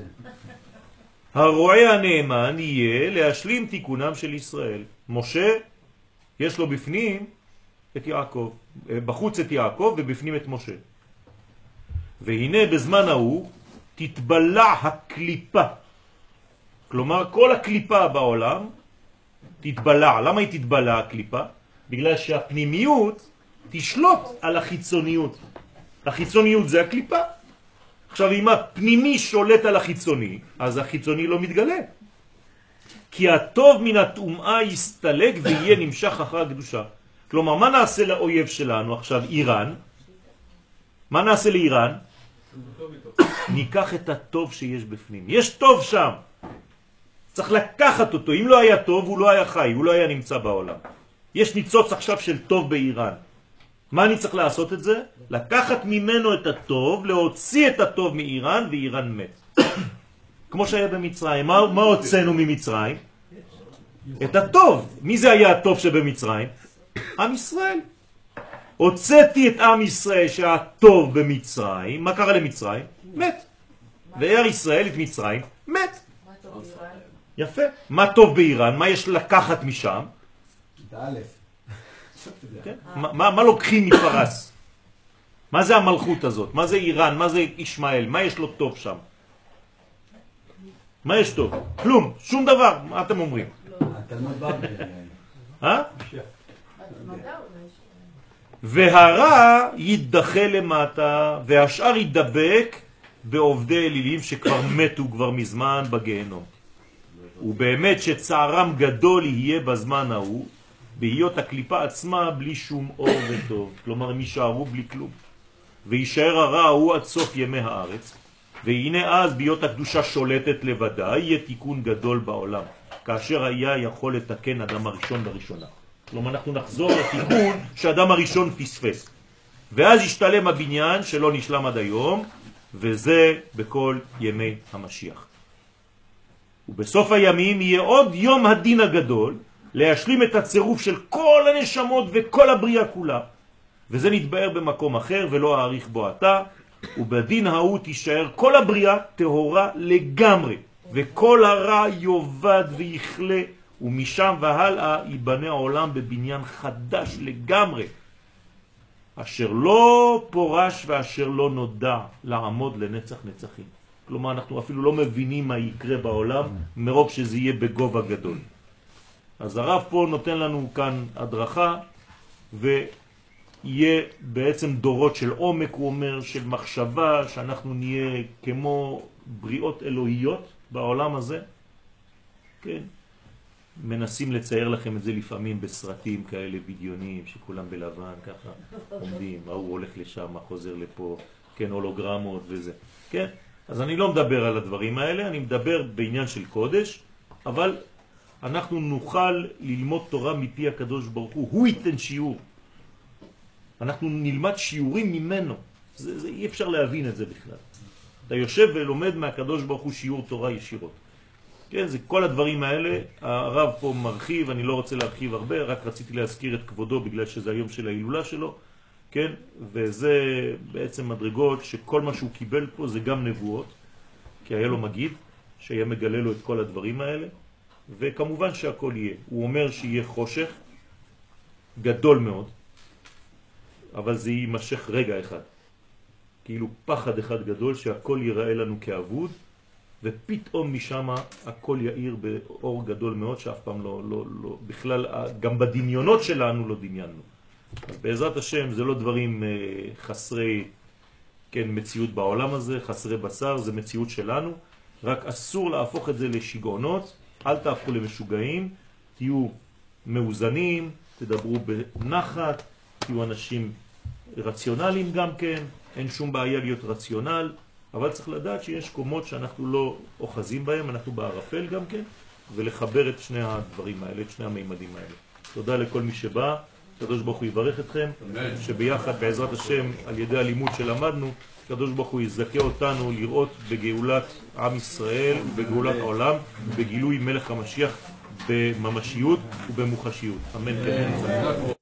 הרועה הנאמן יהיה להשלים תיקונם של ישראל. משה יש לו בפנים את יעקב, בחוץ את יעקב ובפנים את משה. והנה בזמן ההוא תתבלע הקליפה. כלומר כל הקליפה בעולם תתבלע. למה היא תתבלע הקליפה? בגלל שהפנימיות תשלוט על החיצוניות. החיצוניות זה הקליפה. עכשיו אם הפנימי שולט על החיצוני, אז החיצוני לא מתגלה. כי הטוב מן הטומאה יסתלק ויהיה נמשך אחר הקדושה. כלומר, מה נעשה לאויב שלנו עכשיו, איראן? מה נעשה לאיראן? ניקח את הטוב שיש בפנים. יש טוב שם. צריך לקחת אותו. אם לא היה טוב, הוא לא היה חי, הוא לא היה נמצא בעולם. יש ניצוץ עכשיו של טוב באיראן. מה אני צריך לעשות את זה? לקחת ממנו את הטוב, להוציא את הטוב מאיראן, ואיראן מת. כמו שהיה במצרים. מה הוצאנו ממצרים? את הטוב. מי זה היה הטוב שבמצרים? עם ישראל. הוצאתי את עם ישראל שהטוב במצרים. מה קרה למצרים? מת. ואר ישראל את מצרים מת. יפה. מה טוב באיראן? מה יש לקחת משם? מה לוקחים מפרס? מה זה המלכות הזאת? מה זה איראן? מה זה ישמעאל? מה יש לו טוב שם? מה יש טוב? כלום, שום דבר. מה אתם אומרים? והרע ידחה למטה והשאר ידבק בעובדי אלילים שכבר מתו כבר מזמן בגיהנום. ובאמת שצערם גדול יהיה בזמן ההוא בהיות הקליפה עצמה בלי שום אור וטוב. כלומר הם יישארו בלי כלום וישאר הרע הוא עד סוף ימי הארץ. והנה אז בהיות הקדושה שולטת לבדה יהיה תיקון גדול בעולם כאשר היה יכול לתקן אדם הראשון בראשונה. כלומר אנחנו נחזור לתיקון שאדם הראשון פספס ואז ישתלם הבניין שלא נשלם עד היום, וזה בכל ימי המשיח. ובסוף הימים יהיה עוד יום הדין הגדול להשלים את הצירוף של כל הנשמות וכל הבריאה כולה, וזה נתבאר במקום אחר ולא אאריך בו עתה. ובדין ההוא תישאר כל הבריאה טהורה לגמרי וכל הרע יובד ויכלה, ומשם והלאה ייבנה העולם בבניין חדש לגמרי אשר לא פורש ואשר לא נודע לעמוד לנצח נצחים. כלומר אנחנו אפילו לא מבינים מה יקרה בעולם מרוב שזה יהיה בגובה גדול. אז הרב פה נותן לנו כאן הדרכה ויהיה בעצם דורות של עומק, הוא אומר, של מחשבה, שאנחנו נהיה כמו בריאות אלוהיות בעולם הזה. כן, מנסים לצייר לכם את זה לפעמים בסרטים כאלה בדיונים שכולם בלבן ככה עומדים, הוא הולך לשם, חוזר לפה, כן, הולוגרמות וזה. כן, אז אני לא מדבר על הדברים האלה, אני מדבר בעניין של קודש, אבל אנחנו נוכל ללמוד תורה מפי הקדוש ברוך הוא ייתן שיעור. אנחנו נלמד שיעורים ממנו. אי אפשר להבין את זה בכלל. אתה יושב ולומד מהקדוש ברוך הוא שיעור תורה ישירות. כן, זה כל הדברים האלה, הרב פה מרחיב, אני לא רוצה להרחיב הרבה, רק רציתי להזכיר את כבודו בגלל שזה היום של ההילולה שלו, כן, וזה בעצם מדרגות שכל מה שהוא קיבל פה זה גם נבואות, כי היה לו מגיד שהיה מגלה לו את כל הדברים האלה, וכמובן שהכל יהיה. הוא אומר שיהיה חושך גדול מאוד, אבל זה יימשך רגע אחד, כאילו פחד אחד גדול שהכל ייראה לנו כאבוד, ופתאום משם הכל יאיר באור גדול מאוד שאף פעם לא בכלל, גם בדמיונות שלנו לא דמיינו. אז בעזרת השם זה לא דברים חסרי, כן, מציאות בעולם הזה, חסרי בשר, זה מציאות שלנו, רק אסור להפוך את זה לשגעונות, אל תהפכו למשוגעים, תהיו מאוזנים, תדברו בנחת, תהיו אנשים רציונליים גם כן, אין שום בעיה להיות רציונל, אבל צריך לדעת שיש קומות שאנחנו לא אוחזים בהם, אנחנו בערפל גם כן, ולחבר את שני הדברים האלה, את שני המימדים האלה. תודה לכל מי שבא, קדוש ברוך הוא יברך אתכם, שביחד בעזרת השם על ידי הלימוד שלמדנו, קדוש ברוך הוא יזכה אותנו לראות בגאולת עם ישראל, בגאולת העולם, בגילוי מלך המשיח בממשיות ובמוחשיות. אמן.